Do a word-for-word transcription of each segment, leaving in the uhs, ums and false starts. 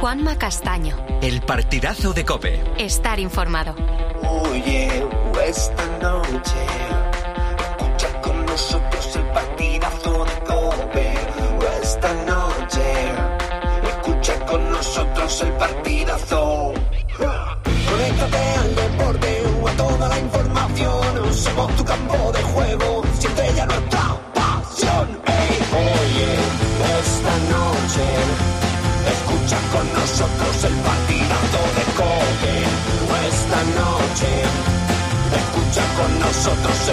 Juanma Castaño. El partidazo de COPE. Estar informado. Oye, esta noche escucha con nosotros el partidazo de COPE. Esta noche escucha con nosotros el partidazo. Conéctate al deporte o a toda la información. Somos tu campo de juego, siempre ya nuestra pasión. Hey, oye, esta noche escucha con nosotros el partidazo de COPE. Esta noche escucha con nosotros el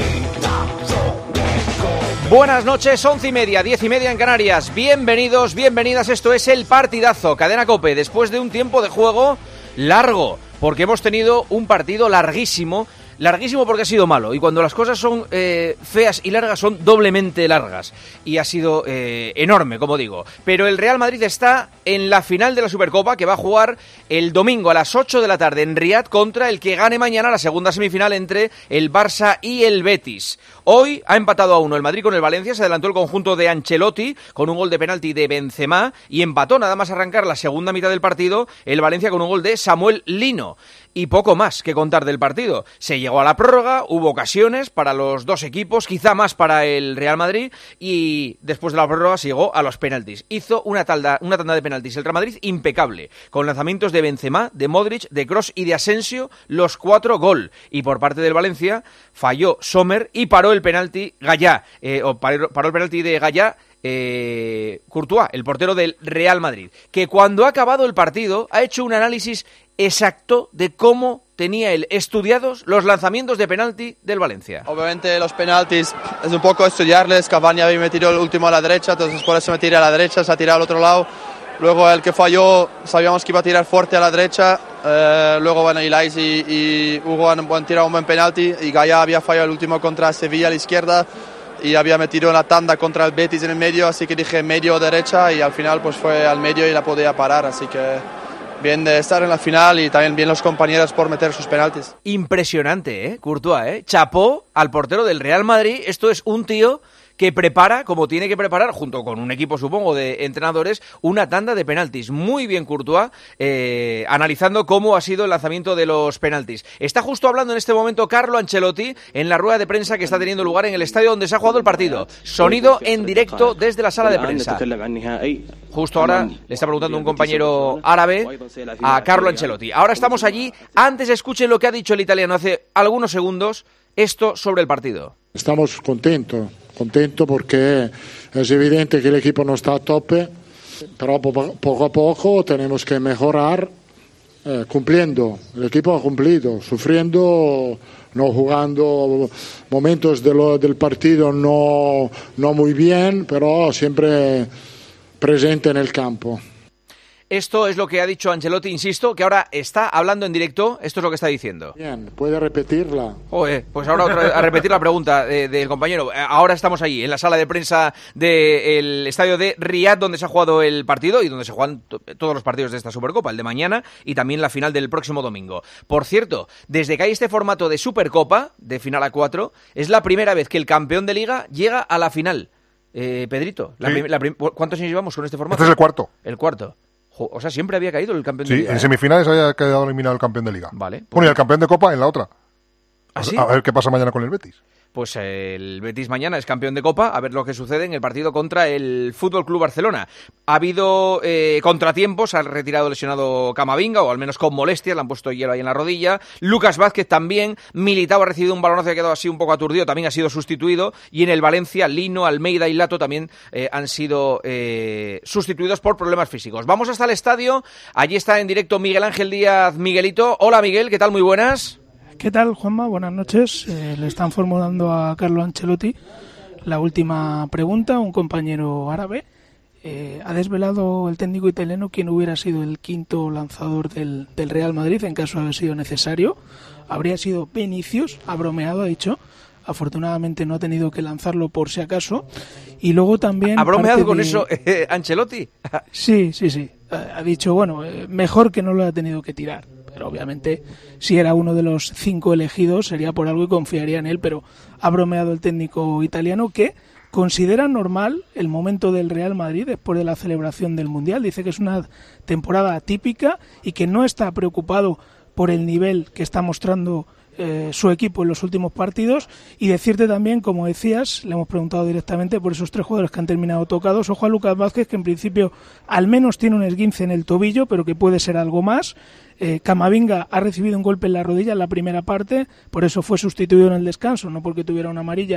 partidazo de COPE. Buenas noches, once y media, diez y media en Canarias. Bienvenidos, bienvenidas, esto es el partidazo, Cadena COPE, después de un tiempo de juego largo, porque hemos tenido un partido larguísimo. Larguísimo porque ha sido malo, y cuando las cosas son eh, feas y largas son doblemente largas, y ha sido eh, enorme, como digo. Pero el Real Madrid está en la final de la Supercopa, que va a jugar el domingo a las ocho de la tarde en Riad contra el que gane mañana la segunda semifinal entre el Barça y el Betis. Hoy ha empatado a uno el Madrid con el Valencia, se adelantó el conjunto de Ancelotti con un gol de penalti de Benzema, y empató nada más arrancar la segunda mitad del partido el Valencia con un gol de Samuel Lino. Y poco más que contar del partido. Se llegó a la prórroga, hubo ocasiones para los dos equipos, quizá más para el Real Madrid, y después de la prórroga se llegó a los penaltis. Hizo una, talda, una tanda de penaltis el Real Madrid impecable, con lanzamientos de Benzema, de Modric, de Kroos y de Asensio, los cuatro gol. Y por parte del Valencia falló Sommer y paró el penalti Gallá, eh, o paró, paró el penalti de Gallá, Eh, Courtois, el portero del Real Madrid, que cuando ha acabado el partido ha hecho un análisis exacto de cómo tenía él estudiados los lanzamientos de penalti del Valencia. Obviamente los penaltis es un poco estudiarles. Cavani había metido el último a la derecha, entonces por eso me tiré a la derecha, se ha tirado al otro lado. Luego el que falló, sabíamos que iba a tirar fuerte a la derecha. Eh, luego bueno, Ilais y, y Hugo han, han tirado un buen penalti, y Gallá había fallado el último contra Sevilla a la izquierda, y había metido una tanda contra el Betis en el medio, así que dije medio derecha, y al final pues fue al medio y la podía parar, así que bien de estar en la final, y también bien los compañeros por meter sus penaltis. Impresionante, ¿eh? Courtois, ¿eh? Chapó al portero del Real Madrid. Esto es un tío que prepara, como tiene que preparar, junto con un equipo, supongo, de entrenadores, una tanda de penaltis. Muy bien Courtois, eh, analizando cómo ha sido el lanzamiento de los penaltis. Está justo hablando en este momento Carlo Ancelotti en la rueda de prensa que está teniendo lugar en el estadio donde se ha jugado el partido. Sonido en directo desde la sala de prensa. Justo ahora le está preguntando un compañero árabe a Carlo Ancelotti. Ahora estamos allí. Antes escuchen lo que ha dicho el italiano hace algunos segundos, esto sobre el partido. Estamos contentos. Contento porque es evidente que el equipo no está a tope, pero poco a poco tenemos que mejorar eh, cumpliendo. El equipo ha cumplido, sufriendo, no jugando momentos de lo, del partido no, no muy bien, pero siempre presente en el campo. Esto es lo que ha dicho Ancelotti, insisto, que ahora está hablando en directo. Esto es lo que está diciendo. Bien, ¿puede repetirla? Joder, pues ahora otra, a repetir la pregunta de, del compañero. Ahora estamos allí, en la sala de prensa del estadio de Riad, donde se ha jugado el partido y donde se juegan t- todos los partidos de esta Supercopa, el de mañana y también la final del próximo domingo. Por cierto, desde que hay este formato de Supercopa, de final a cuatro, es la primera vez que el campeón de Liga llega a la final. Eh, Pedrito, la sí. prim- la prim- ¿cuántos años llevamos con este formato? Este es el cuarto. El cuarto. O sea, siempre había caído el campeón sí, de Liga. Sí, en ¿eh? semifinales había quedado eliminado el campeón de Liga. Vale. Pues bueno, y el campeón de Copa en la otra. ¿Ah, sí? A ver qué pasa mañana con el Betis. Pues el Betis mañana es campeón de Copa, a ver lo que sucede en el partido contra el F C Barcelona. Ha habido eh, contratiempos, ha retirado lesionado Camavinga, o al menos con molestias, le han puesto hielo ahí en la rodilla. Lucas Vázquez también, Militao ha recibido un balonazo y ha quedado así un poco aturdido, también ha sido sustituido. Y en el Valencia, Lino, Almeida y Lato también eh, han sido eh, sustituidos por problemas físicos. Vamos hasta el estadio, allí está en directo Miguel Ángel Díaz Miguelito. Hola Miguel, ¿qué tal? Muy buenas. ¿Qué tal, Juanma? Buenas noches. Eh, le están formulando a Carlo Ancelotti la última pregunta. Un compañero árabe eh, ha desvelado el técnico italiano quién hubiera sido el quinto lanzador del, del Real Madrid en caso de haber sido necesario. Habría sido Vinicius, ha bromeado, ha dicho. Afortunadamente no ha tenido que lanzarlo por si acaso. Y luego también... ¿Ha bromeado con de... eso eh, Ancelotti? Sí, sí, sí. Ha dicho, bueno, eh, mejor que no lo ha tenido que tirar. Pero obviamente, si era uno de los cinco elegidos, sería por algo y confiaría en él. Pero ha bromeado el técnico italiano que considera normal el momento del Real Madrid después de la celebración del Mundial. Dice que es una temporada atípica y que no está preocupado por el nivel que está mostrando Eh, su equipo en los últimos partidos. Y decirte también, como decías, le hemos preguntado directamente por esos tres jugadores que han terminado tocados. Ojo a Lucas Vázquez, que en principio al menos tiene un esguince en el tobillo, pero que puede ser algo más. eh, Camavinga ha recibido un golpe en la rodilla en la primera parte, por eso fue sustituido en el descanso, no porque tuviera una amarilla,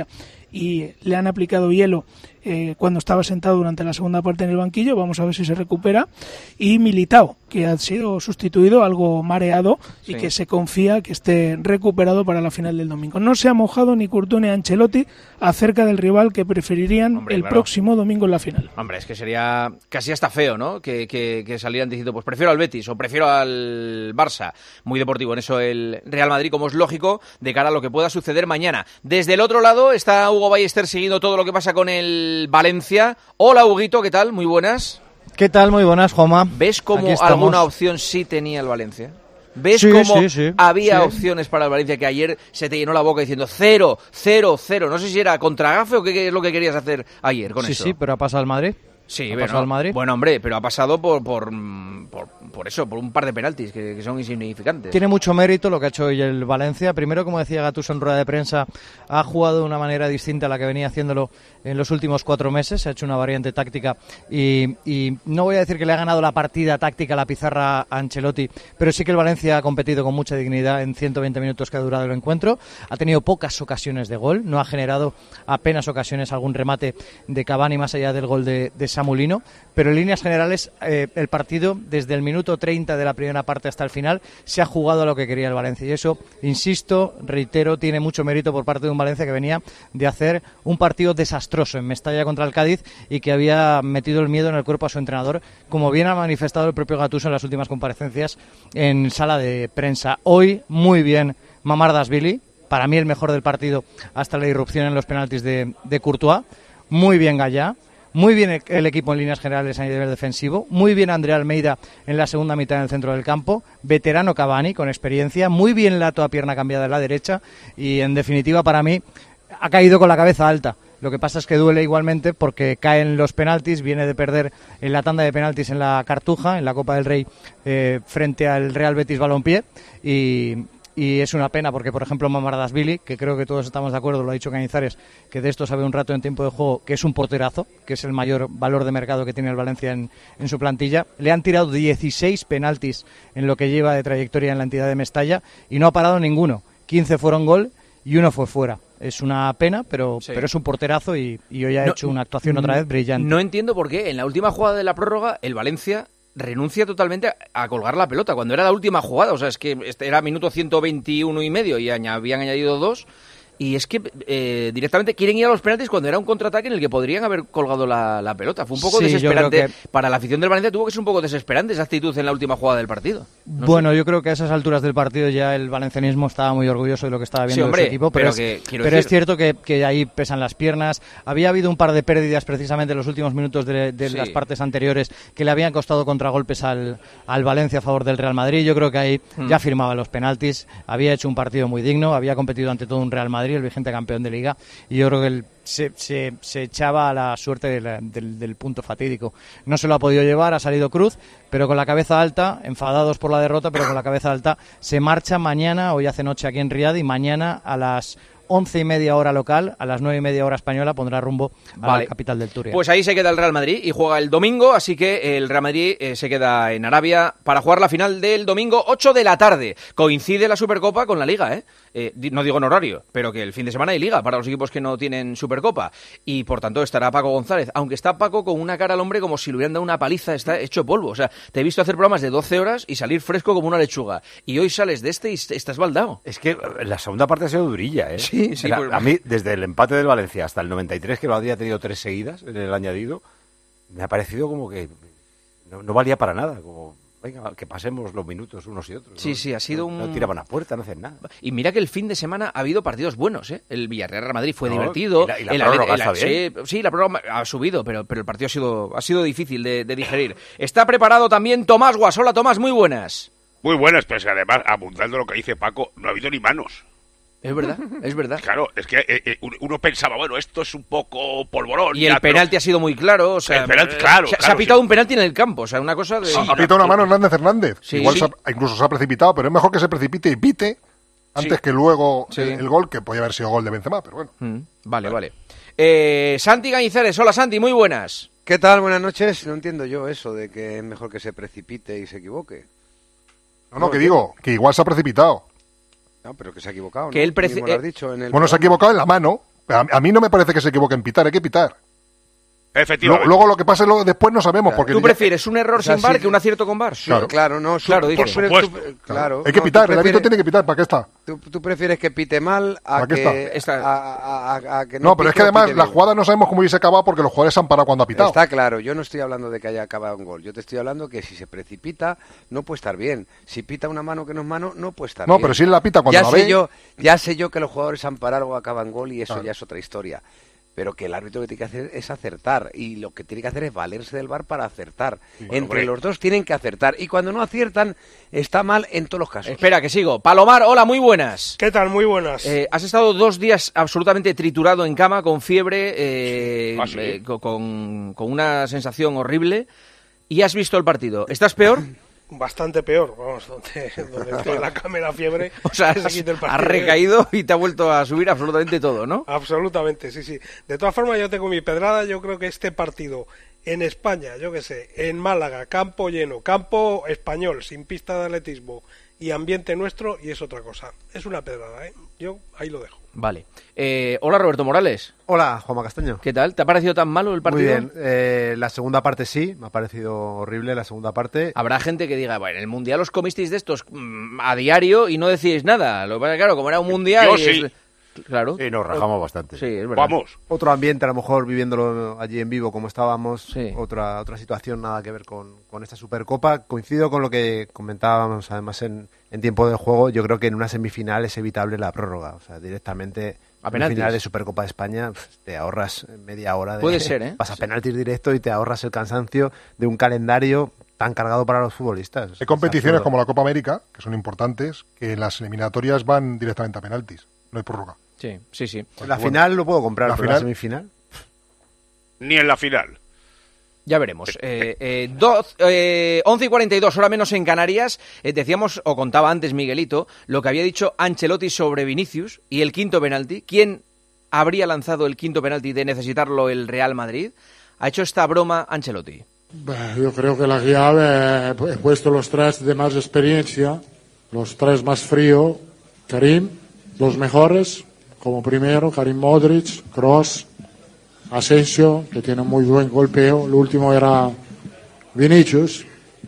y le han aplicado hielo eh, cuando estaba sentado durante la segunda parte en el banquillo. Vamos a ver si se recupera. Y Militao, que ha sido sustituido, algo mareado, sí, y que se confía que esté recuperado para la final del domingo. No se ha mojado ni Courtois ni Ancelotti acerca del rival que preferirían Hombre, el claro. próximo domingo en la final. Hombre, es que sería casi hasta feo, ¿no? Que, que, que salieran diciendo, pues prefiero al Betis o prefiero al Barça. Muy deportivo en eso el Real Madrid, como es lógico, de cara a lo que pueda suceder mañana. Desde el otro lado está Hugo Ballester siguiendo todo lo que pasa con el Valencia. Hola, Huguito, ¿qué tal? Muy buenas. ¿Qué tal? Muy buenas, Juanma. ¿Ves cómo alguna opción sí tenía el Valencia? ¿Ves sí, cómo sí, sí, había sí. opciones para el Valencia, que ayer se te llenó la boca diciendo cero, cero, cero? No sé si era contra Gafe o qué es lo que querías hacer ayer con sí, eso. Sí, sí, pero ha pasado el Madrid. Sí, ¿Ha bueno, pasado al Madrid? Bueno, hombre, pero ha pasado por, por, por, por eso, por un par de penaltis que, que son insignificantes. Tiene mucho mérito lo que ha hecho hoy el Valencia. Primero, como decía Gattuso en rueda de prensa, ha jugado de una manera distinta a la que venía haciéndolo en los últimos cuatro meses. Ha hecho una variante táctica y, y no voy a decir que le ha ganado la partida táctica a la pizarra a Ancelotti, pero sí que el Valencia ha competido con mucha dignidad en ciento veinte minutos que ha durado el encuentro. Ha tenido pocas ocasiones de gol, no ha generado apenas ocasiones algún remate de Cavani más allá del gol de, de Samulino, pero en líneas generales eh, el partido desde el minuto treinta de la primera parte hasta el final se ha jugado a lo que quería el Valencia, y eso, insisto, reitero, tiene mucho mérito por parte de un Valencia que venía de hacer un partido desastroso en Mestalla contra el Cádiz y que había metido el miedo en el cuerpo a su entrenador, como bien ha manifestado el propio Gattuso en las últimas comparecencias en sala de prensa. Hoy, muy bien Mamardashvili, para mí el mejor del partido hasta la irrupción en los penaltis de, de Courtois. Muy bien Gallá. Muy bien el, el equipo en líneas generales a nivel defensivo. Muy bien André Almeida en la segunda mitad en el centro del campo. Veterano Cavani con experiencia. Muy bien Lato a pierna cambiada en la derecha. Y en definitiva, para mí, ha caído con la cabeza alta. Lo que pasa es que duele igualmente porque caen los penaltis. Viene de perder en la tanda de penaltis en la Cartuja, en la Copa del Rey, eh, frente al Real Betis Balompié. Y... Y es una pena porque, por ejemplo, Mamardashvili, que creo que todos estamos de acuerdo, lo ha dicho Cañizares, que de esto sabe un rato en tiempo de juego, que es un porterazo, que es el mayor valor de mercado que tiene el Valencia en, en su plantilla. Le han tirado dieciséis penaltis en lo que lleva de trayectoria en la entidad de Mestalla y no ha parado ninguno. quince fueron gol y uno fue fuera. Es una pena, pero, sí. pero es un porterazo y, y hoy ha no, hecho una actuación otra vez brillante. No entiendo por qué en la última jugada de la prórroga el Valencia renuncia totalmente a colgar la pelota cuando era la última jugada. O sea, es que era minuto ciento veintiuno y medio y añ- habían añadido dos. Y es que eh, directamente quieren ir a los penaltis cuando era un contraataque en el que podrían haber colgado la, la pelota. Fue un poco sí, desesperante. Que... Para la afición del Valencia tuvo que ser un poco desesperante esa actitud en la última jugada del partido. No bueno, sé. Yo creo que a esas alturas del partido ya el valencianismo estaba muy orgulloso de lo que estaba viendo sí, hombre, de su equipo. Pero, pero, es, que, pero es cierto que, que ahí pesan las piernas. Había habido un par de pérdidas precisamente en los últimos minutos de, de sí. las partes anteriores que le habían costado contragolpes al, al Valencia a favor del Real Madrid. Yo creo que ahí hmm. ya firmaba los penaltis. Había hecho un partido muy digno. Había competido ante todo un Real Madrid, el vigente campeón de Liga, y yo creo que el, se, se, se echaba a la suerte de la, del, del punto fatídico. No se lo ha podido llevar, ha salido cruz, pero con la cabeza alta, enfadados por la derrota, pero con la cabeza alta, se marcha mañana, hoy hace noche aquí en Riad, y mañana a las once y media hora local, a las nueve y media hora española, pondrá rumbo a vale. la capital del Turia. Pues ahí se queda el Real Madrid y juega el domingo, así que el Real Madrid eh, se queda en Arabia para jugar la final del domingo, ocho de la tarde. Coincide la Supercopa con la Liga, ¿eh? eh no digo en horario, pero que el fin de semana hay Liga para los equipos que no tienen Supercopa. Y por tanto estará Paco González, aunque está Paco con una cara al hombre como si le hubieran dado una paliza, está hecho polvo. O sea, te he visto hacer programas de doce horas y salir fresco como una lechuga. Y hoy sales de este y estás baldado. Es que la segunda parte ha sido durilla, ¿eh? Sí, sí. La, pues... A mí, desde el empate del Valencia hasta el noventa y tres, que lo había tenido tres seguidas en el añadido, me ha parecido como que no, no valía para nada, como... Venga, que pasemos los minutos unos y otros. Sí, ¿no? sí, ha sido no, un... No tiraban a puerta, no hacen nada. Y mira que el fin de semana ha habido partidos buenos, ¿eh? El Villarreal-Real Madrid fue no, divertido. Y la, y la el, prórroga el, el, está bien. Sí, sí, la prórroga ha subido, pero, pero el partido ha sido, ha sido difícil de, de digerir. Está preparado también Tomás Guas. Hola, Tomás, muy buenas. Muy buenas, pero es que además, abundando lo que dice Paco, no ha habido ni manos. Es verdad, es verdad. Claro, es que eh, eh, uno pensaba, bueno, esto es un poco polvorón. Y el ya, penalti pero... ha sido muy claro, o sea, el penalti, claro, se, claro, se ha pitado sí. un penalti en el campo, o sea, una cosa de... Sí, ha pitado una mano Hernández Hernández. Sí, Igual sí. Se ha, incluso se ha precipitado, pero es mejor que se precipite y pite antes Sí. que luego Sí. el, el gol, que podía haber sido gol de Benzema, pero bueno. Mm, vale, vale. Eh, Santi Cañizares, hola Santi, muy buenas. ¿Qué tal? Buenas noches. No entiendo yo eso de que es mejor que se precipite y se equivoque. No, no, que digo, que igual se ha precipitado. No, pero que se ha equivocado, ¿no? Que él Tú preci- mismo lo has dicho en el Bueno, se ha programa. equivocado en la mano. A, a mí no me parece que se equivoque en pitar, hay que pitar. Efectivamente. Luego, luego lo que pase luego, después no sabemos. Porque ¿Tú ya- prefieres un error O sea, sin bar sí. que un acierto con bar? Sí, Claro. claro, no. su- Claro, tú dice. prefieres- Por tú- supuesto. claro. Hay que no, pitar, tú el árbitro prefieres- tiene que pitar, ¿para qué está? Tú, tú prefieres que pite mal a Aquí que, está. a, a- a- a que no No, pero es pite que o además pite la bien. jugada no sabemos cómo hubiese acabado porque los jugadores han parado cuando ha pitado. Está claro, yo no estoy hablando de que haya acabado un gol. Yo te estoy hablando que si se precipita, no puede estar bien. Si pita una mano que no es mano, no puede estar No, bien. pero si él la pita cuando ya la sé ve... yo, ya sé yo que los jugadores han parado o acaban gol y eso Claro. ya es otra historia. Pero que el árbitro lo que tiene que hacer es acertar y lo que tiene que hacer es valerse del V A R para acertar. Entre hombre. los dos tienen que acertar y cuando no aciertan está mal en todos los casos. Espera, que sigo. Palomar, hola, muy buenas. ¿Qué tal? Muy buenas. Eh, has estado dos días absolutamente triturado en cama, con fiebre, eh, Ah, ¿sí? eh, co- con, con una sensación horrible, y has visto el partido. ¿Estás peor? Bastante peor, vamos, donde, donde estoy en la cámara fiebre. O sea, se has, quita el has partido. recaído y te ha vuelto a subir absolutamente todo, ¿no? Absolutamente, sí, sí. De todas formas, yo tengo mi pedrada. Yo creo que este partido en España, yo qué sé, en Málaga, campo lleno, campo español, sin pista de atletismo y ambiente nuestro, y es otra cosa. Es una pedrada, ¿eh? Yo ahí lo dejo. Vale. Eh, hola, Roberto Morales. Hola, Juanma Castaño. ¿Qué tal? ¿Te ha parecido tan malo el partido? Muy bien. Eh, la segunda parte sí, me ha parecido horrible la segunda parte. Habrá gente que diga, bueno, en el Mundial os comisteis de estos mm, a diario y no decíais nada. Lo que pasa es que, claro, como era un Mundial... Yo y sí. es- Claro. Sí, nos rajamos bastante. Sí, es verdad. Vamos. Otro ambiente, a lo mejor viviéndolo allí en vivo como estábamos, Sí. otra otra situación, nada que ver con, con esta Supercopa. Coincido con lo que comentábamos además en, en tiempo de juego. Yo creo que en una semifinal es evitable la prórroga. O sea, directamente A en penaltis. final de Supercopa de España pf, te ahorras media hora de... Puede ser, ¿eh? Vas a penaltis directo y te ahorras el cansancio de un calendario tan cargado para los futbolistas. Hay competiciones Es absurdo. como la Copa América, que son importantes, que en las eliminatorias van directamente a penaltis. No hay prórroga. Sí, sí, sí. En la final lo puedo comprar, La pero en la final- semifinal... Ni en la final. Ya veremos. Eh, eh, doce, eh, once y cuarenta y dos, hora menos en Canarias. Eh, decíamos, o contaba antes Miguelito, lo que había dicho Ancelotti sobre Vinicius y el quinto penalti. ¿Quién habría lanzado el quinto penalti de necesitarlo el Real Madrid? Ha hecho esta broma Ancelotti. Beh, yo creo que la clave he puesto los tres de más experiencia, los tres más frío, Karim, los mejores, como primero, Karim Modric, Kroos, Asensio, que tiene muy buen golpeo, el último era Vinicius,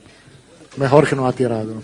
mejor que no ha tirado.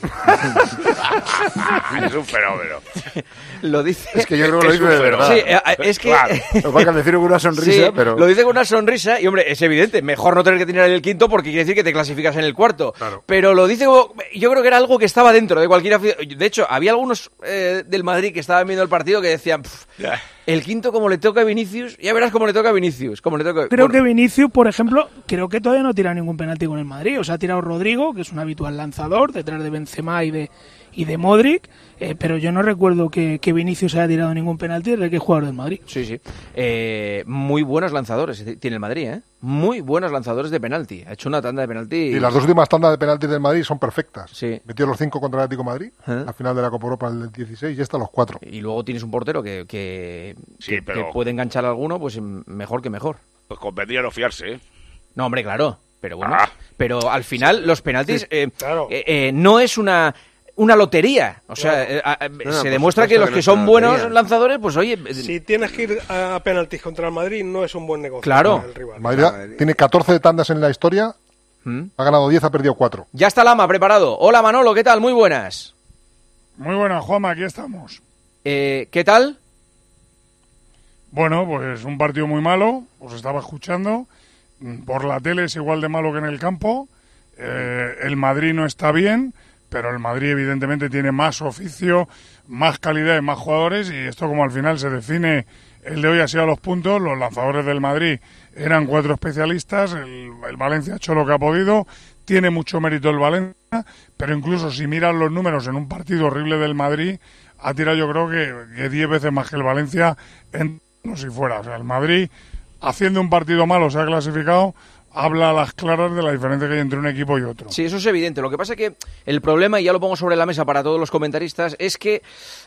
Es un fenómeno. Lo dice... Es que yo creo que lo Es dice un de fenómeno. verdad. Sí, eh, es que... Claro. Lo va a decir con una sonrisa, Sí, pero... lo dice con una sonrisa y, hombre, es evidente, mejor no tener que tirar el quinto porque quiere decir que te clasificas en el cuarto. Claro. Pero lo dice como... Yo creo que era algo que estaba dentro de cualquier aficionado. De hecho, había algunos eh, del Madrid que estaban viendo el partido que decían... "Pff, el quinto como le toca a Vinicius, ya verás cómo le toca a Vinicius. Cómo le toca... Creo Bueno, que Vinicius, por ejemplo, creo que todavía no ha tirado ningún penalti con el Madrid. O sea, ha tirado Rodrigo, que es un habitual lanzador, detrás de Benzema y de, y de Modric. Eh, pero yo no recuerdo que, que Vinicius haya tirado ningún penalti desde que es jugador del Madrid. Sí, sí. Eh, muy buenos lanzadores tiene el Madrid, ¿eh? Muy buenos lanzadores de penalti. Ha hecho una tanda de penalti... Y las dos últimas tandas de penaltis del Madrid son perfectas. Sí. Metió los cinco contra el Atlético de Madrid, ¿Eh? la final de la Copa Europa del dieciséis, y esta los cuatro. Y luego tienes un portero que, que, Sí, que- pero- que puede enganchar a alguno, pues mejor que mejor. Pues convendría no fiarse, ¿eh? No, hombre, claro. Pero bueno, Ah. pero al final los penaltis eh, Claro. eh, eh, no es una... Una lotería, o sea, eh, eh, No, no, se por demuestra que supuesto los que que no es son una buenos lotería. lanzadores, pues oye, eh, Si tienes que ir a penaltis contra el Madrid, no es un buen negocio. Claro. para el rival. Madrid tiene catorce tandas en la historia, ¿Mm? ha ganado diez, ha perdido cuatro. Ya está Lama preparado. Hola Manolo, ¿qué tal? Muy buenas. Muy buenas, Juanma, aquí estamos. Eh, ¿Qué tal? Bueno, pues un partido muy malo, os estaba escuchando. Por la tele es igual de malo que en el campo. Eh, el Madrid no está bien, pero el Madrid evidentemente tiene más oficio, más calidad y más jugadores, y esto como al final se define el de hoy ha sido a los puntos. Los lanzadores del Madrid eran cuatro especialistas, el, el Valencia ha hecho lo que ha podido, tiene mucho mérito el Valencia, pero incluso si miras los números en un partido horrible del Madrid, ha tirado yo creo que, que diez veces más que el Valencia en no si fuera. O sea, el Madrid, haciendo un partido malo, se ha clasificado, habla a las claras de la diferencia que hay entre un equipo y otro. Sí, eso es evidente. Lo que pasa es que el problema, y ya lo pongo sobre la mesa para todos los comentaristas, es que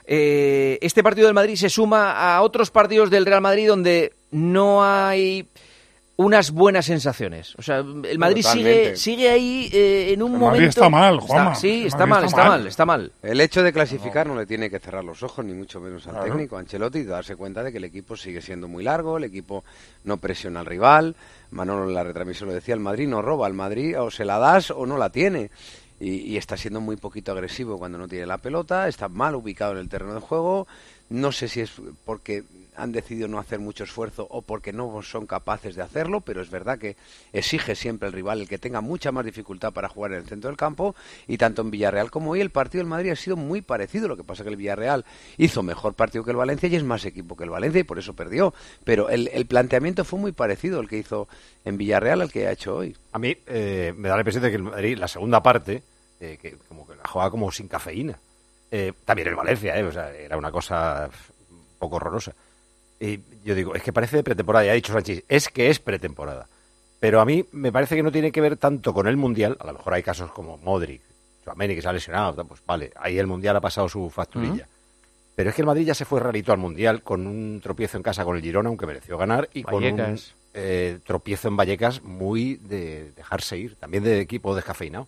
eh, este partido del Madrid se suma a otros partidos del Real Madrid donde no hay unas buenas sensaciones. O sea, el Madrid sigue, sigue ahí eh, en un el momento... Madrid está mal, Juanma. Está, sí, está mal, está, está mal, está mal. El hecho de clasificar no le tiene que cerrar los ojos, ni mucho menos al Claro. técnico, a Ancelotti, y darse cuenta de que el equipo sigue siendo muy largo, el equipo no presiona al rival. Manolo en la retransmisión lo decía, el Madrid no roba, el Madrid o se la das o no la tiene. Y, y está siendo muy poquito agresivo cuando no tiene la pelota, está mal ubicado en el terreno de juego. No sé si es porque han decidido no hacer mucho esfuerzo o porque no son capaces de hacerlo, pero es verdad que exige siempre el rival el que tenga mucha más dificultad para jugar en el centro del campo, y tanto en Villarreal como hoy el partido del Madrid ha sido muy parecido. Lo que pasa es que el Villarreal hizo mejor partido que el Valencia y es más equipo que el Valencia y por eso perdió, pero el, el planteamiento fue muy parecido el que hizo en Villarreal al que ha hecho hoy. A mí eh, me da la impresión de que el Madrid, la segunda parte, eh, que como que la jugaba como sin cafeína. Eh, también el Valencia, eh, o sea, era una cosa un poco horrorosa. Y yo digo, es que parece de pretemporada, ya ha dicho Sánchez, es que es pretemporada. Pero a mí me parece que no tiene que ver tanto con el Mundial, a lo mejor hay casos como Modric, Tchouaméni que se ha lesionado, pues vale, ahí el Mundial ha pasado su facturilla. Uh-huh. Pero es que el Madrid ya se fue rarito al Mundial con un tropiezo en casa con el Girona, aunque mereció ganar, y Vallecas. Con un eh, tropiezo en Vallecas muy de dejarse ir, también de equipo descafeinado.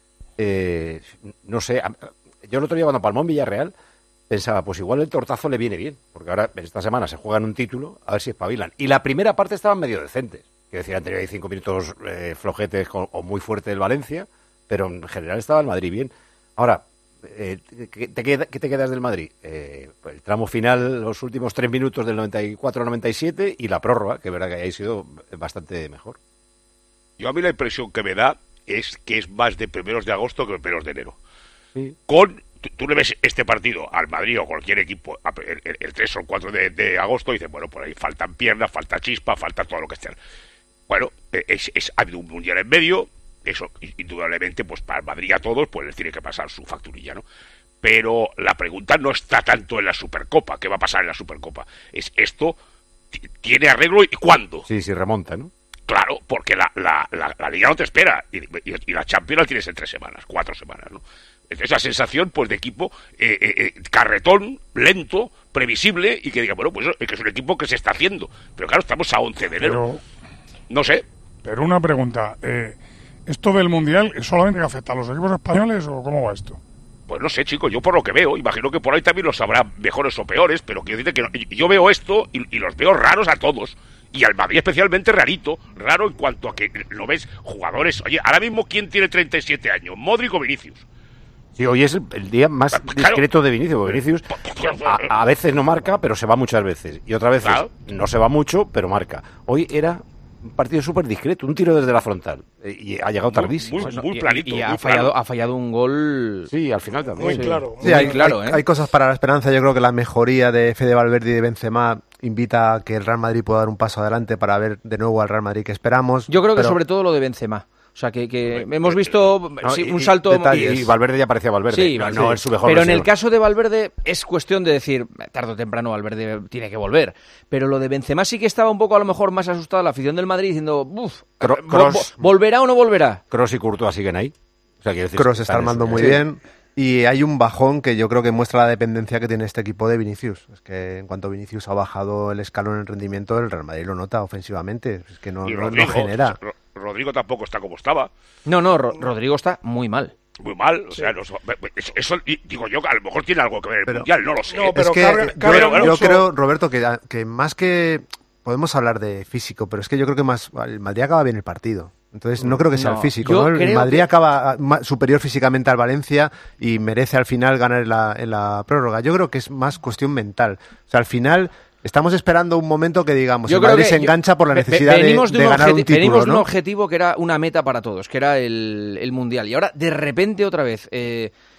Eh, no sé, yo el otro día cuando palmó en Villarreal pensaba, pues igual el tortazo le viene bien, porque ahora esta semana se juegan un título, a ver si espabilan. Y la primera parte estaban medio decentes, que decía, han tenido ahí cinco minutos eh, flojetes con, o muy fuerte del Valencia, pero en general estaba el Madrid bien. Ahora, eh, ¿qué, te queda, ¿qué te quedas del Madrid? Eh, pues el tramo final, los últimos tres minutos del noventa y cuatro al noventa y siete y la prórroga, que verdad que haya sido bastante mejor. Yo a mí la impresión que me da es que es más de primeros de agosto que de primeros de enero. Sí. Con... Tú, tú le ves este partido al Madrid o cualquier equipo el, el, el tres o el cuatro de, de agosto y dices, bueno, por ahí faltan piernas, falta chispa, falta todo lo que sea. Bueno, es, es, ha habido un mundial en medio, eso indudablemente, pues para el Madrid a todos, pues les tiene que pasar su facturilla, ¿no? Pero la pregunta no está tanto en la Supercopa, ¿qué va a pasar en la Supercopa? Es esto, ¿tiene arreglo y cuándo? Sí, sí, remonta, ¿no? Claro, porque la, la, la, la Liga no te espera y, y, y la Champions la tienes en tres semanas, cuatro semanas, ¿no? Entonces la sensación pues de equipo eh, eh, carretón, lento, previsible y que diga, bueno, pues es que es un equipo que se está haciendo. Pero claro, estamos a once de enero. Pero, no sé. Pero una pregunta, eh, ¿esto del Mundial es solamente que afecta a los equipos españoles o cómo va esto? Pues no sé, chicos, yo por lo que veo, imagino que por ahí también los habrá mejores o peores, pero quiero decir que no, yo veo esto y, y los veo raros a todos. Y al Madrid especialmente rarito, raro en cuanto a que lo ves jugadores. Oye, ahora mismo, ¿quién tiene treinta y siete años? ¿Modric o Vinicius? Sí, hoy es el, el día más claro. discreto de Vinicius, porque Vinicius a, a veces no marca, pero se va muchas veces. Y otras veces claro. no se va mucho, pero marca. Hoy era un partido súper discreto, un tiro desde la frontal. Y ha llegado tardísimo. Muy, muy, muy planito. Y, y muy ha, fallado, ha fallado un gol... Sí, al final también. Muy sí. claro. Sí, hay, muy claro hay, ¿eh? hay cosas para la esperanza. Yo creo que la mejoría de Fede Valverde y de Benzema invita a que el Real Madrid pueda dar un paso adelante para ver de nuevo al Real Madrid que esperamos. Yo creo que pero... sobre todo lo de Benzema. O sea, que, que hemos visto no, sí, y, un salto... Y, y Valverde ya parecía Valverde. Sí, no, sí. no es su mejor Pero versión. en el caso de Valverde es cuestión de decir, tarde o temprano Valverde tiene que volver. Pero lo de Benzema sí que estaba un poco a lo mejor más asustada la afición del Madrid diciendo, uff, ¿volverá o no volverá? Kroos y Courtois siguen ahí. O sea, Kroos está armando muy sí. bien. Y hay un bajón que yo creo que muestra la dependencia que tiene este equipo de Vinicius. Es que en cuanto Vinicius ha bajado el escalón en el rendimiento, el Real Madrid lo nota ofensivamente. Es que no, no, Rodrigo, no genera. Rodrigo tampoco está como estaba. No, no, Ro- Rodrigo está muy mal. Muy mal, o sea, no, eso, eso digo yo que a lo mejor tiene algo que ver el pero, Mundial, no lo sé. No, pero es que carga, yo, carga yo, mucho... yo creo, Roberto, que, que más que... Podemos hablar de físico, pero es que yo creo que más el Madrid acaba bien el partido. Entonces no creo que sea no, el físico, ¿no? El Madrid que... acaba superior físicamente al Valencia y merece al final ganar en la, en la prórroga. Yo creo que es más cuestión mental. O sea, al final estamos esperando un momento que digamos, yo el Madrid que, se engancha yo, por la necesidad de, de, de ganar un título, venimos ¿no? de un objetivo que era una meta para todos, que era el, el Mundial. Y ahora, de repente, otra vez... Eh,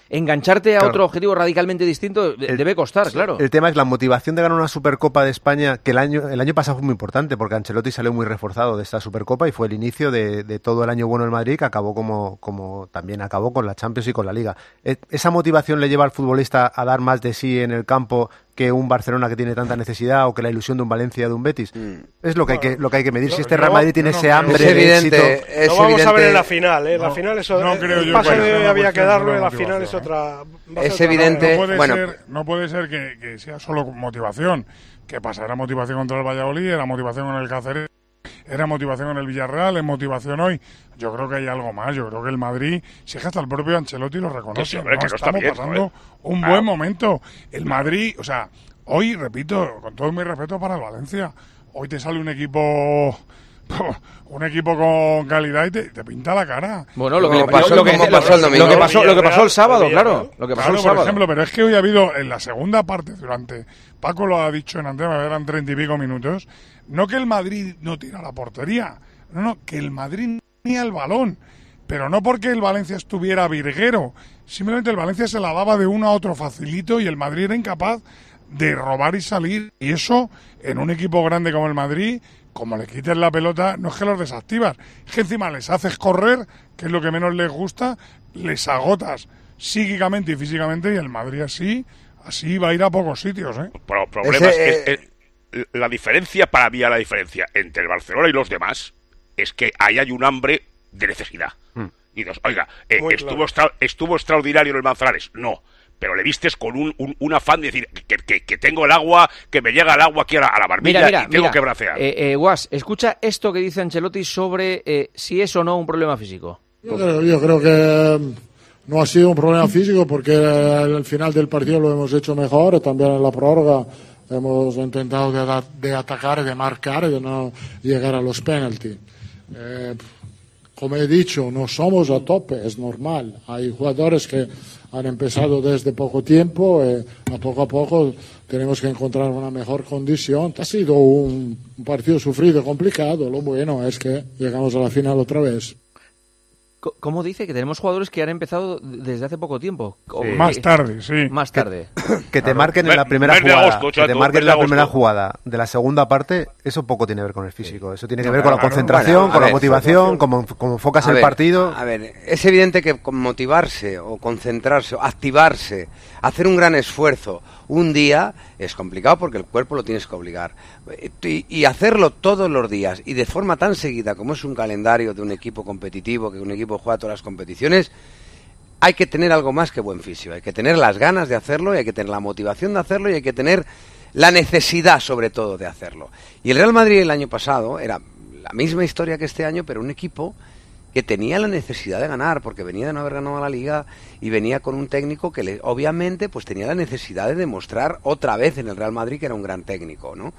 engancharte a claro. otro objetivo radicalmente distinto el, debe costar, claro. El tema es la motivación de ganar una Supercopa de España, que el año el año pasado fue muy importante, porque Ancelotti salió muy reforzado de esta Supercopa y fue el inicio de, de todo el año bueno del Madrid, que acabó como, como también acabó con la Champions y con la Liga. ¿Esa motivación le lleva al futbolista a dar más de sí en el campo que un Barcelona que tiene tanta necesidad o que la ilusión de un Valencia o de un Betis? Mm. Es lo que hay que lo que hay que medir. Si este Real Madrid tiene no, ese hambre es evidente, de éxito... Es lo vamos evidente, a ver en la final, ¿eh? La no, final es otra... No creo el yo pase que de no había que darlo, en la motivación, final es otra... Es otra evidente... No puede bueno, ser, no puede ser que, que sea solo motivación. ¿Qué pasa? Era motivación contra el Valladolid, era motivación con el Cáceres, era motivación en el Villarreal, es motivación hoy. Yo creo que hay algo más. Yo creo que el Madrid, si es que hasta el propio Ancelotti lo reconoce, sí, hombre, no, que no estamos está bien, pasando ¿no? un Claro. buen momento. El Madrid, o sea, hoy, repito, con todo mi respeto para el Valencia, hoy te sale un equipo... un equipo con calidad y te, te pinta la cara. Bueno, lo que, ¿Cómo pasó, lo que, cómo lo, pasó el domingo? lo que pasó, lo que pasó el sábado, claro. Lo que pasó Claro, el sábado. por ejemplo, pero es que hoy ha habido en la segunda parte, durante Paco lo ha dicho en Antena, eran treinta y pico minutos, no que el Madrid no tira la portería, no, no, que el Madrid no tenía el balón, pero no porque el Valencia estuviera virguero, simplemente el Valencia se la daba de uno a otro facilito y el Madrid era incapaz de robar y salir, y eso en un equipo grande como el Madrid, como le quites la pelota, no es que los desactivas, es que encima les haces correr, que es lo que menos les gusta, les agotas psíquicamente y físicamente, y el Madrid así, así va a ir a pocos sitios, ¿eh? Pero el problema Ese, es que eh, el- la diferencia, para mí la diferencia entre el Barcelona y los demás, es que ahí hay un hambre de necesidad. Mm. Y dos, oiga, eh, Muy estuvo, claro. extra- estuvo extraordinario en el Manzanares, no. Pero le vistes con un, un, un afán de decir que, que, que tengo el agua, que me llega el agua aquí a la, a la barbilla Mira, mira, y tengo mira. que bracear. Eh, eh, Guas, escucha esto que dice Ancelotti sobre eh, si es o no un problema físico. Yo creo, yo creo que mm, no ha sido un problema físico porque al final del partido lo hemos hecho mejor, también en la prórroga hemos intentado de, da- de atacar, de marcar y de no llegar a los penaltis. Eh, como he dicho, no somos a tope, es normal. Hay jugadores que han empezado desde poco tiempo y a poco a poco tenemos que encontrar una mejor condición. Ha sido un, un partido sufrido, complicado. Lo bueno es que llegamos a la final otra vez. Co- ¿Cómo dice? Que tenemos jugadores que han empezado desde hace poco tiempo. O- Sí. que- Más tarde, sí. Más tarde. Que te Claro. marquen en Mes- la primera mes de jugada, agosto, que chato, te mes marquen de en la primera agosto. jugada de la segunda parte, eso poco tiene que ver con el físico. Eso tiene que No, ver con la claro. concentración, Bueno, a con la ver, motivación, como, como enfocas A el ver, partido. A ver, es evidente que con motivarse o concentrarse o activarse, hacer un gran esfuerzo un día es complicado porque el cuerpo lo tienes que obligar. Y, y hacerlo todos los días y de forma tan seguida como es un calendario de un equipo competitivo, que un equipo juega todas las competiciones, hay que tener algo más que buen fisio. Hay que tener las ganas de hacerlo y hay que tener la motivación de hacerlo y hay que tener la necesidad sobre todo de hacerlo. Y el Real Madrid el año pasado era la misma historia que este año, pero un equipo que tenía la necesidad de ganar, porque venía de no haber ganado la Liga y venía con un técnico que le, obviamente pues tenía la necesidad de demostrar otra vez en el Real Madrid que era un gran técnico, ¿no?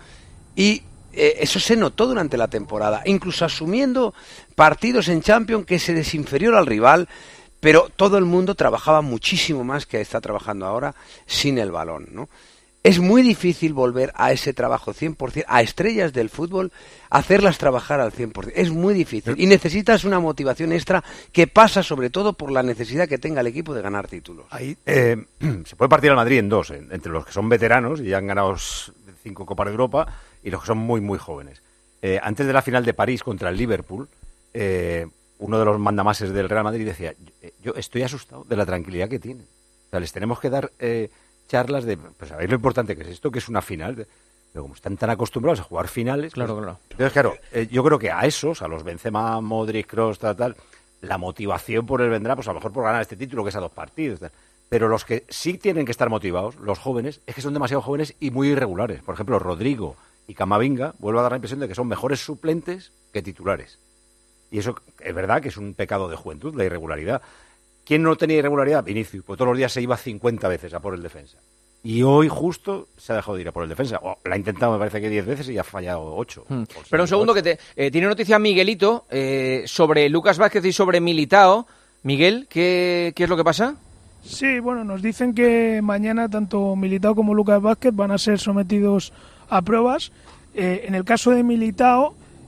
Y eh, eso se notó durante la temporada, incluso asumiendo partidos en Champions que se les inferior al rival, pero todo el mundo trabajaba muchísimo más que está trabajando ahora sin el balón, ¿no? Es muy difícil volver a ese trabajo cien por ciento, a estrellas del fútbol, hacerlas trabajar al cien por ciento. Es muy difícil y necesitas una motivación extra que pasa sobre todo por la necesidad que tenga el equipo de ganar títulos. Ahí eh, se puede partir al Madrid en dos, eh, entre los que son veteranos y ya han ganado s- cinco Copas de Europa y los que son muy, muy jóvenes. Eh, antes de la final de París contra el Liverpool, eh, uno de los mandamases del Real Madrid decía, yo, yo estoy asustado de la tranquilidad que tienen. O sea, les tenemos que dar eh, charlas de, pues sabéis lo importante que es esto, que es una final, de- pero como están tan acostumbrados a jugar finales... Claro, pues- claro. Entonces, claro, eh, yo creo que a esos, a los Benzema, Modric, Kroos, tal, tal, la motivación por él vendrá, pues a lo mejor por ganar este título, que es a dos partidos, tal. Pero los que sí tienen que estar motivados, los jóvenes, es que son demasiado jóvenes y muy irregulares. Por ejemplo, Rodrigo y Camavinga, vuelvo a dar la impresión de que son mejores suplentes que titulares. Y eso es verdad que es un pecado de juventud, la irregularidad. ¿Quién no tenía irregularidad? Vinicius, pues todos los días se iba cincuenta veces a por el defensa. Y hoy justo se ha dejado de ir a por el defensa. O la ha intentado, me parece que diez veces y ha fallado ocho. Hmm. Pero un segundo, que te, eh, tiene noticia Miguelito eh, sobre Lucas Vázquez y sobre Militao. Miguel, ¿qué, ¿qué es lo que pasa? Sí, bueno, nos dicen que mañana tanto Militao como Lucas Vázquez van a ser sometidos a pruebas. Eh, en el caso de Militao,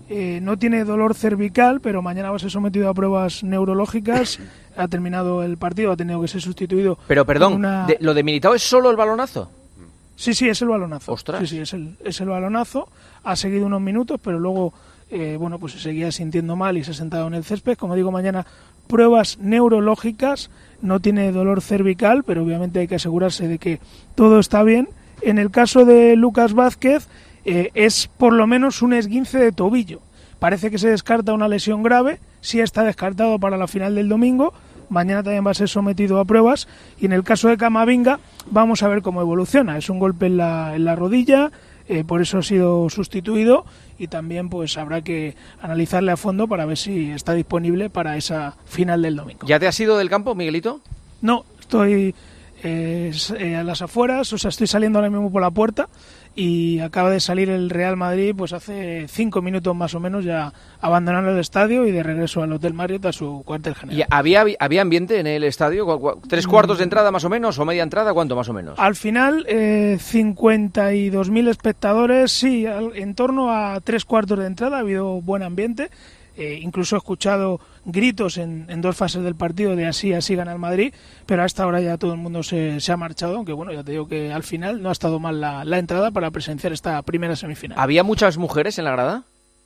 Eh, no tiene dolor cervical, pero mañana va a ser sometido a pruebas neurológicas. Ha terminado el partido, ha tenido que ser sustituido. Pero perdón, una... de, ¿lo de Militao es solo el balonazo? Sí, sí, es el balonazo. Ostras. Sí, sí, es el, es el balonazo. Ha seguido unos minutos, pero luego, eh, bueno, pues se seguía sintiendo mal y se ha sentado en el césped. Como digo, mañana pruebas neurológicas. No tiene dolor cervical, pero obviamente hay que asegurarse de que todo está bien. En el caso de Lucas Vázquez, eh, es por lo menos un esguince de tobillo. Parece que se descarta una lesión grave, sí está descartado para la final del domingo, mañana también va a ser sometido a pruebas, y en el caso de Camavinga vamos a ver cómo evoluciona. Es un golpe en la, en la rodilla, eh, por eso ha sido sustituido, y también pues habrá que analizarle a fondo para ver si está disponible para esa final del domingo. ¿Ya te has ido del campo, Miguelito? No, estoy eh, eh, a las afueras, o sea, estoy saliendo ahora mismo por la puerta, y acaba de salir el Real Madrid pues hace cinco minutos más o menos, ya abandonaron el estadio y de regreso al Hotel Marriott a su cuartel general. ¿Y había, había ambiente en el estadio? ¿Tres cuartos de entrada más o menos o media entrada? ¿Cuánto más o menos? Al final, eh, cincuenta y dos mil espectadores, sí, al, en torno a tres cuartos de entrada ha habido buen ambiente. Eh, incluso he escuchado gritos en, en dos fases del partido de así, así gana el Madrid, pero a esta hora ya todo el mundo se, se ha marchado, aunque bueno, ya te digo que al final no ha estado mal la, la entrada para presenciar esta primera semifinal. ¿Había muchas mujeres en la grada?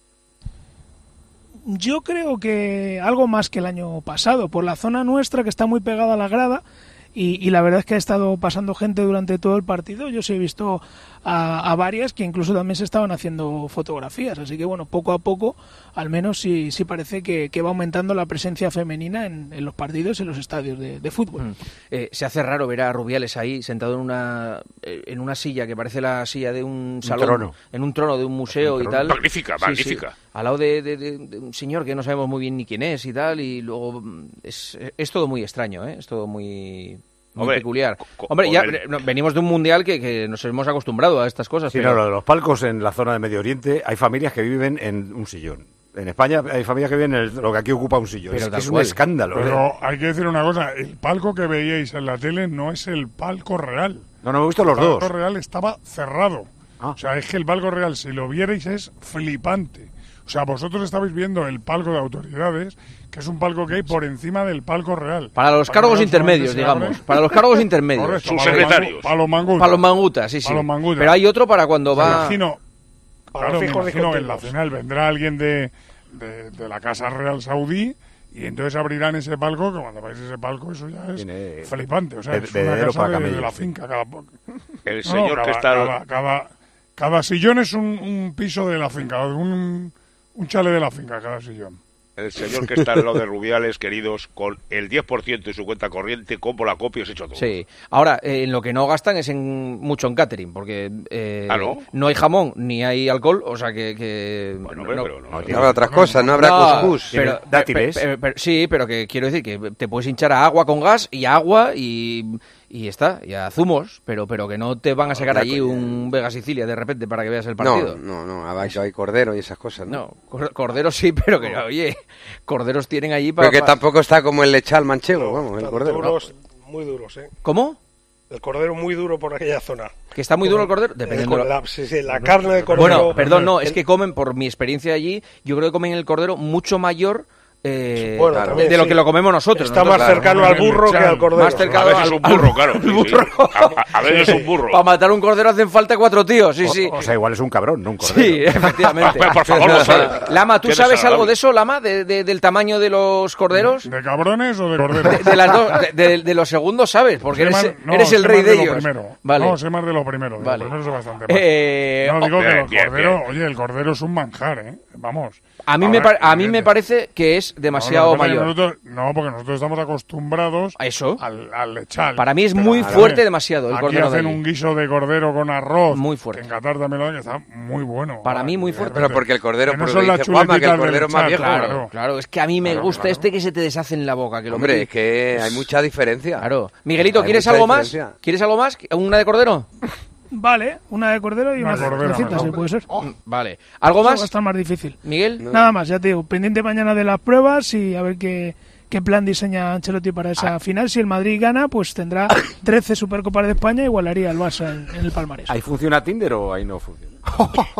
Yo creo que algo más que el año pasado, por la zona nuestra que está muy pegada a la grada, y, y la verdad es que ha estado pasando gente durante todo el partido. Yo sí he visto a, a varias que incluso también se estaban haciendo fotografías, así que bueno, poco a poco al menos sí, sí parece que, que va aumentando la presencia femenina en, en los partidos, en los estadios de, de fútbol. Mm. Eh, se hace raro ver a Rubiales ahí sentado en una en una silla que parece la silla de un salón, trono. en un trono de un museo y tal. Magnífica, Sí, magnífica. sí. Al lado de, de, de, de un señor que no sabemos muy bien ni quién es y tal, y luego es, es todo muy extraño, ¿eh? Es todo muy... Muy Hombre, peculiar. co- Hombre, ya el- no, venimos de un mundial que, que nos hemos acostumbrado a estas cosas. Sí, pero... no, lo de los palcos en la zona de Medio Oriente, hay familias que viven en un sillón. En España hay familias que viven en el- lo que aquí ocupa un sillón. Pero es, tal es un cual. escándalo. Pero ¿eh? hay que decir una cosa, el palco que veíais en la tele no es el palco real. No, no, he visto los El dos. palco real estaba cerrado. Ah. O sea, es que el palco real, si lo vierais, es flipante. O sea, vosotros estabais viendo el palco de autoridades, que es un palco que hay por encima del palco real. Para los Para cargos que intermedios, se digamos. abre. Para los cargos intermedios. Correcto, Sus para los secretarios. mangu- Para los mangutas. Para los mangutas, sí, sí. Para los mangutas. Pero hay otro para cuando Me va... imagino, Para claro, me fijos y imagino que en la continuos. final vendrá alguien de, de, de la Casa Real Saudí y entonces abrirán ese palco, que cuando veis ese palco eso ya es Tiene flipante. O sea, be- es una bebedero casa para de, de camellos. la finca. Cada, po- El No, señor cada, que está... Cada, cada, cada sillón es un, un piso de la finca, un, un chale de la finca cada sillón. El señor que está al lado de Rubiales, queridos, con el diez por ciento de su cuenta corriente, como la copia, os he hecho todo. Sí. Ahora, eh, en lo que no gastan es en mucho en catering, porque eh, ¿Ah, no? no hay jamón ni hay alcohol, o sea que... que Bueno, no- pero, no- pero no, No habrá otras cosas, no habrá No, cuscús. pero, dátiles. pe- pe- pe- sí, pero que quiero decir que te puedes hinchar a agua con gas y a agua y, y está, y a zumos, pero pero que no te van a sacar ya, allí coño. un Vega Sicilia de repente para que veas el No, partido. no, no, abajo hay cordero y esas cosas, ¿no? No, cor- corderos sí, pero que oye, corderos tienen allí para... Pero que tampoco está como el lechal manchego, vamos, el Están cordero. duros, muy duros, ¿eh? ¿Cómo? El cordero muy duro por aquella zona. ¿Que está muy duro el cordero? Eh, Dependiendo... con lo- la, sí, sí, la carne de cordero... Bueno, perdón, no, es el- que comen, por mi experiencia allí, yo creo que comen el cordero mucho mayor eh, Bueno, de- también, de lo sí. que lo comemos nosotros. Está Nosotros, más claro, cercano no, al no, burro no, que al cordero. más cercano A veces al, un burro, al- claro. al sí, sí. burro. A, a veces un burro. Para matar un cordero hacen falta cuatro tíos, sí, sí. O, o sea, igual es un cabrón, no un cordero. Sí, efectivamente. Por- por favor, no sabe. Lama, ¿tú Qué sabes desagradable. algo de eso, Lama? De, de- del tamaño de los corderos? ¿De cabrones o de corderos? De, de las dos, de, de- de los segundos, ¿sabes? Porque Sé eres, más- no, eres el sé rey más de lo ellos. primero. Vale. No, sé más de lo primero. De Vale. lo primero sé bastante más. Eh, no, digo bien, que los bien, corderos... bien. Oye, el cordero es un manjar, ¿eh? Vamos. a mí, me, Ahora, pa- a mí me evidente. parece que es demasiado No, lo que pasa es que mayor. nosotros- no, porque nosotros estamos acostumbrados ¿A eso? al, al lechal. Para mí es Pero, muy a ver, fuerte demasiado el aquí cordero de hacen allí. un guiso de cordero con arroz. Muy fuerte. Que en Qatar también lo hacen, que está muy bueno. Para mí muy fuerte. Pero porque el cordero, Que no por son lo que las dice Juanma, que el chuletitas del cordero es más lechal, viejo. Claro, Claro. claro, es que a mí me Claro, gusta claro. este que se te deshace en la boca. Que lo Hombre, metí- es que hay mucha diferencia. Claro. Miguelito, Hay ¿quieres mucha algo más? diferencia. ¿Quieres algo más? ¿Una de cordero? Vale, una de cordero y Una una, de cordero, receta, mejor. si puede ser. Vale. ¿Algo Eso va a más? estar más difícil. Miguel. Nada más, ya te digo, pendiente mañana de las pruebas y a ver qué, qué plan diseña Ancelotti para esa final. Si el Madrid gana, pues tendrá trece Supercopas de España, igualaría al Barça en, en el palmarés. ¿Ahí funciona Tinder o ahí no funciona?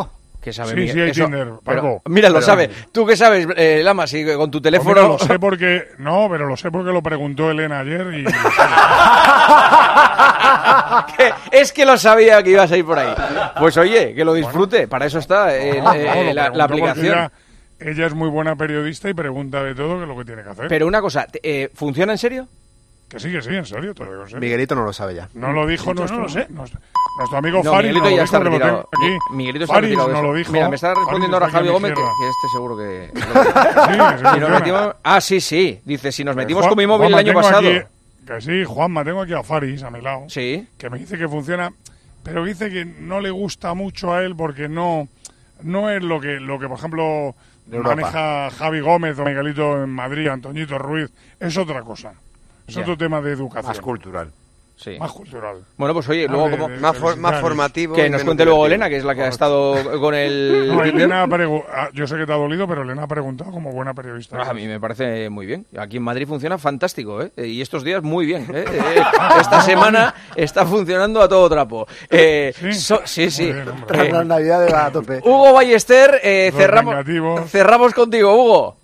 ¿Qué sabe Sí, Miguel? sí, hay Eso, Tinder, pero, Paco. mira, lo Pero- sabe. ¿Tú qué sabes, eh, Lama? Si con tu Pues teléfono... mira, lo sé porque... No, pero lo sé porque lo preguntó Elena ayer y... Es que lo sabía que ibas a ir por ahí. Pues oye, que lo disfrute. Para eso está eh, No, eh, no, lo la, la preguntó porque aplicación. Ella, ella es muy buena periodista y pregunta de todo, que es lo que tiene que hacer. Pero una cosa, eh, ¿funciona en serio? Que sí, que sí, en serio, te lo digo en serio. Miguelito no lo sabe ya. No lo dijo Yo nuestro, no lo sé. nuestro, nuestro amigo No, Faris, Miguelito no ya lo está dijo, que lo retirado. tengo aquí. Mi- Miguelito está Faris retirado de no eso. lo dijo. Mira, me está respondiendo ahora Faris está aquí Javi a mi Gómez, que, izquierda. que este seguro que... Sí, que sí Si nos funciona. metimos... Ah, sí, sí. Dice, si nos metimos Juan- con mi móvil Juanma, el año tengo pasado... aquí- que sí, Juanma, tengo aquí a Faris a mi lado. Sí. Que me dice que funciona, pero dice que no le gusta mucho a él porque no, no es lo que, lo que por ejemplo, De Europa. maneja Javi Gómez o Miguelito en Madrid, Antoñito Ruiz. Es otra cosa. Es Ya. otro tema de educación. Más cultural. Sí. Más cultural. Bueno, pues oye, Ah, luego de- como... de- Más, de for- más visitantes. formativo. Que y nos menos cuente luego divertido. Elena, que es la que ha estado con el... No, Tinder. Elena ha pregu- ah, yo sé que te ha dolido, pero Elena ha preguntado como buena periodista. Ah, a mí me parece muy bien. Aquí en Madrid funciona fantástico, ¿eh? Y estos días muy bien, ¿eh? Eh, Esta semana está funcionando a todo trapo. Eh, so- sí, sí. Muy bien, hombre. Eh, Las navidades va a tope. Hugo Ballester, eh, Los cerramos, vengativos. cerramos contigo, Hugo.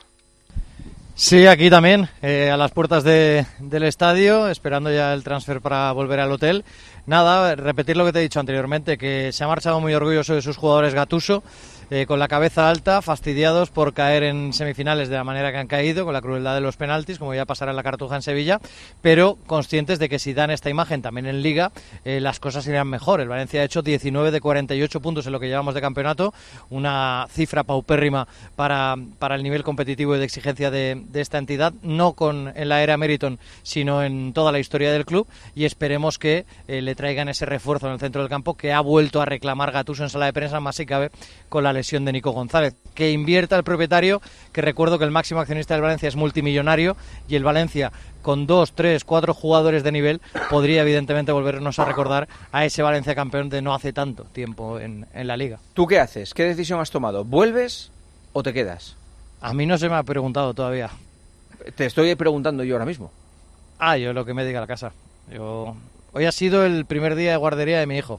Sí, aquí también, eh, a las puertas de, del estadio, esperando ya el transfer para volver al hotel. Nada, repetir lo que te he dicho anteriormente, que se ha marchado muy orgulloso de sus jugadores Gattuso, eh, con la cabeza alta, fastidiados por caer en semifinales de la manera que han caído, con la crueldad de los penaltis, como ya pasará en la Cartuja en Sevilla, pero conscientes de que si dan esta imagen también en Liga, eh, las cosas irán mejor. El Valencia ha hecho diecinueve de cuarenta y ocho puntos en lo que llevamos de campeonato, una cifra paupérrima para, para el nivel competitivo y de exigencia de, de esta entidad, no con en la era Meriton, sino en toda la historia del club, y esperemos que eh, le traigan ese refuerzo en el centro del campo que ha vuelto a reclamar Gattuso en sala de prensa, más si cabe con la lesión de Nico González. Que invierta el propietario, que recuerdo que el máximo accionista del Valencia es multimillonario, y el Valencia con dos, tres, cuatro jugadores de nivel podría evidentemente volvernos a recordar a ese Valencia campeón de no hace tanto tiempo en, en la Liga. ¿Tú qué haces? ¿Qué decisión has tomado? ¿Vuelves o te quedas? A mí no se me ha preguntado todavía. Te estoy preguntando yo ahora mismo. Ah, yo lo que me diga la casa. Yo... Hoy ha sido el primer día de guardería de mi hijo.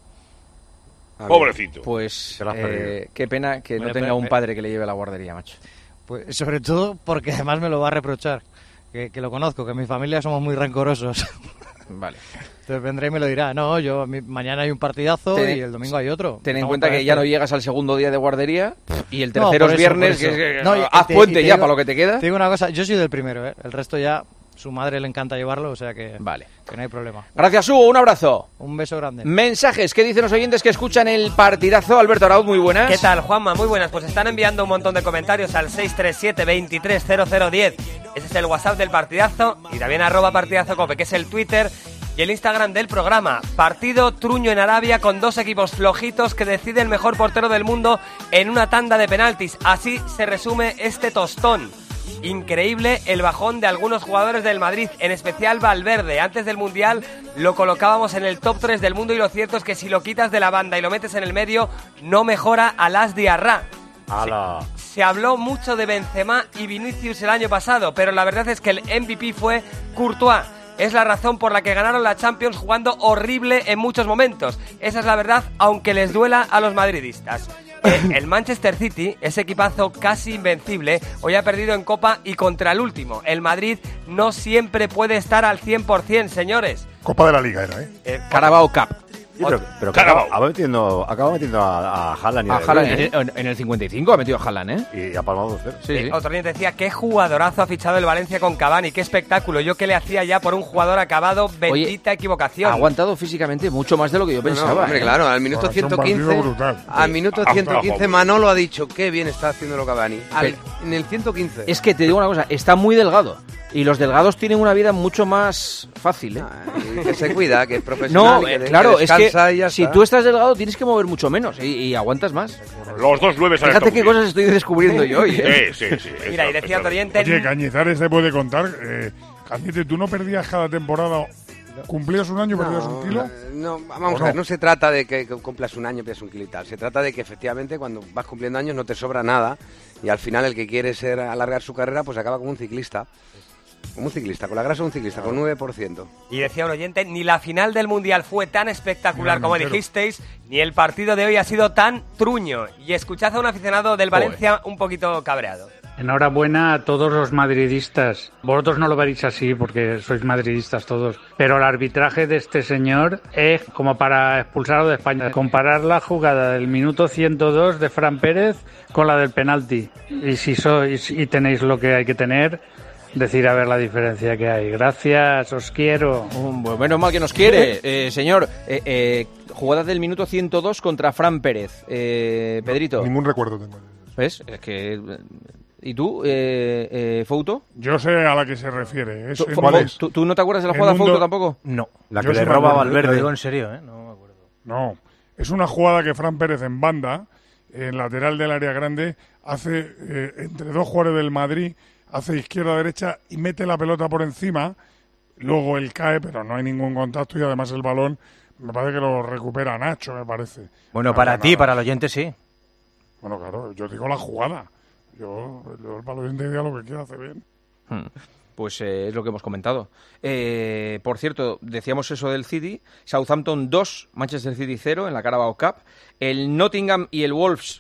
Pobrecito. Pues Te lo has eh, perdido. qué pena que no Vale, tenga pero- un padre que le lleve a la guardería, macho. Pues sobre todo porque además me lo va a reprochar. Que, que lo conozco, que en mi familia somos muy rencorosos. Vale. Entonces vendrá y me lo dirá. No, yo mi- mañana hay un partidazo Ten- y el domingo hay otro. Ten en Vamos cuenta para que ya no este. llegas al segundo día de guardería y el No, tercero por es eso, viernes, por que, eso. es que- No, y- haz y te- puente y te ya digo- para lo que te queda. Te digo una cosa, yo soy del primero, ¿eh? El resto ya, su madre le encanta llevarlo, o sea que, Vale. que no hay problema. Gracias, Hugo, un abrazo. Un beso grande. Mensajes, ¿qué dicen los oyentes que escuchan el partidazo? Alberto Arauz, muy buenas. ¿Qué tal, Juanma? Muy buenas. Pues están enviando un montón de comentarios al seis tres siete, veintitrés cero cero diez. Ese es el WhatsApp del partidazo y también arroba partidazo cope, que es el Twitter y el Instagram del programa. Partido truño en Arabia con dos equipos flojitos que decide el mejor portero del mundo en una tanda de penaltis. Así se resume este tostón. Increíble el bajón de algunos jugadores del Madrid, en especial Valverde. Antes del Mundial lo colocábamos en el top tres del mundo y lo cierto es que si lo quitas de la banda y lo metes en el medio, no mejora a Las Diarra. ¡Hala! Se habló mucho de Benzema y Vinicius el año pasado, pero la verdad es que el M V P fue Courtois. Es la razón por la que ganaron la Champions jugando horrible en muchos momentos. Esa es la verdad, aunque les duela a los madridistas. Eh, el Manchester City, ese equipazo casi invencible, hoy ha perdido en Copa y contra el último. El Madrid no siempre puede estar al cien por ciento, señores. Copa de la Liga era, ¿eh? Eh, Carabao Cup. Sí, pero pero que acaba, acaba metiendo, acaba metiendo a, a Haaland y A a Haaland, De Bruyne, en, en el cincuenta y cinco ha metido a Haaland, ¿eh? ¿eh? Y ha palmado dos cero. Sí, Eh, sí. Otro día decía, qué jugadorazo ha fichado el Valencia con Cavani, qué espectáculo. Yo que le hacía ya por un jugador acabado, bendita equivocación. Ha aguantado físicamente mucho más de lo que yo No, no, pensaba. hombre, ¿eh? claro, al minuto Bueno, es un ciento quince, partido brutal. al minuto Ah, ciento quince ah, Manolo ha dicho, qué bien está haciéndolo Cavani. Al- Pero- en el ciento quince. Es que te digo una cosa, está muy delgado. Y los delgados tienen una vida mucho más fácil, ¿eh? Ay, que se cuida, que es profesional. No, y que eh, de- claro, que es que descansa y ya si está. tú estás delgado tienes que mover mucho menos y, y aguantas más. Los dos nueve salen Fíjate top qué diez. cosas estoy descubriendo yo hoy, ¿eh? Sí, sí, sí. Mira, y eso, decía eso. otro oyente... Oye, Cañizares te puede contar. Eh, Cañete, ¿tú no perdías cada temporada? ¿Cumplías un año, perdías un kilo? No, vamos ¿O a ver, no? no se trata de que que cumplas un año, pierdas un kilo y tal. Se trata de que efectivamente cuando vas cumpliendo años no te sobra nada y al final el que quiere ser alargar su carrera pues acaba como un ciclista. Como un ciclista, con la grasa de un ciclista, con nueve por ciento. Y decía un oyente, ni la final del Mundial fue tan espectacular como dijisteis, ni el partido de hoy ha sido tan truño. Y escuchad a un aficionado del Valencia un poquito cabreado. Enhorabuena a todos los madridistas. Vosotros no lo veréis así porque sois madridistas todos. Pero el arbitraje de este señor es como para expulsarlo de España. Comparar la jugada del minuto ciento dos de Fran Pérez con la del penalti. Y si sois y tenéis lo que hay que tener, decir a ver la diferencia que hay. Gracias, os quiero. Um, menos mal que nos quiere, eh, señor. Eh, eh, jugada del minuto ciento dos contra Fran Pérez. Eh, Pedrito. No, ningún recuerdo tengo. ¿Ves? Es que... ¿Y tú, eh, eh, Fouto? Yo sé a la que se refiere. Es, ¿Tú, ¿cuál es? ¿Tú, ¿Tú no te acuerdas de la jugada, mundo... Fouto, tampoco? No. La Yo que le roba a Valverde. Lo digo en serio, ¿eh? No me acuerdo. No. Es una jugada que Fran Pérez en banda, en lateral del área grande, hace eh, entre dos jugadores del Madrid, hace izquierda-derecha y mete la pelota por encima. Luego él cae, pero no hay ningún contacto y además el balón me parece que lo recupera Nacho, me parece. Bueno, no, para no, ti, nada. Para el oyente sí. Bueno, claro, yo digo la jugada. Yo, yo el balón diga lo que quiera, hace bien. Hmm. Pues eh, es lo que hemos comentado. Eh, por cierto, decíamos eso del City. Southampton dos, Manchester City cero en la Carabao Cup. El Nottingham y el Wolves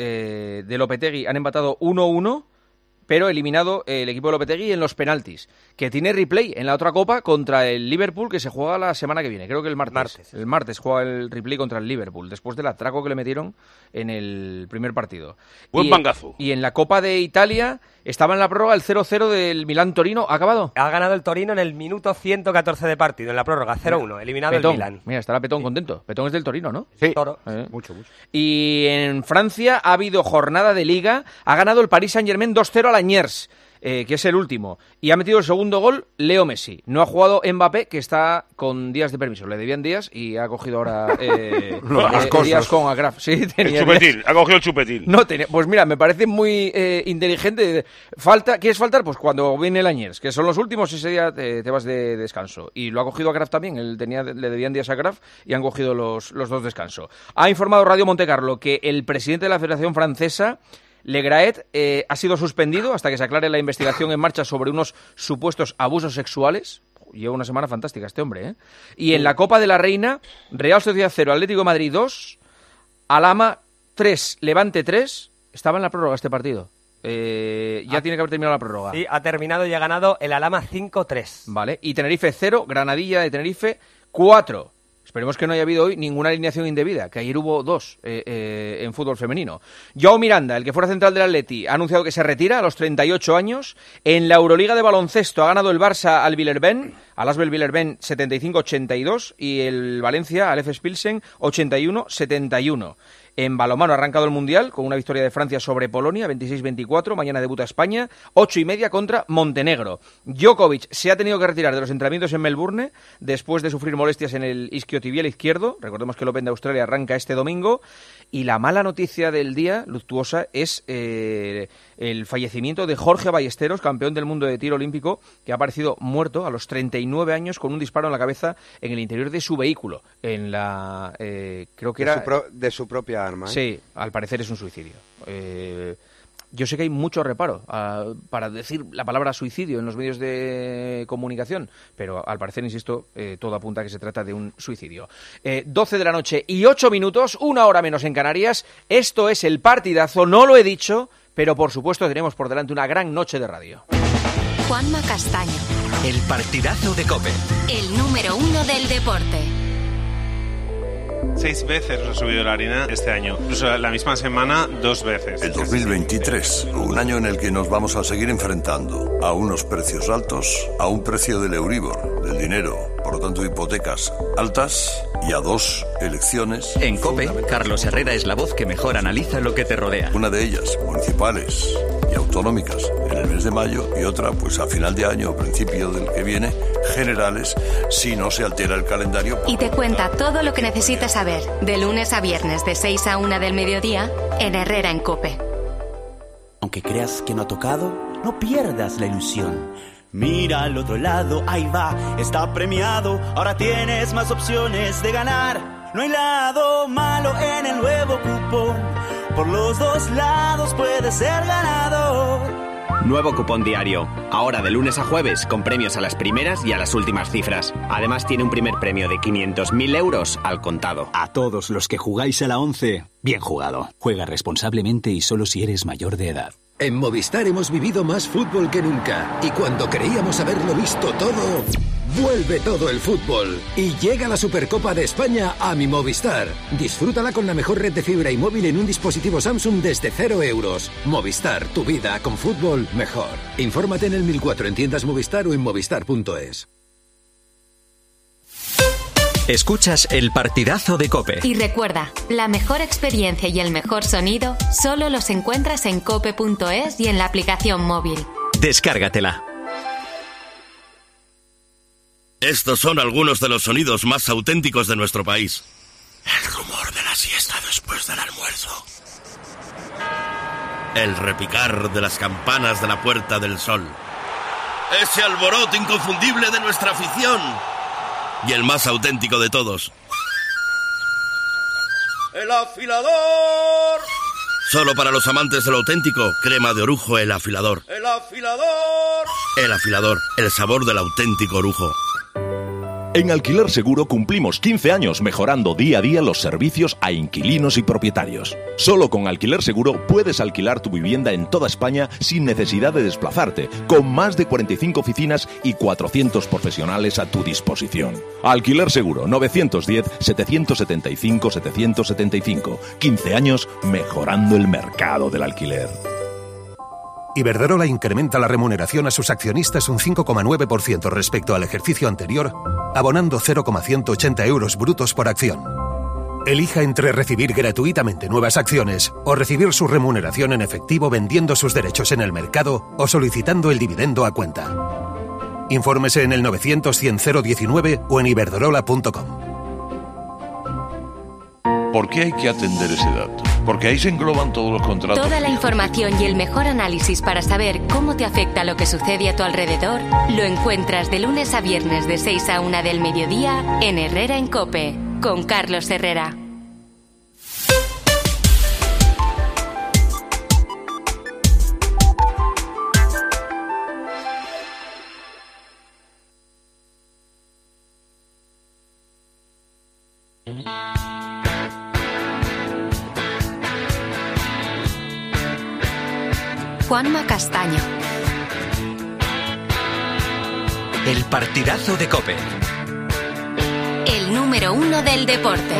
eh, de Lopetegui han empatado uno uno, pero eliminado el equipo de Lopetegui en los penaltis, que tiene replay en la otra copa contra el Liverpool, que se juega la semana que viene, creo que el martes. martes. El martes juega el replay contra el Liverpool, después del atraco que le metieron en el primer partido. Buen y, mangazo. Y en la Copa de Italia estaba en la prórroga el cero cero del Milán-Torino. ¿Ha acabado? Ha ganado el Torino en el minuto ciento catorce de partido, en la prórroga, cero uno, eliminado Petón. el Milán. Mira, estará Petón contento. Petón es del Torino, ¿no? Sí, Toro. Eh. Mucho, mucho. Y en Francia ha habido jornada de Liga. Ha ganado el Paris Saint-Germain dos cero a Laniers. Eh, que es el último, y ha metido el segundo gol Leo Messi. No ha jugado Mbappé, que está con días de permiso. Le debían días y ha cogido ahora eh, eh, días con Agraf. Sí, tenía el chupetín, días. Ha cogido el chupetín. No tenía, pues mira, me parece muy eh, inteligente. Falta, ¿quieres faltar? Pues cuando viene el Añers, que son los últimos, ese día te, te vas de descanso. Y lo ha cogido Agraf también. Él tenía, le debían días a Agraf y han cogido los, los dos descanso. Ha informado Radio Montecarlo que el presidente de la Federación Francesa, Le Graet, eh, ha sido suspendido hasta que se aclare la investigación en marcha sobre unos supuestos abusos sexuales. Lleva una semana fantástica este hombre, ¿eh? Y en la Copa de la Reina, Real Sociedad cero, Atlético de Madrid dos, Alhama tres, Levante tres. Estaba en la prórroga este partido. Eh, ya ah, tiene que haber terminado la prórroga. Sí, ha terminado y ha ganado el Alhama cinco tres. Vale, y Tenerife cero, Granadilla de Tenerife cuatro. Esperemos que no haya habido hoy ninguna alineación indebida, que ayer hubo dos eh, eh, en fútbol femenino. Joao Miranda, el que fuera central del Atleti, ha anunciado que se retira a los treinta y ocho años. En la Euroliga de baloncesto ha ganado el Barça al Villerben, al Asbel Villerben setenta y cinco ochenta y dos, y el Valencia al F S Pilsen ochenta y uno setenta y uno. En balonmano ha arrancado el Mundial con una victoria de Francia sobre Polonia, veintiséis veinticuatro. Mañana debuta España, ocho y media contra Montenegro. Djokovic se ha tenido que retirar de los entrenamientos en Melbourne después de sufrir molestias en el isquiotibial izquierdo. Recordemos que el Open de Australia arranca este domingo. Y la mala noticia del día, luctuosa, es eh, el fallecimiento de Jorge Ballesteros, campeón del mundo de tiro olímpico, que ha aparecido muerto a los treinta y nueve años con un disparo en la cabeza en el interior de su vehículo. En la, eh, creo que de era su pro, de su propia arma. ¿eh? Sí, al parecer es un suicidio. Eh, yo sé que hay mucho reparo a, para decir la palabra suicidio en los medios de comunicación, pero al parecer, insisto, eh, todo apunta a que se trata de un suicidio. Eh, doce de la noche y ocho minutos, una hora menos en Canarias. Esto es el partidazo, no lo he dicho, pero por supuesto tenemos por delante una gran noche de radio. Juanma Castaño. El partidazo de COPE. El número uno del deporte. Seis veces nos ha subido la harina este año. Incluso la misma semana, dos veces. El dos mil veintitrés, un año en el que nos vamos a seguir enfrentando a unos precios altos, a un precio del Euribor, del dinero, por lo tanto hipotecas altas, y a dos elecciones. En COPE, Carlos Herrera es la voz que mejor analiza lo que te rodea. Una de ellas, municipales y autonómicas, en el mes de mayo, y otra, pues a final de año o principio del que viene, generales, si no se altera el calendario. Y te cuenta todo lo que necesitas saber, de lunes a viernes, de seis a una del mediodía, en Herrera en COPE. Aunque creas que no ha tocado, no pierdas la ilusión. Mira al otro lado, ahí va, está premiado. Ahora tienes más opciones de ganar. No hay lado malo en el nuevo cupón. Por los dos lados puedes ser ganador. Nuevo cupón diario. Ahora de lunes a jueves, con premios a las primeras y a las últimas cifras. Además tiene un primer premio de quinientos mil euros al contado. A todos los que jugáis a la once, bien jugado. Juega responsablemente y solo si eres mayor de edad. En Movistar hemos vivido más fútbol que nunca. Y cuando creíamos haberlo visto todo, vuelve todo el fútbol. Y llega la Supercopa de España a mi Movistar. Disfrútala con la mejor red de fibra y móvil en un dispositivo Samsung desde cero euros. Movistar, tu vida con fútbol mejor. Infórmate en el mil cuatro en tiendas Movistar o en movistar punto es. Escuchas el partidazo de COPE. Y recuerda, la mejor experiencia y el mejor sonido solo los encuentras en cope punto es y en la aplicación móvil. Descárgatela. Estos son algunos de los sonidos más auténticos de nuestro país. El rumor de la siesta después del almuerzo. El repicar de las campanas de la Puerta del Sol. Ese alboroto inconfundible de nuestra afición. Y el más auténtico de todos. ¡El afilador! Solo para los amantes de lo auténtico, crema de orujo El Afilador. ¡El afilador! El Afilador, el sabor del auténtico orujo. En Alquiler Seguro cumplimos quince años mejorando día a día los servicios a inquilinos y propietarios. Solo con Alquiler Seguro puedes alquilar tu vivienda en toda España sin necesidad de desplazarte, con más de cuarenta y cinco oficinas y cuatrocientos profesionales a tu disposición. Alquiler Seguro, novecientos diez, setecientos setenta y cinco, setecientos setenta y cinco. quince años mejorando el mercado del alquiler. Iberdrola incrementa la remuneración a sus accionistas un cinco coma nueve por ciento respecto al ejercicio anterior, abonando cero coma ciento ochenta euros brutos por acción. Elija entre recibir gratuitamente nuevas acciones o recibir su remuneración en efectivo vendiendo sus derechos en el mercado o solicitando el dividendo a cuenta. Infórmese en el novecientos cien cero diecinueve o en iberdrola punto com. ¿Por qué hay que atender ese dato? Porque ahí se engloban todos los contratos. Toda la información y el mejor análisis para saber cómo te afecta lo que sucede a tu alrededor lo encuentras de lunes a viernes de seis a una del mediodía en Herrera en COPE, con Carlos Herrera. Juanma Castaño. El partidazo de COPE. El número uno del deporte.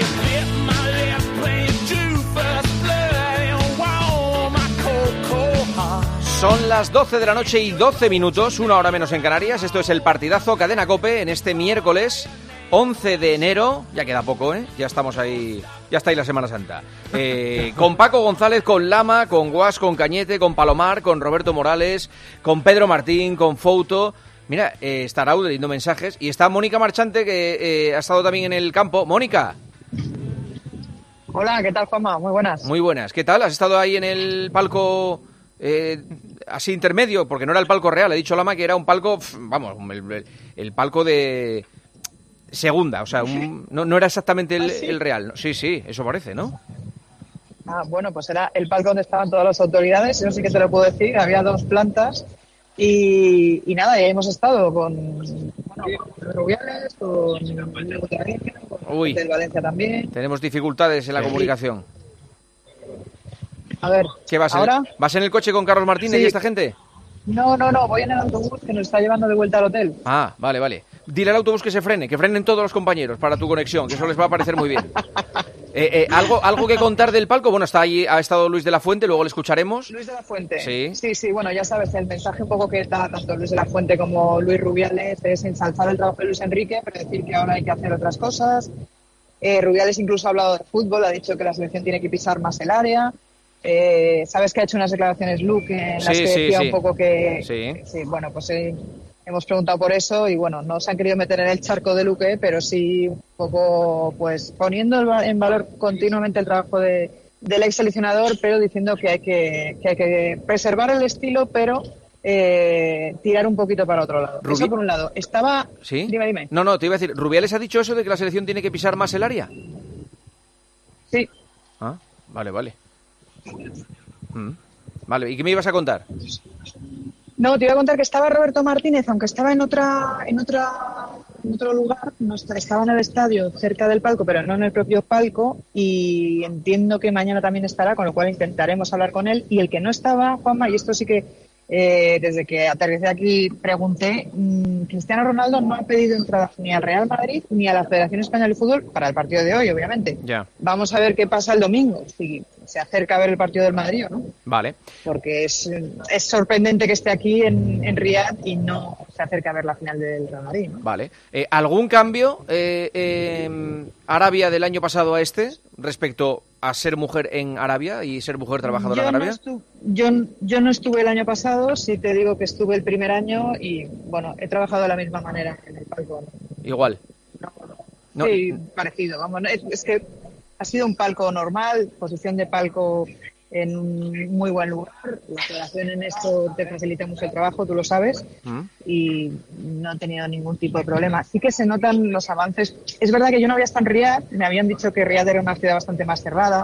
Son las doce de la noche y doce minutos, una hora menos en Canarias. Esto es el partidazo Cadena COPE en este miércoles once de enero, ya queda poco, ¿eh? Ya estamos ahí, ya está ahí la Semana Santa. Eh, con Paco González, con Lama, con Guas, con Cañete, con Palomar, con Roberto Morales, con Pedro Martín, con Fouto. Mira, eh, está Raúl leyendo mensajes y está Mónica Marchante, que eh, ha estado también en el campo. Mónica. Hola, ¿qué tal, Juanma? Muy buenas. Muy buenas. ¿Qué tal? ¿Has estado ahí en el palco eh, así intermedio? Porque no era el palco real. He dicho Lama que era un palco, pf, vamos, el, el, el palco de... segunda, o sea, un, no, no era exactamente el, ¿Ah, sí? el real. Sí, sí, eso parece, ¿no? Ah, bueno, pues era el palco donde estaban todas las autoridades, eso sí que te lo puedo decir, había dos plantas y, y nada, ya hemos estado con, bueno, con Rubiales, con Uy, del Valencia también. Tenemos dificultades en la sí. comunicación. A ver, ¿qué vas? ¿ahora? En el, ¿Vas en el coche con Carlos Martínez sí. y esta gente? No, no, no, voy en el autobús que nos está llevando de vuelta al hotel. Ah, vale, vale. Dile al autobús que se frene, que frenen todos los compañeros para tu conexión, que eso les va a parecer muy bien. Eh, eh, ¿algo, ¿Algo que contar del palco? Bueno, está allí, ha estado Luis de la Fuente, luego le escucharemos. Luis de la Fuente. Sí. Sí, sí, bueno, ya sabes, el mensaje un poco que da tanto Luis de la Fuente como Luis Rubiales es ensalzar el trabajo de Luis Enrique, pero decir que ahora hay que hacer otras cosas. Eh, Rubiales incluso ha hablado de fútbol, ha dicho que la selección tiene que pisar más el área. Eh, sabes que ha hecho unas declaraciones Luke en las sí, que sí, decía sí. un poco que... Sí, sí bueno, pues eh, hemos preguntado por eso y bueno, no se han querido meter en el charco de Luque, pero sí un poco pues poniendo en valor continuamente el trabajo de, del ex seleccionador, pero diciendo que hay que, que hay que preservar el estilo, pero eh, tirar un poquito para otro lado. Rubi... Eso por un lado. Estaba... ¿Sí? Dime, dime. No, no, te iba a decir, ¿Rubiales ha dicho eso de que la selección tiene que pisar más el área? Sí. Ah, vale, vale. Mm. Vale, ¿y qué me ibas a contar? No, te iba a contar que estaba Roberto Martínez, aunque estaba en otra, en otra, en otro lugar, no está- estaba en el estadio, cerca del palco, pero no en el propio palco, y entiendo que mañana también estará, con lo cual intentaremos hablar con él. Y el que no estaba, Juanma, y esto sí que eh, desde que aterricé aquí pregunté, mmm, Cristiano Ronaldo no ha pedido entradas ni al Real Madrid ni a la Federación Española de Fútbol para el partido de hoy, obviamente. Ya. Vamos a ver qué pasa el domingo, si se acerca a ver el partido del Madrid o no. Vale. Porque es, es sorprendente que esté aquí en, en Riad y no se acerca a ver la final del Real Madrid, ¿no? Vale. Eh, ¿Algún cambio eh, eh, Arabia del año pasado a este respecto a ser mujer en Arabia y ser mujer trabajadora Yo en no, Arabia? estu- yo, yo no estuve el año pasado, sí te digo que estuve el primer año y, bueno, he trabajado de la misma manera en el palco. Igual. No. Sí, parecido. Vamos, no, es, es que ha sido un palco normal, posición de palco en un muy buen lugar. La federación en esto te facilita mucho el trabajo, tú lo sabes, Mm. y no he tenido ningún tipo de problema. Sí que se notan los avances. Es verdad que yo no había estado en Riad, me habían dicho que Riad era una ciudad bastante más cerrada,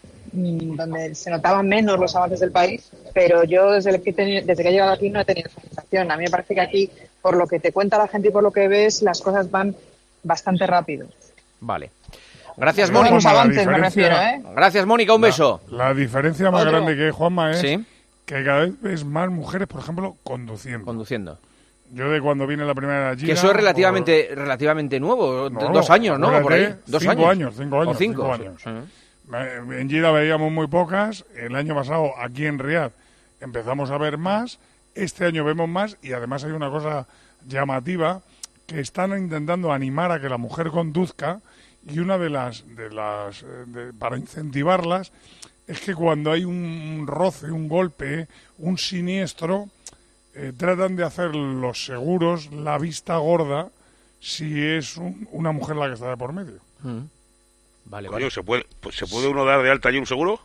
mm, donde se notaban menos los avances del país, pero yo desde que, he tenido- desde que he llegado aquí no he tenido esa sensación. A mí me parece que aquí, por lo que te cuenta la gente y por lo que ves, las cosas van bastante rápido. Vale. Gracias, No Mónica. los avances, me refiero, ¿eh? Gracias, Mónica. Un La- beso. La diferencia más Otro. grande que hay, Juanma, es Sí. que cada vez ves más mujeres, por ejemplo, conduciendo. Conduciendo. Yo de cuando vine la primera gira... Que eso es relativamente, relativamente nuevo. No, dos años, ¿no? Por ahí. acuérdate, Dos cinco años. años, cinco años, O cinco. cinco años. Eh, En gira veíamos muy pocas. El año pasado, aquí en Riad, empezamos a ver más. Este año vemos más. Y además hay una cosa llamativa, que están intentando animar a que la mujer conduzca. Y una de las... de las eh, de- para incentivarlas es que cuando hay un roce, un golpe, un siniestro, eh, tratan de hacer los seguros la vista gorda si es un- una mujer la que está de por medio. Mm. Vale, Coño, ¿se puede, pues, ¿se puede uno dar de alta allí un seguro?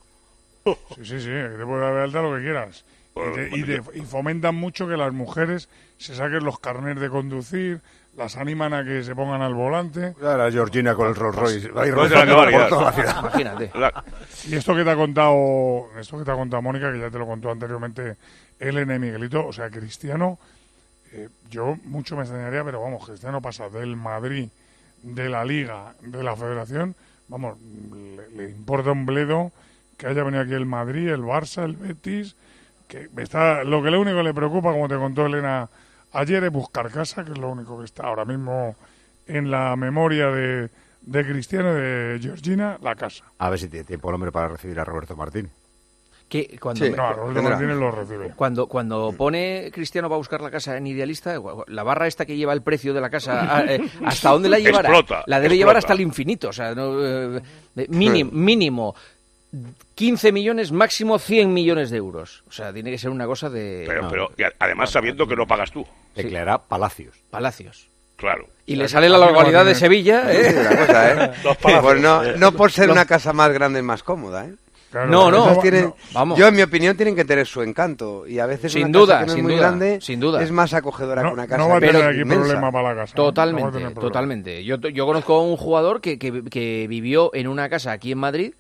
Sí, sí, sí, que te puede dar de alta lo que quieras. Y, te- y te- y fomentan mucho que las mujeres se saquen los carnets de conducir, las animan a que se pongan al volante. La Georgina con el Rolls Royce. Va a ir Pues rozando la por toda la ciudad. Imagínate. Y esto que te ha contado, esto que te ha contado Mónica, que ya te lo contó anteriormente Elena y Miguelito, o sea, Cristiano, eh, yo mucho me extrañaría, pero vamos, Cristiano pasa del Madrid, de la Liga, de la Federación, vamos, le, le importa un bledo que haya venido aquí el Madrid, el Barça, el Betis, que está, lo que lo único que le preocupa, como te contó Elena ayer, es buscar casa, que es lo único que está ahora mismo en la memoria de, de Cristiano y de Georgina, la casa. A ver si tiene tiempo el hombre para recibir a Roberto Martín. Que cuando, Sí, no, Roberto Martínez lo recibe. Cuando, cuando pone Cristiano va a buscar la casa en Idealista, la barra esta que lleva el precio de la casa, a- eh, ¿hasta dónde la llevará? Explota, la debe explota. llevar hasta el infinito. O sea, no, eh, mínimo, mínimo quince millones, máximo cien millones de euros. O sea, tiene que ser una cosa de... Pero, no, pero y a- además sabiendo que no pagas tú. Declarará Palacios. Palacios. Claro. Y le sale la localidad de Sevilla, ¿eh? Sí, una cosa, ¿eh? Los palacios. Pues no, no por ser Los- una casa más grande es más cómoda, ¿eh? Claro, No, no, Esas tienen- no, vamos. Yo, en mi opinión, tienen que tener su encanto. Y a veces Sin una duda, casa que no sin es muy duda, grande sin duda. es más acogedora No, que una casa no va a tener que es aquí inmensa. problema para la casa. ¿eh? No va a Totalmente, tener problema. totalmente. Yo, yo conozco a un jugador que, que, que vivió en una casa aquí en Madrid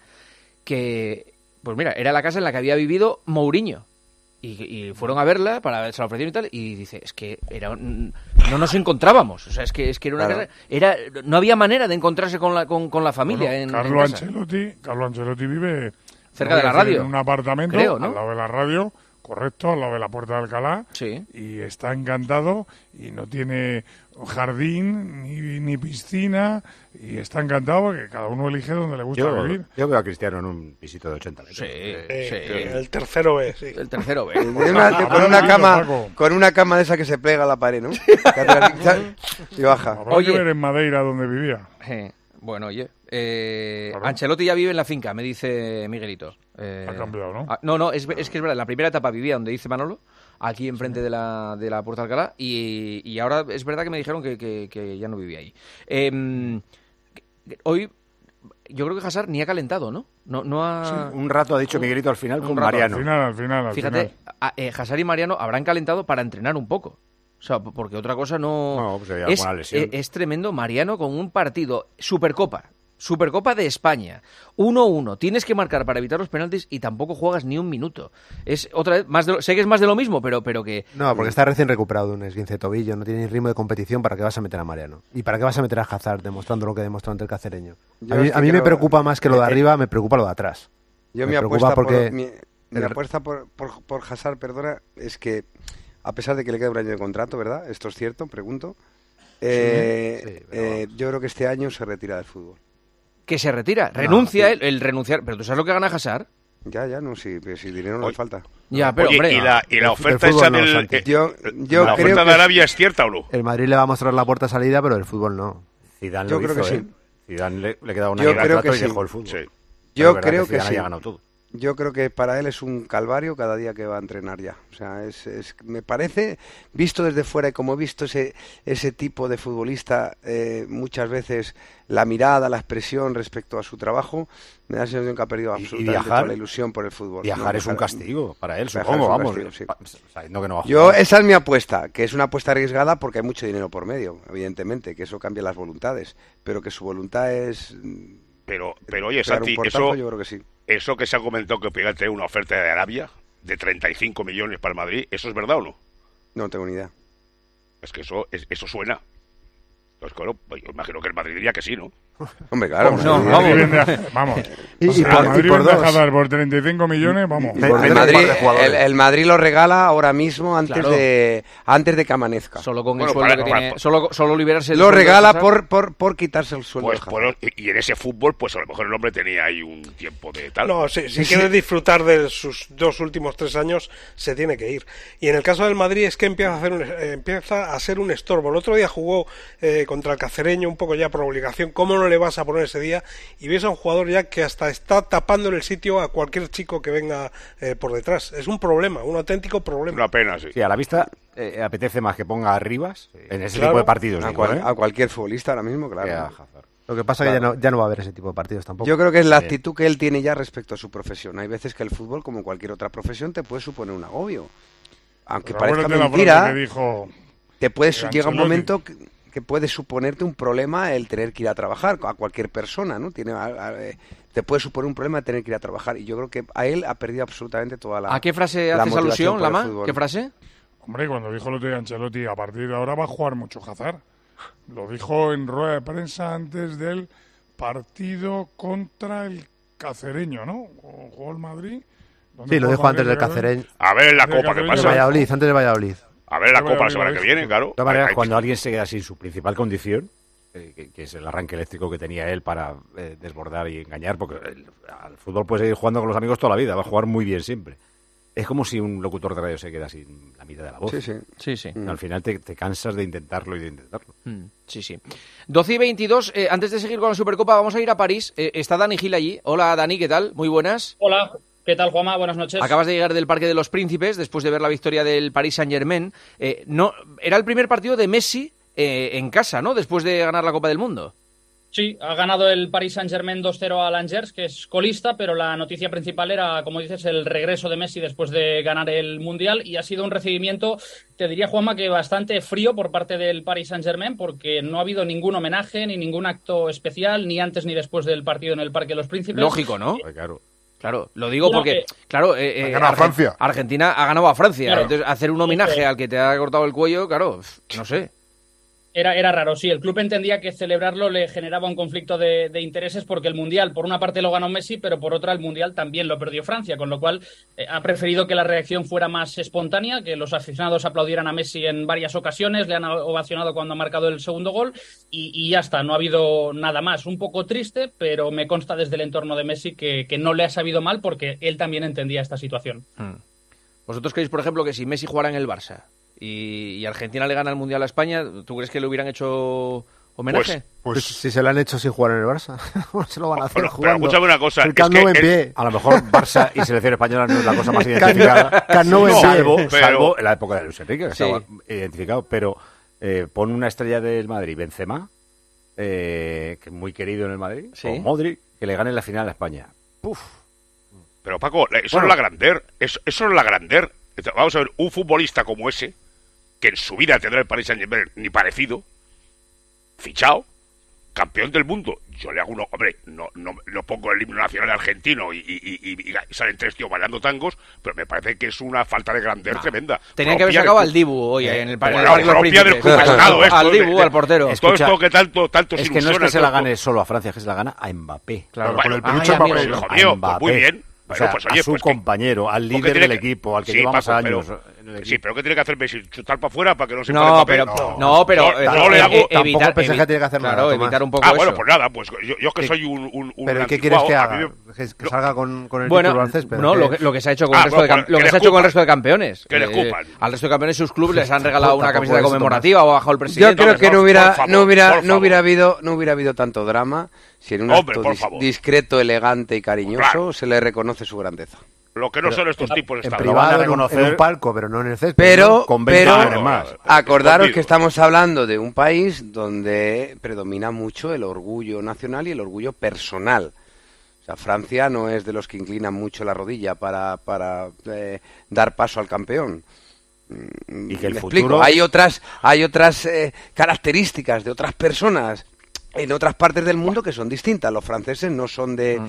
que, pues mira, era la casa en la que había vivido Mourinho. Y, y fueron a verla, para se la ofrecieron y tal, y dice, es que era un- no nos encontrábamos. O sea, es que, es que era una Claro. casa... Era, no había manera de encontrarse con la, con, con la familia Bueno, en, Carlo en casa. Ancelotti, Carlo Ancelotti vive Cerca no de la voy a decir radio. en un apartamento Creo, ¿no? al lado de la radio, correcto, al lado de la Puerta de Alcalá. Sí. Y está encantado y no tiene jardín ni, ni piscina y está encantado porque cada uno elige donde le gusta Yo, vivir. yo veo a Cristiano en un pisito de ochenta metros. Sí, Eh, sí. El tercero B, sí. El tercero B. De una- de- con una cama con una cama de esa que se pega a la pared, ¿no? Que hace así, y baja. Habrá Oye. que ver en Madeira donde vivía. Eh, bueno, oye, eh, Claro. Ancelotti ya vive en la finca, me dice Miguelito. Eh, Ha cambiado, ¿no? ah, no, no, es, es que es verdad, la primera etapa vivía donde dice Manolo, aquí enfrente de la, de la Puerta de Alcalá, y, y ahora es verdad que me dijeron que, que- que ya no vivía ahí. Eh, hoy, yo creo que Hazard ni ha calentado, ¿no? No, no ha... Un rato ha dicho Miguelito al final con Un rato, Mariano. Al final, al final, al Fíjate, final. a- eh, Hazard y Mariano habrán calentado para entrenar un poco. O sea, porque otra cosa no... No, pues había es, alguna lesión. eh, es tremendo. Mariano con un partido Supercopa Supercopa de España, uno uno, tienes que marcar para evitar los penaltis y tampoco juegas ni un minuto. Es otra vez más de lo, sé que es más de lo mismo, pero pero que no, porque está recién recuperado de un esguince de tobillo, no tiene ni ritmo de competición. ¿Para qué vas a meter a Mariano? ¿Y para qué vas a meter a Hazard demostrando lo que demostró ante el Cacereño? Yo a mí, es que a mí creo... me preocupa más que lo de arriba, me preocupa lo de atrás. Yo me mi preocupa apuesta porque por, mi, mi apuesta por, por, por Hazard, perdona, es que a pesar de que le queda un año de contrato, ¿verdad? Esto es cierto, pregunto. Eh, sí, sí, eh, yo creo que este año se retira del fútbol. Que se retira, renuncia no, él, el renunciar. Pero ¿tú sabes lo que gana Hazard? Ya, ya, no, sí, pero si dinero no le falta. Ya, pero Oye, hombre, y la, y la el, oferta el esa no, del... eh, yo yo ¿La creo oferta que de Arabia es cierta o no? El Madrid le va a mostrar la puerta salida, pero el fútbol no. Zidane yo lo creo hizo, que ¿eh? sí. Zidane le, le quedaba una Yo liga de creo trato que y sí. dejó el fútbol. Sí. Yo Pero creo que, que Zidane sí. haya ganado todo. Yo creo que para él es un calvario cada día que va a entrenar ya. O sea, es, es me parece, visto desde fuera y como he visto ese ese tipo de futbolista, eh, muchas veces la mirada, la expresión respecto a su trabajo, me da la sensación que ha perdido absolutamente viajar, toda la ilusión por el fútbol. Viajar No, es un castigo para él, viajar supongo, es un vamos. castigo, sí. Sabiendo que no va a Yo, jugar. esa es mi apuesta, que es una apuesta arriesgada porque hay mucho dinero por medio, evidentemente, que eso cambia las voluntades, pero que su voluntad es... Pero, pero oye, pegar Santi, un portazo, eso, yo creo que sí. eso que se ha comentado que pegarte una oferta de Arabia de treinta y cinco millones para el Madrid, ¿eso es verdad o no? No tengo ni idea. Es que eso es, eso suena. Pues claro, yo imagino que el Madrid diría que sí, ¿no? Hombre, claro. Vamos, no, vamos. Vende, vamos. Y, o sea, y por, el Madrid y por vende dos. a Hazard por treinta y cinco millones, vamos. El Madrid, el, el Madrid lo regala ahora mismo antes Claro. de antes de que amanezca. Solo con Bueno, el sueldo para- que para- tiene, solo, solo liberarse el Lo sueldo de regala Hazard. por, por, por quitarse el sueldo. Pues, de Hazard. bueno, y y en ese fútbol, pues a lo mejor el hombre tenía ahí un tiempo de tal. No, si, si Sí, quiere sí. disfrutar de sus dos últimos tres años, se tiene que ir. Y en el caso del Madrid es que empieza a, hacer un, eh, empieza a ser un estorbo. El otro día jugó eh, contra el Cacereño, un poco ya por obligación. ¿Cómo no le vas a poner ese día? Y ves a un jugador ya que hasta está tapando el sitio a cualquier chico que venga eh, por detrás. Es un problema, un auténtico problema. Una pena, sí. Sí, a la vista eh, apetece más que ponga a Rivas en ese Claro. tipo de partidos. a, digo, cual- ¿eh? a cualquier futbolista ahora mismo, Que claro. a Hazard. Lo que pasa es que ya no, ya no va a haber ese tipo de partidos tampoco. Yo creo que es la Sí. actitud que él tiene ya respecto a su profesión. Hay veces que el fútbol, como cualquier otra profesión, te puede suponer un agobio. Aunque Pero parezca acuérdate la mentira, frase que dijo te puede eh, su- llega un Ancelotti. momento que, que puede suponerte un problema el tener que ir a trabajar a cualquier persona, ¿no? Tiene a- a- eh, te puede suponer un problema tener que ir a trabajar y yo creo que a él ha perdido absolutamente toda la ¿A qué frase la haces motivación alusión, por el Lama? fútbol. ¿Qué frase? Hombre, cuando dijo el otro día Ancelotti, a partir de ahora va a jugar mucho Hazard. Lo dijo en rueda de prensa antes del partido contra el Cacereño, ¿no? ¿O jugó el Madrid? ¿Dónde Sí, lo jugó el dijo antes Madrid? del Cacereño. A ver en la Del Copa, ¿qué Cacereño. De pasa? Valladolid, antes de Valladolid. A ver en la Yo Copa la voy a semana que ver. viene, claro. De todas maneras, Hay- hay- cuando alguien se queda sin su principal condición, eh, que, que es el arranque eléctrico que tenía él para eh, desbordar y engañar, porque el- al fútbol puede seguir jugando con los amigos toda la vida, va a jugar muy bien siempre. Es como si un locutor de radio se queda sin la mitad de la voz. Sí, sí. Sí, sí. Al final te, te cansas de intentarlo y de intentarlo. Mm, sí, sí. doce y veintidós, eh, antes de seguir con la Supercopa, vamos a ir a París. Eh, está Dani Gil allí. Hola, Dani, ¿qué tal? Muy buenas. Hola, ¿qué tal, Juanma? Buenas noches. Acabas de llegar del Parque de los Príncipes después de ver la victoria del Paris Saint-Germain. Eh, no, era el primer partido de Messi eh, en casa, ¿no? Después de ganar la Copa del Mundo. Sí, ha ganado el Paris Saint-Germain dos cero al Angers, que es colista, pero la noticia principal era, como dices, el regreso de Messi después de ganar el Mundial y ha sido un recibimiento, te diría, Juanma, que bastante frío por parte del Paris Saint-Germain porque no ha habido ningún homenaje ni ningún acto especial, ni antes ni después del partido en el Parque de los Príncipes. Lógico, ¿no? Pues claro. Claro, lo digo No, porque, eh, claro, eh, ha eh, ganado Argen- Francia. Argentina ha ganado a Francia. Claro. Entonces, hacer un homenaje Eh, al que te ha cortado el cuello, claro, no sé. Era, era raro, sí. El club entendía que celebrarlo le generaba un conflicto de, de intereses porque el Mundial, por una parte, lo ganó Messi, pero por otra, el Mundial también lo perdió Francia, con lo cual eh, ha preferido que la reacción fuera más espontánea, que los aficionados aplaudieran a Messi en varias ocasiones, le han ovacionado cuando ha marcado el segundo gol y, y ya está, no ha habido nada más. Un poco triste, pero me consta desde el entorno de Messi que, que no le ha sabido mal porque él también entendía esta situación. Mm. ¿Vosotros creéis, por ejemplo, que si Messi jugara en el Barça y, y Argentina le gana el Mundial a España, ¿tú crees que le hubieran hecho homenaje? Pues si se lo han hecho sin jugar en el Barça, ¿cómo se lo van a hacer Pero, pero jugando? escúchame una cosa. El es Camp que Nou en el- pie. A lo mejor Barça y selección española no es la cosa más identificada. Camp Nou en pie. salvo, Pero- salvo en la época de Luis Enrique, que Sí. estaba identificado. Pero eh, pon una estrella del Madrid, Benzema, eh, que es muy querido en el Madrid, Sí. o Modric, que le gane la final a España. Puf. Pero Paco, eso Bueno. es la grandeur. Eso, eso es la grandeur. Vamos a ver, un futbolista como ese, que en su vida tendrá el Paris Saint-Germain ni parecido, fichado, campeón del mundo. yo le hago uno, hombre, no, no, no pongo el himno nacional argentino y, y, y, y salen tres tíos bailando tangos, pero me parece que es una falta de grandeza no. tremenda. Tenían que haber sacado al Dibu hoy eh, en el Parque de los Príncipes. Al Dibu, al portero. Todo esto que tanto, tanto es que no es que se la gane solo a Francia, es que se la gana a Mbappé. Claro, con el peluche Mbappé. Hijo mío, pues muy bien. Bueno, o sea, pues, oye, a su pues compañero, que, al líder del que, equipo, al que sí, lleva más años. Pero, sí, pero ¿qué tiene que hacer Messi? ¿Chutar para afuera para que no se no, pero, no, no, pero no, no, no le hago... Eh, evitar, P S G tiene que hacer claro, nada, evitar un poco ah, eso. bueno, pues nada, pues yo, yo que soy un, un, un ¿Pero qué quieres que haga? Me... ¿Que salga con, con el bueno, título al césped? No, lo que, lo que se ha hecho con, ah, el, resto bueno, de, lo que que se ha hecho con el resto de campeones. Que eh, le escupan. Al resto de campeones sus clubes les han regalado una camiseta conmemorativa o ha bajado el presidente. Yo creo que no hubiera no hubiera no hubiera habido no hubiera habido tanto drama si en un acto discreto, elegante y cariñoso se le reconoce su grandeza. Lo que no pero, son estos tipos en privado, en un, en un palco, pero no en el césped. Pero, ¿no? Con pero más. acordaros que estamos hablando de un país donde predomina mucho el orgullo nacional y el orgullo personal. O sea, Francia no es de los que inclinan mucho la rodilla para, para eh, dar paso al campeón. Y que el Me futuro... explico. Hay otras, hay otras eh, características de otras personas en otras partes del mundo que son distintas. Los franceses no son de... Mm.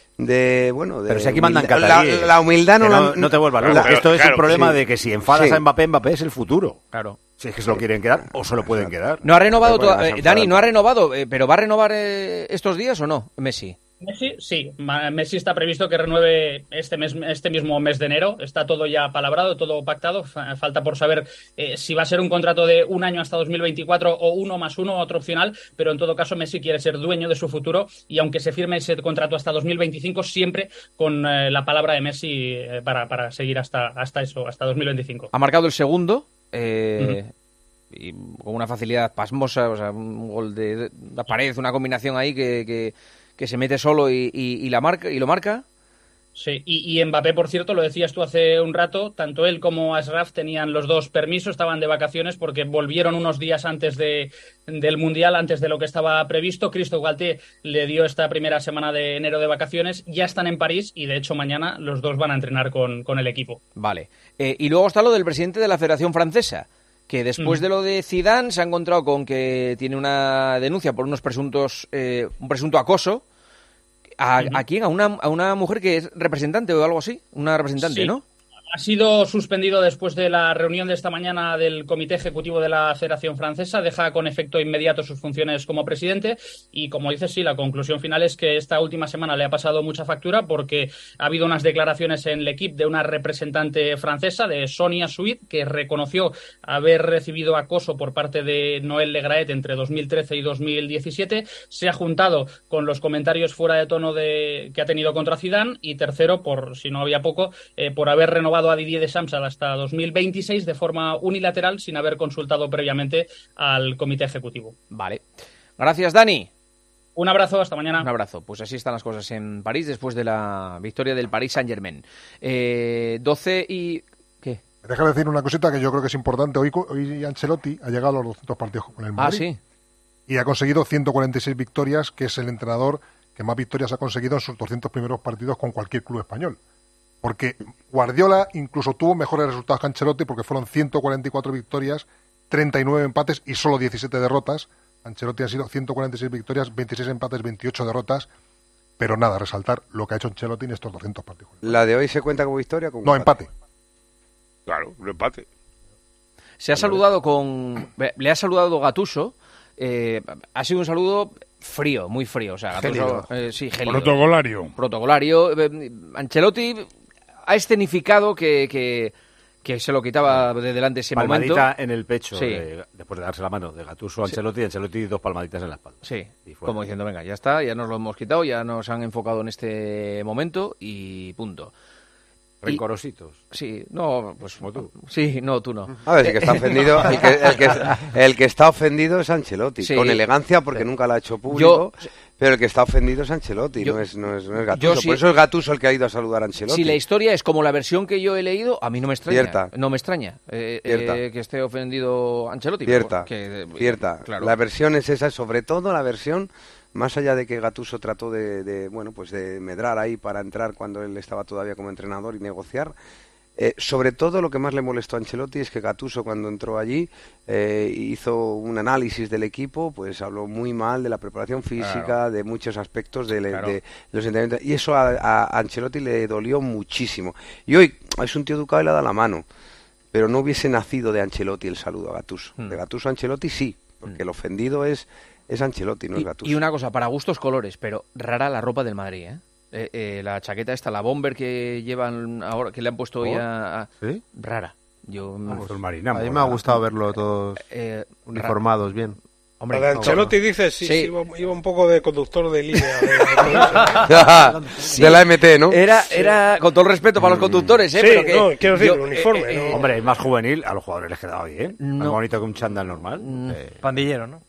de bueno de pero si aquí mandan humildad, cataríes. La, la humildad no, no, la, no te vuelvas loco. Claro, esto es claro, el problema sí. de que si enfadas sí. a Mbappé, Mbappé es el futuro. Claro. Si es que se lo quieren quedar o se lo pueden quedar. No ha renovado toda, eh, Dani, no ha renovado, eh, pero ¿va a renovar eh, estos días o no, Messi? Messi, sí. Messi está previsto que renueve este mes, este mismo mes de enero. Está todo ya palabrado, todo pactado. Falta por saber eh, si va a ser un contrato de un año hasta dos mil veinticuatro o uno más uno, otro opcional. Pero en todo caso, Messi quiere ser dueño de su futuro y aunque se firme ese contrato hasta dos mil veinticinco, siempre con eh, la palabra de Messi eh, para, para seguir hasta, hasta eso, hasta dos mil veinticinco. Ha marcado el segundo. Eh... Uh-huh. Y con una facilidad pasmosa, o sea, un gol de, de la pared, una combinación ahí que, que, que se mete solo y, y, y la marca y lo marca. Sí, y, y Mbappé, por cierto, lo decías tú hace un rato, tanto él como Ashraf tenían los dos permisos, estaban de vacaciones porque volvieron unos días antes de, del Mundial, antes de lo que estaba previsto. Christophe Galtier le dio esta primera semana de enero de vacaciones, ya están en París y de hecho mañana los dos van a entrenar con, con el equipo. Vale, eh, y luego está lo del presidente de la Federación Francesa, que después mm. de lo de Zidane se ha encontrado con que tiene una denuncia por unos presuntos eh, un presunto acoso a, mm-hmm. ¿a quién? A una, a una mujer que es representante o algo así, una representante, sí. ¿no? Ha sido suspendido después de la reunión de esta mañana del Comité Ejecutivo de la Federación Francesa. Deja con efecto inmediato sus funciones como presidente y, como dices, sí, la conclusión final es que esta última semana le ha pasado mucha factura porque ha habido unas declaraciones en l'Equipe de una representante francesa, de Sonia Suid, que reconoció haber recibido acoso por parte de Noël Le Graët entre dos mil trece y dos mil diecisiete. Se ha juntado con los comentarios fuera de tono de, que ha tenido contra Zidane y, tercero, por si no había poco, eh, por haber renovado a Didier Deschamps hasta dos mil veintiséis de forma unilateral sin haber consultado previamente al comité ejecutivo. Vale. Gracias, Dani. Un abrazo, hasta mañana. Un abrazo. Pues así están las cosas en París después de la victoria del Paris Saint-Germain. Eh, doce y... ¿Qué? Déjame decir una cosita que yo creo que es importante. Hoy, hoy Ancelotti ha llegado a los doscientos partidos con el Madrid. Ah, sí. Y ha conseguido ciento cuarenta y seis victorias, que es el entrenador que más victorias ha conseguido en sus doscientos primeros partidos con cualquier club español. Porque Guardiola incluso tuvo mejores resultados que Ancelotti porque fueron ciento cuarenta y cuatro victorias, treinta y nueve empates y solo diecisiete derrotas. Ancelotti ha sido ciento cuarenta y seis victorias, veintiséis empates, veintiocho derrotas. Pero nada, resaltar lo que ha hecho Ancelotti en estos doscientos partidos. ¿La de hoy se cuenta como victoria? Como no, empate. empate. Claro, un empate. Se ha saludado con... Le ha saludado Gattuso. Eh, ha sido un saludo... frío, muy frío, o sea, Gattuso, eh, sí, gélido. Protocolario. Protocolario. Eh, Ancelotti ha escenificado que, que, que se lo quitaba de delante ese palmadita momento. en el pecho, sí. de, después de darse la mano de Gattuso a Ancelotti, sí. Ancelotti dos palmaditas en la espalda. Sí, como diciendo, venga, ya está, ya nos lo hemos quitado, ya nos han enfocado en este momento y punto. Rencorositos. Y, sí, no, pues como tú. Sí, no, tú no. A ver, el que está ofendido, el que, el que, el que está ofendido es Ancelotti, sí. Con elegancia porque nunca lo ha hecho público. Yo, pero el que está ofendido es Ancelotti, yo, no es no es, no es Gattuso. Sí, por eso es Gattuso el que ha ido a saludar a Ancelotti. Si la historia es como la versión que yo he leído, a mí no me extraña. Cierta. No me extraña eh, eh, que esté ofendido Ancelotti. Cierta, que, cierta. Claro. La versión es esa, sobre todo la versión... Más allá de que Gattuso trató de, de bueno pues de medrar ahí para entrar cuando él estaba todavía como entrenador y negociar, Eh, sobre todo lo que más le molestó a Ancelotti es que Gattuso cuando entró allí eh, hizo un análisis del equipo, pues habló muy mal de la preparación física, claro. de muchos aspectos de, claro. de, de los entrenamientos, y eso a, a Ancelotti le dolió muchísimo. Y hoy es un tío educado y le da la mano, pero no hubiese nacido de Ancelotti el saludo a Gattuso. Hmm. De Gattuso a Ancelotti sí, porque hmm. el ofendido es, es Ancelotti, no y, es Gattuso. Y una cosa, para gustos colores, pero rara la ropa del Madrid, ¿eh? Eh, eh, la chaqueta esta, la bomber que llevan ahora, que le han puesto hoy a, a... ¿Sí? Rara. Yo Vamos, el marinamo, a mí me ha gustado verlo todos eh, uniformados rara. bien. Hombre, la de Ancelotti no, dice sí, sí. sí iba, iba un poco de conductor de línea de, de, sí. de la M T, ¿no? Era, era con todo el respeto para los conductores, ¿eh? Sí, pero que no, quiero decir, yo, el uniforme. Eh, eh, ¿no? Hombre, es más juvenil, a los jugadores les quedaba bien. No. Más bonito que un chándal normal. Mm. Eh. Pandillero, ¿no?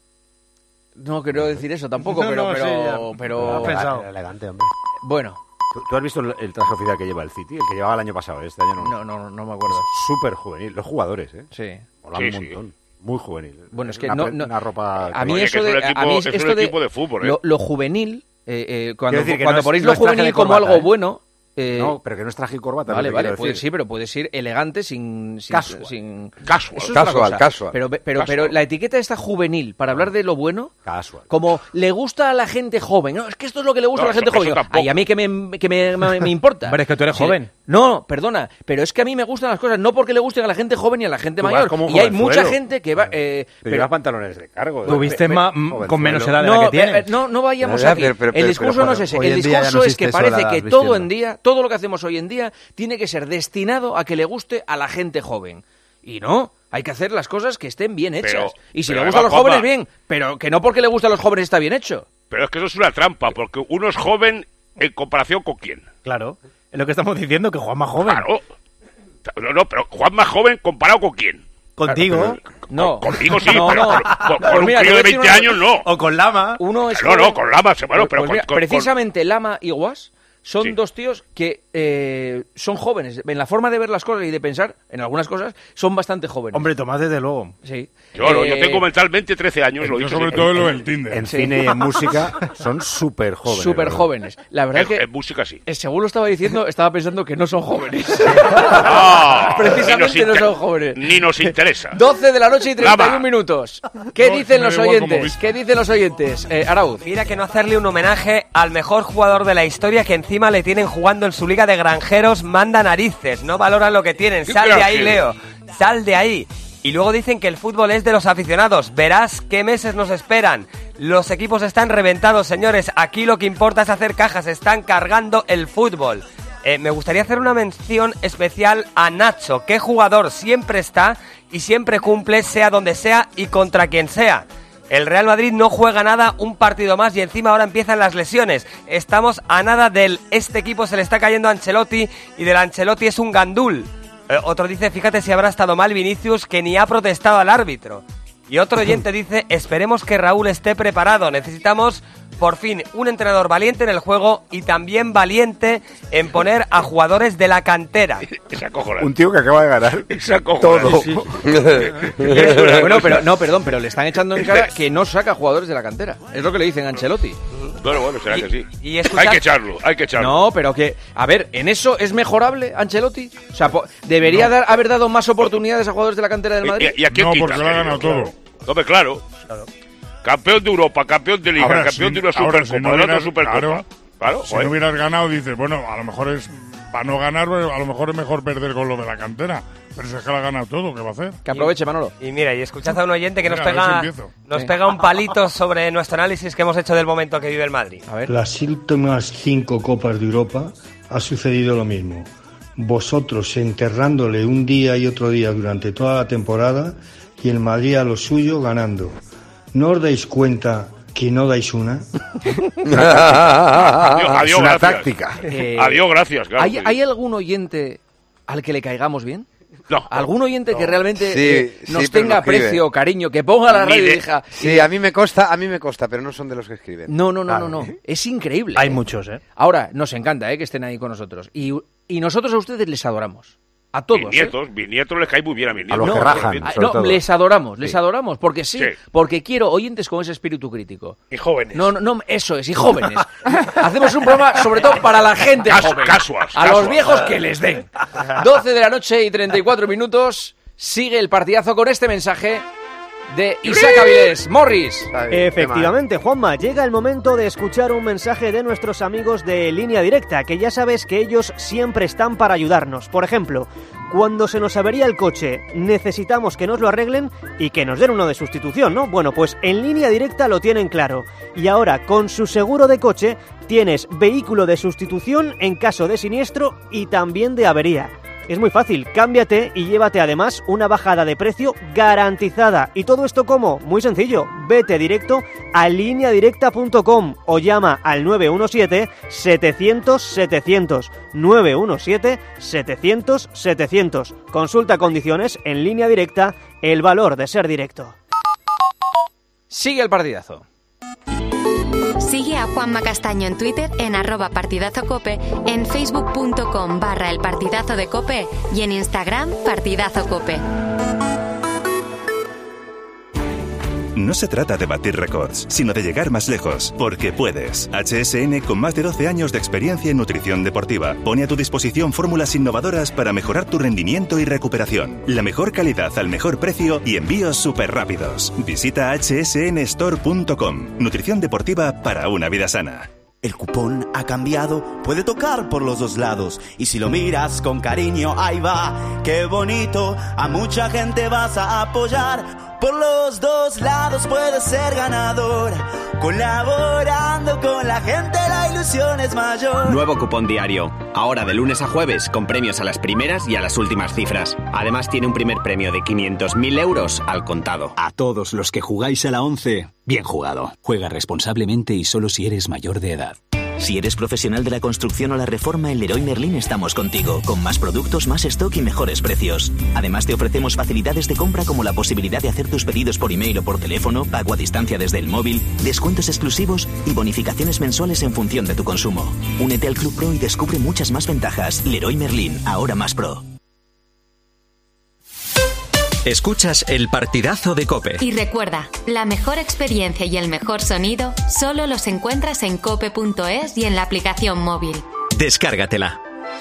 No quiero decir eso tampoco, no, pero... no, pero, sí, pero has pensado. Elegante, hombre. Bueno... ¿Tú, ¿Tú has visto el, el traje oficial que lleva el City? El que llevaba el año pasado, este año no. No, no, no me acuerdo. Súper juvenil. Los jugadores, ¿eh? Sí. Molan sí, un montón. Sí. Muy juvenil. Bueno, es que una, no, no... Una ropa... A mí Oye, eso de... de... Es un equipo, a mí es esto un de, equipo de fútbol, ¿eh? Lo, lo juvenil, eh, eh, cuando, cuando no es, ponéis no lo es traje juvenil corbata, como algo ¿eh? bueno... Eh, no, pero que no es traje y corbata. Vale, vale, puede, sí, pero puede ser elegante sin... sin casual. Sin, casual, eso es casual, casual. Pero, pero, casual. pero la etiqueta está juvenil, para hablar de lo bueno, casual. Como le gusta a la gente joven. No, es que esto es lo que le gusta no, a la gente eso, joven. eso Ay, a mí que me, que me, me, me importa. Pero es que tú eres sí. joven. No, perdona, pero es que a mí me gustan las cosas, no porque le gusten a la gente joven y a la gente mayor. Y hay mucha gente que va... Eh, pero lleva pantalones de cargo. Tuviste más con menos edad de no, la que tiene. Eh, no, no vayamos pero, aquí. pero, pero, el discurso pero, no es ese. Hoy El en día discurso no es que existe parece eso de que las todo vistiendas. en día, todo lo que hacemos hoy en día, tiene que ser destinado a que le guste a la gente joven. Y no, hay que hacer las cosas que estén bien hechas. Pero, y si pero le gusta a los Juanma, jóvenes, bien. Pero que no porque le gusta a los jóvenes está bien hecho. Pero es que eso es una trampa, porque uno es joven en comparación con quién. Claro, es lo que estamos diciendo, que Juan más joven. Claro. No, no, pero Juan más joven comparado con quién. Contigo. Claro, pero, no. Con, contigo sí, no, pero no. con, con, Pues con mira, un crío de veinte una... años no. O con Lama. Uno es no, joven. no, con Lama, bueno, pero pues mira, con, con, precisamente Lama y Guas son sí. dos tíos que eh, son jóvenes. En la forma de ver las cosas y de pensar en algunas cosas, son bastante jóvenes. Hombre, Tomás, desde luego. Sí. Yo, eh, yo tengo mentalmente trece años, lo yo dicho. sobre sí. todo en lo del Tinder. En Sí. cine y en música son súper jóvenes. Súper ¿verdad? jóvenes. La verdad En, es que, en música sí. eh, según lo estaba diciendo, estaba pensando que no son jóvenes. Ah, Precisamente ni nos no inter- son jóvenes. Ni nos interesa. doce de la noche y treinta y uno Lama. minutos. ¿Qué No, dicen me los da igual como oyentes? visto. ¿Qué dicen los oyentes? Eh, Arauz. Mira que no hacerle un homenaje al mejor jugador de la historia que encima le tienen jugando en su liga de granjeros, manda narices, no valoran lo que tienen. Sal de ahí, Leo, sal de ahí. Y luego dicen que el fútbol es de los aficionados. Verás qué meses nos esperan. Los equipos están reventados, señores. Aquí lo que importa es hacer cajas, están cargando el fútbol. Eh, me gustaría hacer una mención especial a Nacho. Qué jugador, siempre está y siempre cumple, sea donde sea y contra quien sea. El Real Madrid no juega nada, un partido más y encima ahora empiezan las lesiones. Estamos a nada del este equipo se le está cayendo a Ancelotti y del Ancelotti es un gandul. Eh, otro dice, fíjate si habrá estado mal Vinicius que ni ha protestado al árbitro. Y otro oyente dice, esperemos que Raúl esté preparado. Necesitamos, por fin, un entrenador valiente en el juego y también valiente en poner a jugadores de la cantera. Un tío que acaba de ganar todo. Sí, sí. Bueno, pero no, perdón, pero le están echando en cara que no saca jugadores de la cantera. Es lo que le dicen a Ancelotti. Bueno, bueno, será que sí. Y escuchad... Hay que echarlo, hay que echarlo. No, pero que, a ver, ¿en eso es mejorable Ancelotti? O sea, po- ¿debería No. dar, haber dado más oportunidades a jugadores de la cantera del Madrid? ¿Y, y a quién No, quita? porque lo ha ganado todo. Hombre, claro. Campeón de Europa, campeón de Liga, Ahora, campeón si- de una ahora, Supercopa, si no de otra hubieras- Supercopa. claro, Claro, si joder. no hubieras ganado, dices, bueno, a lo mejor es para no ganar, a lo mejor es mejor perder con lo de la cantera. Pero si es que lo ha ganado todo, ¿qué va a hacer? Que aproveche, Manolo. Y mira, y escuchad a un oyente que nos Mira, a ver si pega empiezo. nos Sí. pega un palito sobre nuestro análisis que hemos hecho del momento que vive el Madrid. A ver. Las últimas cinco Copas de Europa ha sucedido lo mismo. Vosotros enterrándole un día y otro día durante toda la temporada y el Madrid a lo suyo ganando. ¿No os dais cuenta que no dais una? Adiós, adiós, es una gracias. táctica. Eh, Adiós, gracias. Claro, ¿hay, sí. ¿Hay algún oyente al que le caigamos bien? No. ¿Algún oyente que realmente Sí, eh, sí, nos pero tenga no escribe. aprecio, cariño, que ponga la Ni radio y de- diga... Sí, a mí me consta, a mí me consta, pero no son de los que escriben. No, no, no, Claro. no, no. Es increíble. Hay ¿eh? muchos, ¿eh? Ahora, nos encanta ¿eh? que estén ahí con nosotros. Y, y nosotros a ustedes les adoramos. A todos. Mis nietos, ¿eh? mis nietos les cae muy bien a mis nietos. A los no, que rajan, no, sobre no, todo. les adoramos, les Sí. adoramos, porque sí, Sí. porque quiero oyentes con ese espíritu crítico. Y jóvenes. No, no, no, eso es, y jóvenes. Hacemos un programa sobre todo para la gente Casu- joven. casuas, a los casuas. viejos que les den. doce de la noche y treinta y cuatro minutos. Sigue el partidazo con este mensaje de Isaac Avilés. Morris. Efectivamente, Juanma, llega el momento de escuchar un mensaje de nuestros amigos de Línea Directa, que ya sabes que ellos siempre están para ayudarnos. Por ejemplo, cuando se nos avería el coche, necesitamos que nos lo arreglen y que nos den uno de sustitución, ¿no? Bueno, pues en Línea Directa lo tienen claro. Y ahora, con su seguro de coche, tienes vehículo de sustitución en caso de siniestro y también de avería. Es muy fácil, cámbiate y llévate además una bajada de precio garantizada. ¿Y todo esto cómo? Muy sencillo, vete directo a línea directa punto com o llama al nueve uno siete, setecientos, setecientos, nueve uno siete, setecientos, setecientos. Consulta condiciones en Línea Directa, el valor de ser directo. Sigue el partidazo. Sigue a Juanma Castaño en Twitter en arroba partidazocope, en facebook.com barra el partidazo de cope y en Instagram partidazocope. No se trata de batir récords, sino de llegar más lejos, porque puedes. H S N, con más de doce años de experiencia en nutrición deportiva, pone a tu disposición fórmulas innovadoras para mejorar tu rendimiento y recuperación. La mejor calidad al mejor precio y envíos súper rápidos. Visita hache ese ene store punto com. Nutrición deportiva para una vida sana. El cupón ha cambiado, puede tocar por los dos lados. Y si lo miras con cariño, ahí va, qué bonito. A mucha gente vas a apoyar. Por los dos lados puedes ser ganador. Colaborando con la gente, la ilusión es mayor. Nuevo cupón diario. Ahora de lunes a jueves, con premios a las primeras y a las últimas cifras. Además tiene un primer premio de quinientos mil euros al contado. A todos los que jugáis a la once, bien jugado. Juega responsablemente y solo si eres mayor de edad. Si eres profesional de la construcción o la reforma, en Leroy Merlin estamos contigo, con más productos, más stock y mejores precios. Además, te ofrecemos facilidades de compra como la posibilidad de hacer tus pedidos por email o por teléfono, pago a distancia desde el móvil, descuentos exclusivos y bonificaciones mensuales en función de tu consumo. Únete al Club Pro y descubre muchas más ventajas. Leroy Merlin, ahora más pro. Escuchas el partidazo de COPE. Y recuerda, la mejor experiencia y el mejor sonido solo los encuentras en cope punto es y en la aplicación móvil. Descárgatela.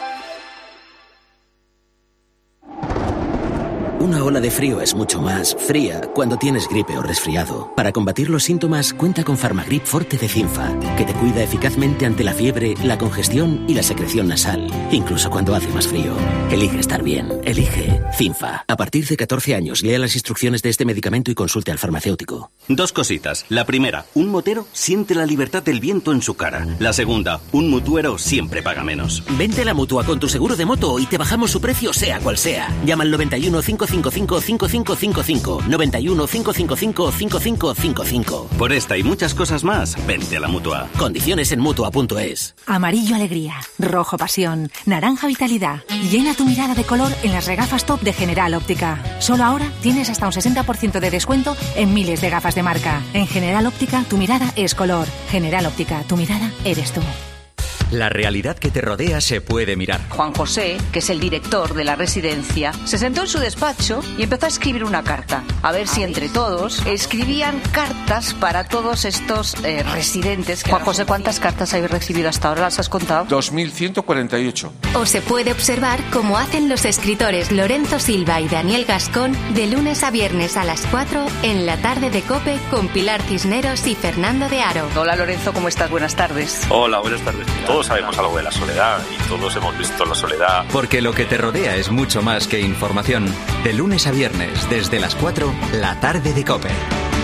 Una ola de frío es mucho más fría cuando tienes gripe o resfriado. Para combatir los síntomas, cuenta con Farmagrip Forte de Cinfa, que te cuida eficazmente ante la fiebre, la congestión y la secreción nasal, incluso cuando hace más frío. Elige estar bien. Elige Cinfa. A partir de catorce años, lea las instrucciones de este medicamento y consulte al farmacéutico. Dos cositas. La primera, un motero siente la libertad del viento en su cara. La segunda, un mutuero siempre paga menos. Vente a la Mutua con tu seguro de moto y te bajamos su precio sea cual sea. Llama al noventa y uno, cinco cinco cinco, cinco cinco cinco cinco. noventa y uno, cinco cinco cinco, cinco cinco cinco cinco. Por esta y muchas cosas más, vente a la Mutua. Condiciones en mutua punto es. Amarillo alegría, rojo pasión, naranja vitalidad. Llena tu mirada de color en las regafas top de General Óptica. Solo ahora tienes hasta un sesenta por ciento de descuento en miles de gafas de marca. En General Óptica, tu mirada es color. General Óptica, tu mirada eres tú. La realidad que te rodea se puede mirar. Juan José, que es el director de la residencia, se sentó en su despacho y empezó a escribir una carta. A ver si entre todos escribían cartas para todos estos eh, residentes. Juan José, ¿cuántas cartas habéis recibido hasta ahora? ¿Las has contado? dos mil ciento cuarenta y ocho. O se puede observar cómo hacen los escritores Lorenzo Silva y Daniel Gascón de lunes a viernes a las cuatro en la tarde de COPE con Pilar Cisneros y Fernando de Aro. Hola Lorenzo, ¿cómo estás? Buenas tardes. Hola, buenas tardes. Todos sabemos algo de la soledad y todos hemos visto la soledad. Porque lo que te rodea es mucho más que información. De lunes a viernes, desde las cuatro, la tarde de COPE.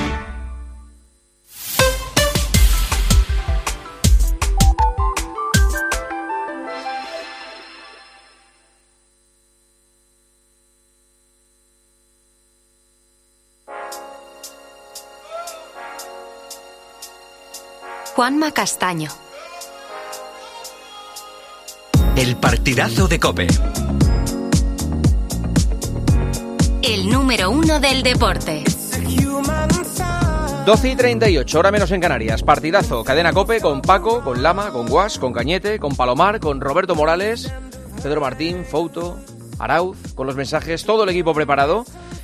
Juanma Castaño. El partidazo de COPE. El número uno del deporte. doce y treinta y ocho, hora menos en Canarias. Partidazo, cadena COPE con Paco, con Lama, con Guas, con Cañete, con Palomar, con Roberto Morales, Pedro Martín, Fouto, Arauz, con los mensajes, todo el equipo preparado.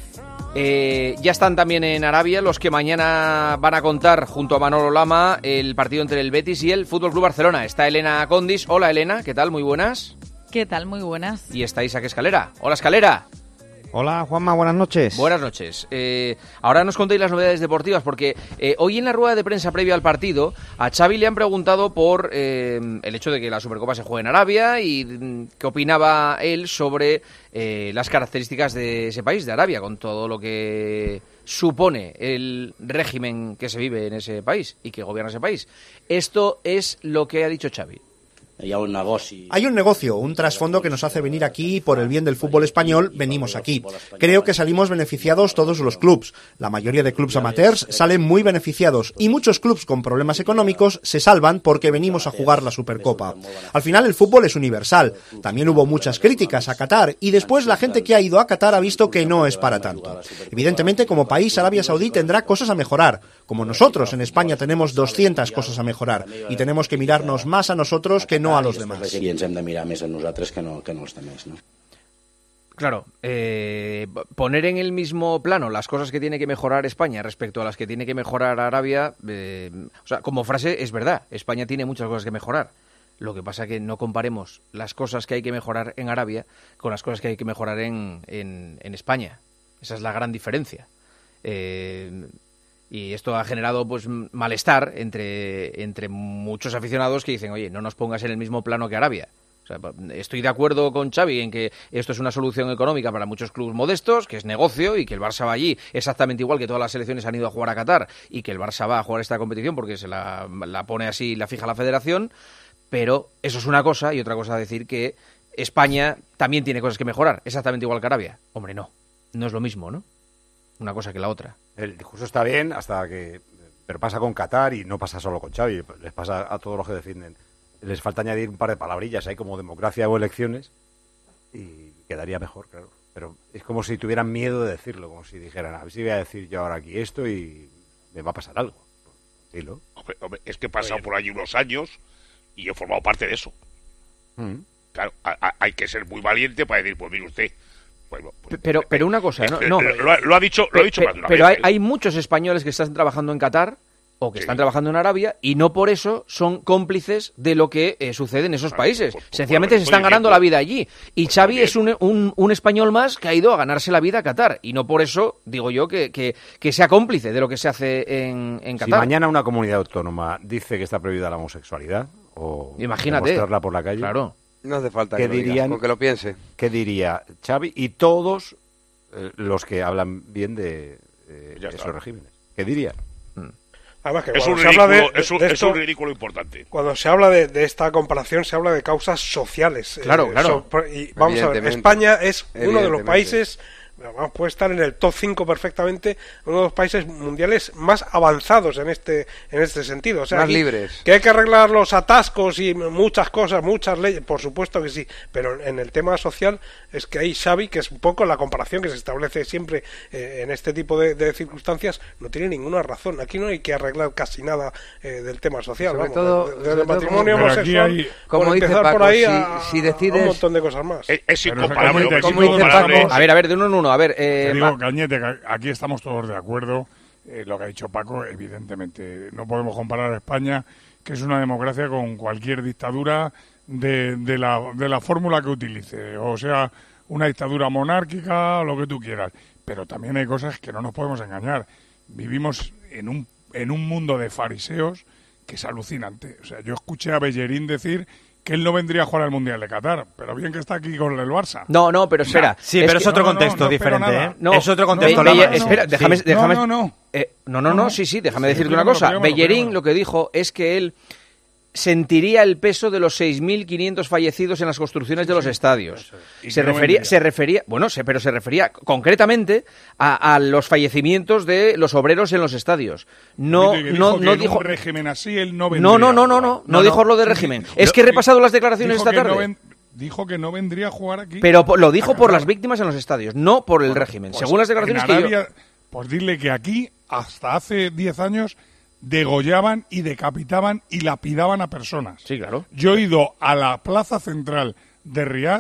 Eh, ya están también en Arabia los que mañana van a contar junto a Manolo Lama el partido entre el Betis y el F C Barcelona. Está Elena Condis. Hola Elena, ¿qué tal? Muy buenas. ¿Qué tal? Muy buenas. Y está Isaac Escalera. Hola Escalera. Hola Juanma, buenas noches. Buenas noches. Eh, ahora nos contéis las novedades deportivas porque eh, hoy en la rueda de prensa previa al partido a Xavi le han preguntado por eh, el hecho de que la Supercopa se juegue en Arabia y mm, qué opinaba él sobre eh, las características de ese país, de Arabia, con todo lo que supone el régimen que se vive en ese país y que gobierna ese país. Esto es lo que ha dicho Xavi. Hay un negocio. Hay un negocio, un trasfondo que nos hace venir aquí y por el bien del fútbol español venimos aquí. Creo que salimos beneficiados todos los clubs. La mayoría de clubs amateurs salen muy beneficiados y muchos clubs con problemas económicos se salvan porque venimos a jugar la Supercopa. Al final el fútbol es universal. También hubo muchas críticas a Qatar y después la gente que ha ido a Qatar ha visto que no es para tanto. Evidentemente, como país, Arabia Saudí tendrá cosas a mejorar. Como nosotros en España tenemos doscientas cosas a mejorar y tenemos que mirarnos más a nosotros que no a los demás. I ens hem de mirar més a nosaltres que no, que no els demás, ¿no? Claro, eh, poner en el mismo plano las cosas que tiene que mejorar España respecto a las que tiene que mejorar Arabia, eh, o sea, como frase es verdad, España tiene muchas cosas que mejorar. Lo que pasa que no comparemos las cosas que hay que mejorar en Arabia con las cosas que hay que mejorar en, en, en España. Esa es la gran diferencia. Eh, Y esto ha generado pues malestar entre, entre muchos aficionados que dicen, oye, no nos pongas en el mismo plano que Arabia. O sea, estoy de acuerdo con Xavi en que esto es una solución económica para muchos clubes modestos, que es negocio y que el Barça va allí exactamente igual que todas las selecciones han ido a jugar a Qatar y que el Barça va a jugar esta competición porque se la, la pone así, la fija la federación, pero eso es una cosa y otra cosa es decir que España también tiene cosas que mejorar, exactamente igual que Arabia. Hombre, no, no es lo mismo, ¿no? Una cosa que la otra. El discurso está bien hasta que... Pero pasa con Qatar y no pasa solo con Xavi, les pasa a todos los que defienden. Les falta añadir un par de palabrillas ahí como democracia o elecciones y quedaría mejor, claro. Pero es como si tuvieran miedo de decirlo, como si dijeran, a ver si voy a decir yo ahora aquí esto y me va a pasar algo. Dilo. Hombre, hombre, es que he pasado por allí unos años y he formado parte de eso. Mm. Claro, a, a, hay que ser muy valiente para decir, pues mire usted... Bueno, pues, pero pero una cosa, ¿no? no lo, ha, lo ha dicho, lo ha dicho pe, más de una pero vez. Pero hay, hay muchos españoles que están trabajando en Qatar o que sí. están trabajando en Arabia y no por eso son cómplices de lo que eh, sucede en esos claro, países. Pues, pues, Sencillamente bueno, se están ganando la vida allí. Y pues Xavi es un, un, un español más que ha ido a ganarse la vida a Qatar. Y no por eso, digo yo, que, que, que sea cómplice de lo que se hace en, en Qatar. Si mañana una comunidad autónoma dice que está prohibida la homosexualidad o imagínate, mostrarla por la calle... Claro. No hace falta que que, lo dirían, digas, con que lo piense. ¿Qué diría Xavi y todos eh, los que hablan bien de, de, de esos regímenes? ¿Qué dirían? Hmm. Además que es, un se ridículo, habla de, es, un, de esto, es un ridículo importante. Cuando se habla de, de esta comparación, se habla de causas sociales. Claro, eh, claro. So, y vamos a ver, España es uno de los países... Vamos, puede estar en el top cinco perfectamente, uno de los países mundiales más avanzados en este en este sentido. O sea, más aquí, libres. Que hay que arreglar los atascos y muchas cosas, muchas leyes, por supuesto que sí, pero en el tema social es que hay Xavi, que es un poco la comparación que se establece siempre eh, en este tipo de, de circunstancias, no tiene ninguna razón. Aquí no hay que arreglar casi nada eh, del tema social. Sobre vamos, todo, de, de, del matrimonio como, homosexual, hay, como por dice empezar Paco, por ahí si, a, si decides, a un montón de cosas más. Es, es incomparable. Como dice Paco, a ver, a ver, de uno en uno, a ver... Eh, Te digo, Cañete, que aquí estamos todos de acuerdo. Eh, lo que ha dicho Paco, evidentemente, no podemos comparar a España, que es una democracia, con cualquier dictadura de, de la, de la fórmula que utilice. O sea, una dictadura monárquica, lo que tú quieras. Pero también hay cosas que no nos podemos engañar. Vivimos en un, en un mundo de fariseos que es alucinante. O sea, yo escuché a Bellerín decir que él no vendría a jugar al Mundial de Qatar, pero bien que está aquí con el Barça. No, no, pero espera. Sí, es pero que, es otro no, contexto no, no diferente, ¿eh? No, es otro contexto. No, no, Be- no, espera, sí. déjame... déjame No, no, no. Eh, no, no, no, sí, sí, déjame Sí, decirte primero, una cosa. primero, Bellerín primero. lo que dijo es que él sentiría el peso de los seis mil quinientos fallecidos en las construcciones de los estadios. Y Se que no refería, vendría. se refería, bueno, se, pero se refería concretamente a, a los fallecimientos de los obreros en los estadios. No, Que dijo no, que no en dijo. un régimen así él no vendría. No, no, no, no, no, no, No, dijo no. lo de régimen. Es que he repasado las declaraciones Dijo esta que no tarde. ven- Dijo que no vendría a jugar aquí. Pero po- lo dijo A por Qatar. las víctimas en los estadios, no por el Bueno, régimen. pues Según las declaraciones en que yo. Arabia, pues dile que aquí, hasta hace diez años, degollaban y decapitaban y lapidaban a personas. Sí, claro. Yo he ido a la plaza central de Riad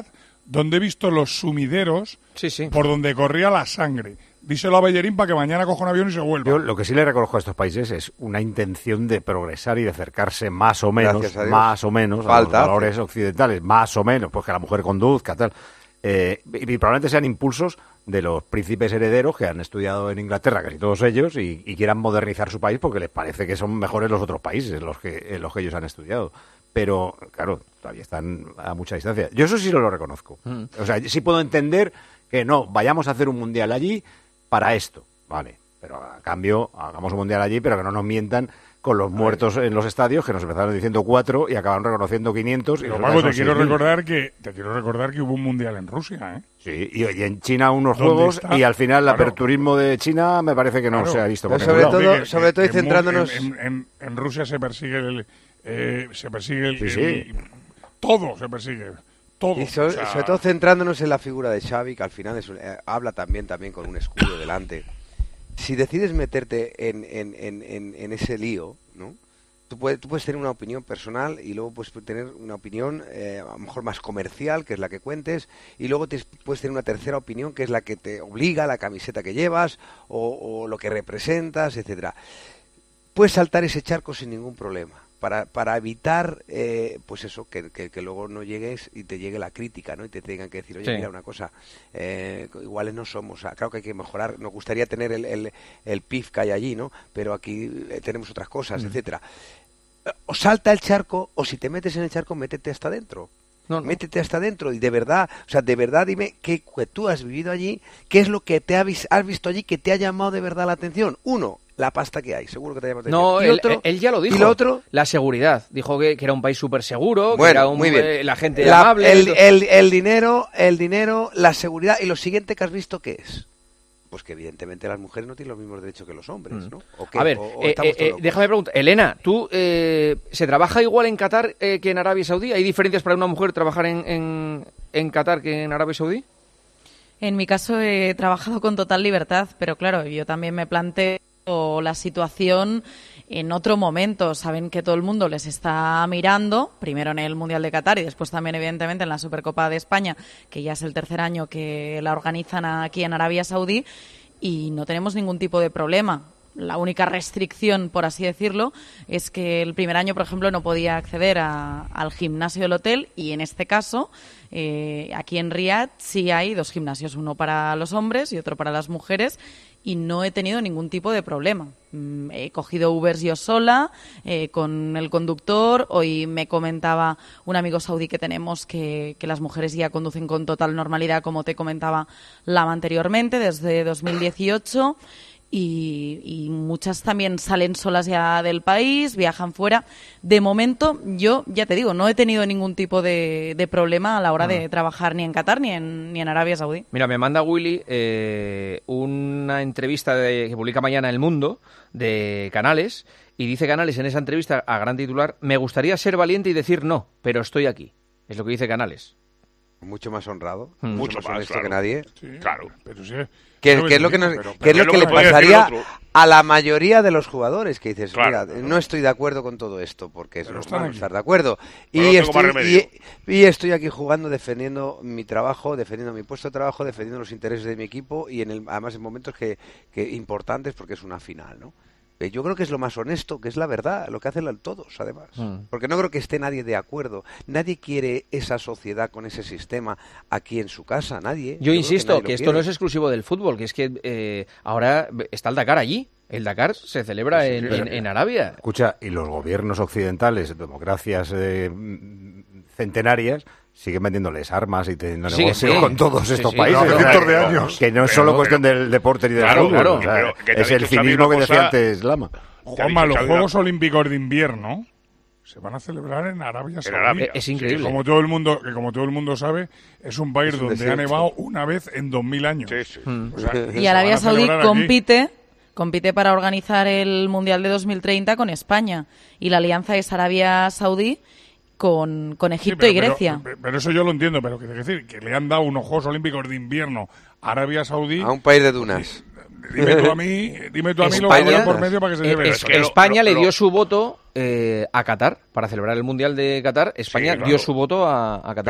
donde he visto los sumideros sí, sí. por donde corría la sangre. Díselo a Bellerín para que mañana coja un avión y se vuelva. Yo lo que sí le reconozco a estos países es una intención de progresar y de acercarse más o menos, más o menos Falta. a los valores occidentales, más o menos, pues que la mujer conduzca, tal. Eh, y, y probablemente sean impulsos de los príncipes herederos que han estudiado en Inglaterra, casi todos ellos, y, y quieran modernizar su país porque les parece que son mejores los otros países los que, en los que ellos han estudiado. Pero, claro, todavía están a mucha distancia. Yo eso sí lo reconozco. Mm. O sea, sí puedo entender que no, vayamos a hacer un mundial allí para esto, vale, pero a cambio hagamos un mundial allí, pero que no nos mientan con los muertos en los estadios, que nos empezaron diciendo cuatro y acabaron reconociendo quinientos. Pero, Paco, te quiero recordar que te quiero recordar que hubo un mundial en Rusia, ¿eh? Sí, y, y en China unos juegos está? y al final el claro. aperturismo de China me parece que no claro. se ha visto. Por sobre lado. todo, que, sobre todo que, y centrándonos en, en, en, en Rusia se persigue el, eh, se persigue el, sí, sí. el todo se persigue. Todo, y sobre, o sea... sobre todo centrándonos en la figura de Xavi, que al final es, eh, habla también también con un escudo delante. Si decides meterte en, en, en, en, en ese lío, ¿no? Tú puedes, tú puedes tener una opinión personal y luego puedes tener una opinión eh, a lo mejor más comercial, que es la que cuentes, y luego te, puedes tener una tercera opinión, que es la que te obliga, la camiseta que llevas o, o lo que representas, etcétera. Puedes saltar ese charco sin ningún problema. Para, para evitar, eh, pues eso, que, que, que luego no llegues y te llegue la crítica, ¿no? Y te tengan que decir, oye, sí. mira una cosa, eh, iguales no somos, o sea, claro que hay que mejorar, nos gustaría tener el, el, el P I F que hay allí, ¿no? Pero aquí eh, tenemos otras cosas, mm. etcétera. O salta el charco, o si te metes en el charco, métete hasta adentro. No, no. Métete hasta adentro y de verdad, o sea, de verdad dime que, que tú has vivido allí, qué es lo que te ha, has visto allí que te ha llamado de verdad la atención. Uno, la pasta que hay, seguro que te llama la atención. No, ¿Y él, otro? él ya lo dijo. ¿Y lo otro? La seguridad. Dijo que, que era un país súper seguro, bueno, que era un, muy bien. Eh, la gente la, amable. El, el, el dinero, el dinero, la seguridad y lo siguiente que has visto, ¿qué es? Pues que evidentemente las mujeres no tienen los mismos derechos que los hombres, ¿no? ¿O qué? A ver, ¿O, o eh, eh, déjame preguntar. Elena, ¿tú eh, se trabaja igual en Qatar eh, que en Arabia Saudí? ¿Hay diferencias para una mujer trabajar en, en, en Qatar que en Arabia Saudí? En mi caso he trabajado con total libertad, pero claro, yo también me planteo la situación en otro momento. Saben que todo el mundo les está mirando, primero en el Mundial de Qatar y después también evidentemente en la Supercopa de España, que ya es el tercer año que la organizan aquí en Arabia Saudí, y no tenemos ningún tipo de problema. La única restricción, por así decirlo, es que el primer año, por ejemplo, no podía acceder a, al gimnasio del hotel, y en este caso, eh, aquí en Riad sí hay dos gimnasios, uno para los hombres y otro para las mujeres, y no he tenido ningún tipo de problema. Mm, he cogido Ubers yo sola, eh, con el conductor. Hoy me comentaba un amigo saudí que tenemos que, que las mujeres ya conducen con total normalidad, como te comentaba Lama anteriormente, desde dos mil dieciocho. Y, y muchas también salen solas ya del país, viajan fuera. De momento, yo ya te digo, no he tenido ningún tipo de, de problema a la hora ah. de trabajar ni en Qatar ni en, ni en Arabia Saudí. Mira, me manda Willy eh, una entrevista de, que publica mañana El Mundo, de Canales, y dice Canales en esa entrevista a gran titular: me gustaría ser valiente y decir no, pero estoy aquí. Es lo que dice Canales. Mucho más honrado, mm. mucho, mucho más, más honesto claro. que nadie. Sí, claro, pero sí. ¿Qué, ¿qué es lo que, nos, pero, ¿qué es lo que, que le pasaría a la mayoría de los jugadores? Que dices, claro, mira, claro. no estoy de acuerdo con todo esto, porque es normal estar de acuerdo. Y estoy, y, y estoy aquí jugando, defendiendo mi trabajo, defendiendo mi puesto de trabajo, defendiendo los intereses de mi equipo, y en el, además en momentos que, que importantes, porque es una final, ¿no? Yo creo que es lo más honesto, que es la verdad, lo que hacen todos, además. Mm. Porque no creo que esté nadie de acuerdo. Nadie quiere esa sociedad con ese sistema aquí en su casa, nadie. Yo, Yo insisto que, que esto quiere. No es exclusivo del fútbol, que es que eh, ahora está el Dakar allí. El Dakar se celebra sí, en, sí, en, en Arabia. Escucha, y los gobiernos occidentales, democracias eh, centenarias, siguen vendiéndoles armas y teniendo sí, negocios sí. con todos sí, estos sí, países. No, cientos de años. Que no es solo pero, cuestión pero, del deporte ni del claro, fútbol. Claro, o sea, pero, es el cinismo que decía antes Lama. Juanma, los Juegos Olímpicos de Invierno se van a celebrar en Arabia Saudí. Es increíble. Que como todo el mundo, que como todo el mundo sabe, es un país es un donde desierto. ha nevado una vez en dos mil años. Sí, sí. Mm. O sea, y Arabia Saudí compite... Compite para organizar el Mundial de dos mil treinta con España. Y la alianza es Arabia Saudí con, con Egipto sí, pero, y Grecia. Pero, pero eso yo lo entiendo, pero que decir que le han dado unos Juegos Olímpicos de Invierno a Arabia Saudí. A un país de dunas. Dime tú a mí, dime tú a mí lo que habrá por medio para que se lleve es, eso. Es España lo, lo, le dio su voto eh, a Qatar para celebrar el Mundial de Qatar. España sí, claro. dio su voto a, a Qatar.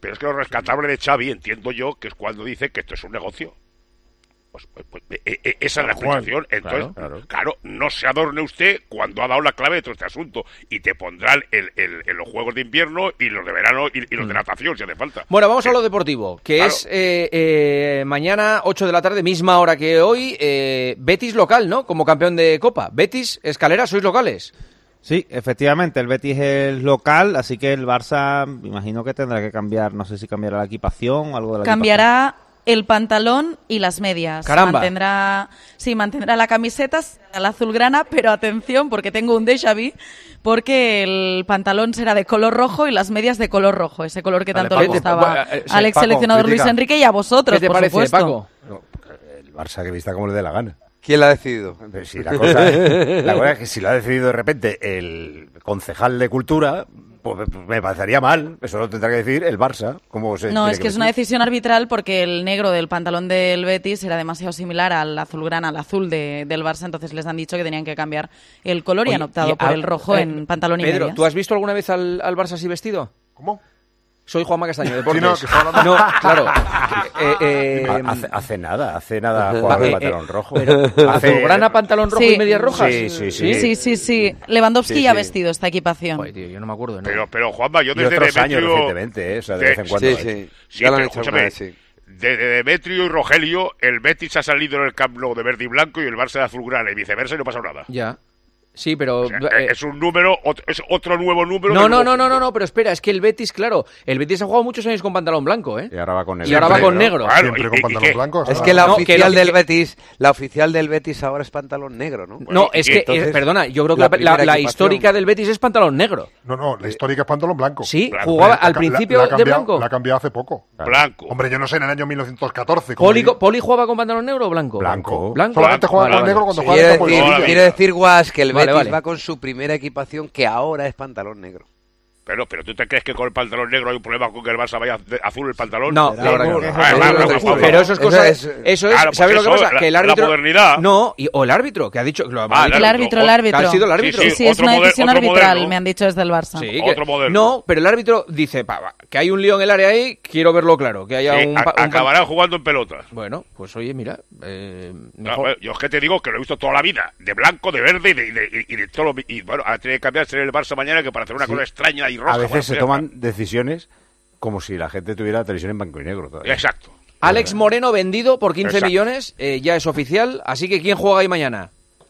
pero es que lo rescatable de Xavi, entiendo yo, que es cuando dice que esto es un negocio. Pues, pues, pues eh, eh, esa es la explicación. Entonces, claro, claro. claro, no se adorne usted cuando ha dado la clave de todo este asunto y te pondrán el, el, el, los juegos de invierno y los de verano y, y los de natación, si hace falta. Bueno, vamos a lo deportivo, que claro. es eh, eh, mañana, ocho de la tarde, misma hora que hoy, eh, Betis local, ¿no? Como campeón de Copa. Betis, Escalera, ¿sois locales? Sí, efectivamente, el Betis es local, así que el Barça, me imagino que tendrá que cambiar, no sé si cambiará la equipación o algo de la Cambiará equipación. El pantalón y las medias. Caramba. Mantendrá, sí, mantendrá la camiseta, la azulgrana, pero atención, porque tengo un déjà vu, porque el pantalón será de color rojo y las medias de color rojo, ese color que tanto vale, le gustaba eh, sí, al ex Paco, seleccionador critica. Luis Enrique y a vosotros, ¿Qué te por parece, supuesto. Paco? No, el Barça que vista como le dé la gana. ¿Quién la ha decidido? Sí, la cosa es, la cosa es que si lo ha decidido de repente el concejal de Cultura, pues me parecería mal. Eso lo tendrá que decir el Barça. ¿Cómo se no, es que, que es decir? una decisión arbitral porque el negro del pantalón del Betis era demasiado similar al azulgrana, al azul de, del Barça, entonces les han dicho que tenían que cambiar el color. Oye, y han optado y por a, el rojo eh, en pantalón y Pedro, medias. ¿tú has visto alguna vez al, al Barça así vestido? ¿Cómo? Soy Juanma Castaño, Deportes. Sí, no, que está hablando... no, claro. Eh, eh, hace, hace nada, hace nada jugar de eh, pantalón rojo. Pero, hace... ¿Azulgrana, pantalón rojo sí. y medias rojas? Sí, sí, sí. Sí, sí, sí. sí. Lewandowski sí, ya ha sí. vestido esta equipación. Joder, tío, yo no me acuerdo. ¿no? Pero, pero Juanma, yo desde y otros Demetrio... años recientemente, ¿eh? O sea, de, de vez en cuando. Sí, ¿eh? sí. Sí, ya lo han pero, hecho escúchame, vez, sí. De, de Demetrio y Rogelio, el Betis ha salido en el Camp Nou de verde y blanco y el Barça de azulgrana y viceversa y no pasa nada. Ya. Sí, pero... O sea, eh, es un número, es otro nuevo número. No, no, no, no, no, no, pero espera, es que el Betis, claro, el Betis ha jugado muchos años con pantalón blanco, ¿eh? Y ahora va con negro. Y ahora va con negro. Claro, Siempre y, con y, pantalón y blanco. Es que la no, oficial que, del que, Betis, la oficial del Betis ahora es pantalón negro, ¿no? No, bueno, es y que, entonces, eh, perdona, yo creo que la la, la, la equipación. histórica del Betis es pantalón negro. No, no, la histórica es pantalón blanco. Sí, blanco. jugaba La- al la- principio la ha de cambiado- blanco. La ha cambiado hace poco. Blanco. Hombre, yo no sé, en el año mil novecientos catorce. como Poli, digo. ¿Poli jugaba con pantalón negro o blanco? Blanco. Blanco. Solamente juega Vale, con vale. negro cuando Sí. juega en Quiere campo de decir, Vale, Sevilla. quiere decir, Guas, que el Vale, Betis vale. va con su primera equipación que ahora es pantalón negro. Pero, pero ¿tú te crees que con el pantalón negro hay un problema con que el Barça vaya de azul el pantalón? No, la verdad que no. Ah, claro, claro, claro. Pero eso es Eso cosa, es- eso es, claro, pues ¿sabes lo que eso, pasa? la- Que el la árbitro, modernidad. no, y, o el árbitro, que ha dicho, lo ha Ah, dicho- El árbitro, el o- árbitro. que ha sido el árbitro. Sí, Sí, sí, es otro una moder- decisión otro arbitral, moderno. me han dicho desde el Barça. Sí, Otro que- modelo. no, pero el árbitro dice, pa, pa, que hay un lío en el área ahí, quiero verlo claro, que haya Sí, un, a- pa- un acabarán jugando en pelotas. Bueno, pues oye, mira, eh, No, mejor. bueno, yo es que te digo que lo he visto toda la vida, de blanco, de verde y de, y de, y de todo lo, y bueno, ahora tiene que cambiarse el Barça mañana que para hacer una Sí. cosa extraña y roja. A veces bueno, se ya toman está. decisiones como si la gente tuviera la televisión en blanco y negro todavía. Exacto. Alex Moreno vendido por quince Exacto. millones, eh, ya es oficial, así que ¿quién juega ahí mañana?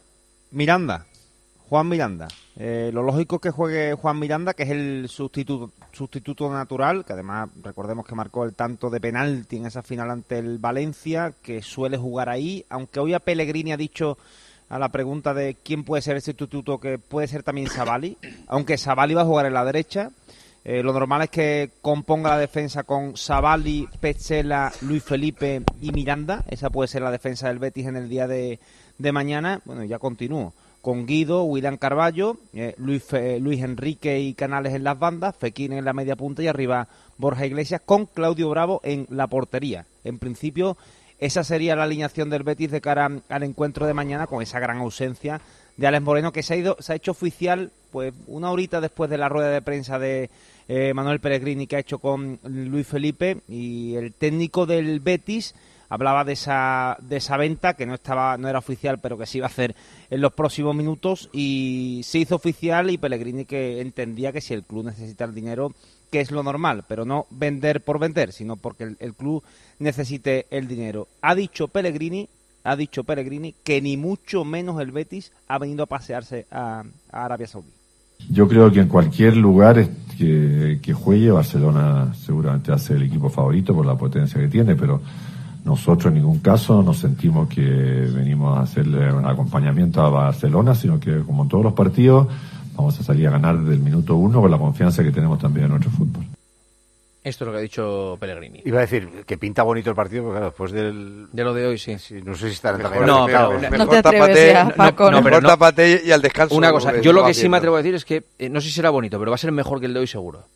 Miranda, Juan Miranda. Eh, lo lógico es que juegue Juan Miranda, que es el sustituto, sustituto natural, que además recordemos que marcó el tanto de penalti en esa final ante el Valencia, que suele jugar ahí, aunque hoy a Pellegrini ha dicho a la pregunta de quién puede ser el sustituto, que puede ser también Savali, aunque Savali va a jugar en la derecha. Eh, lo normal es que componga la defensa con Savali, Petzela, Luis Felipe y Miranda. Esa puede ser la defensa del Betis en el día de, de mañana. Bueno, ya continúo. Con Guido, William Carballo, eh, Luis, Fe- Luis Enrique y Canales en las bandas, Fekir en la media punta y arriba Borja Iglesias con Claudio Bravo en la portería. En principio, esa sería la alineación del Betis de cara al encuentro de mañana, con esa gran ausencia de Alex Moreno, que se ha ido, se ha hecho oficial pues una horita después de la rueda de prensa de eh, Manuel Pellegrini que ha hecho con Luis Felipe, y el técnico del Betis hablaba de esa de esa venta que no estaba no era oficial, pero que se iba a hacer en los próximos minutos, y se hizo oficial, y Pellegrini que entendía que si el club necesita el dinero, que es lo normal, pero no vender por vender, sino porque el, el club necesite el dinero. Ha dicho Pellegrini Ha dicho Pellegrini que ni mucho menos el Betis ha venido a pasearse a, a Arabia Saudí. Yo creo que en cualquier lugar que, que juegue, Barcelona seguramente va a ser el equipo favorito por la potencia que tiene, pero nosotros en ningún caso nos sentimos que venimos a hacerle un acompañamiento a Barcelona, sino que como en todos los partidos vamos a salir a ganar desde el minuto uno con la confianza que tenemos también en nuestro fútbol. Esto es lo que ha dicho Pellegrini. Iba a decir que pinta bonito el partido, porque claro, después del... De lo de hoy, sí. sí no sé si estarán Mejor, también... no, afectados. pero- No te atreves ya, Paco. no, pero Mejor no. tápate y al descanso. Una cosa, eh, yo lo va que sí me viendo. atrevo a decir es que eh, no sé si será bonito, pero va a ser mejor que el de hoy seguro.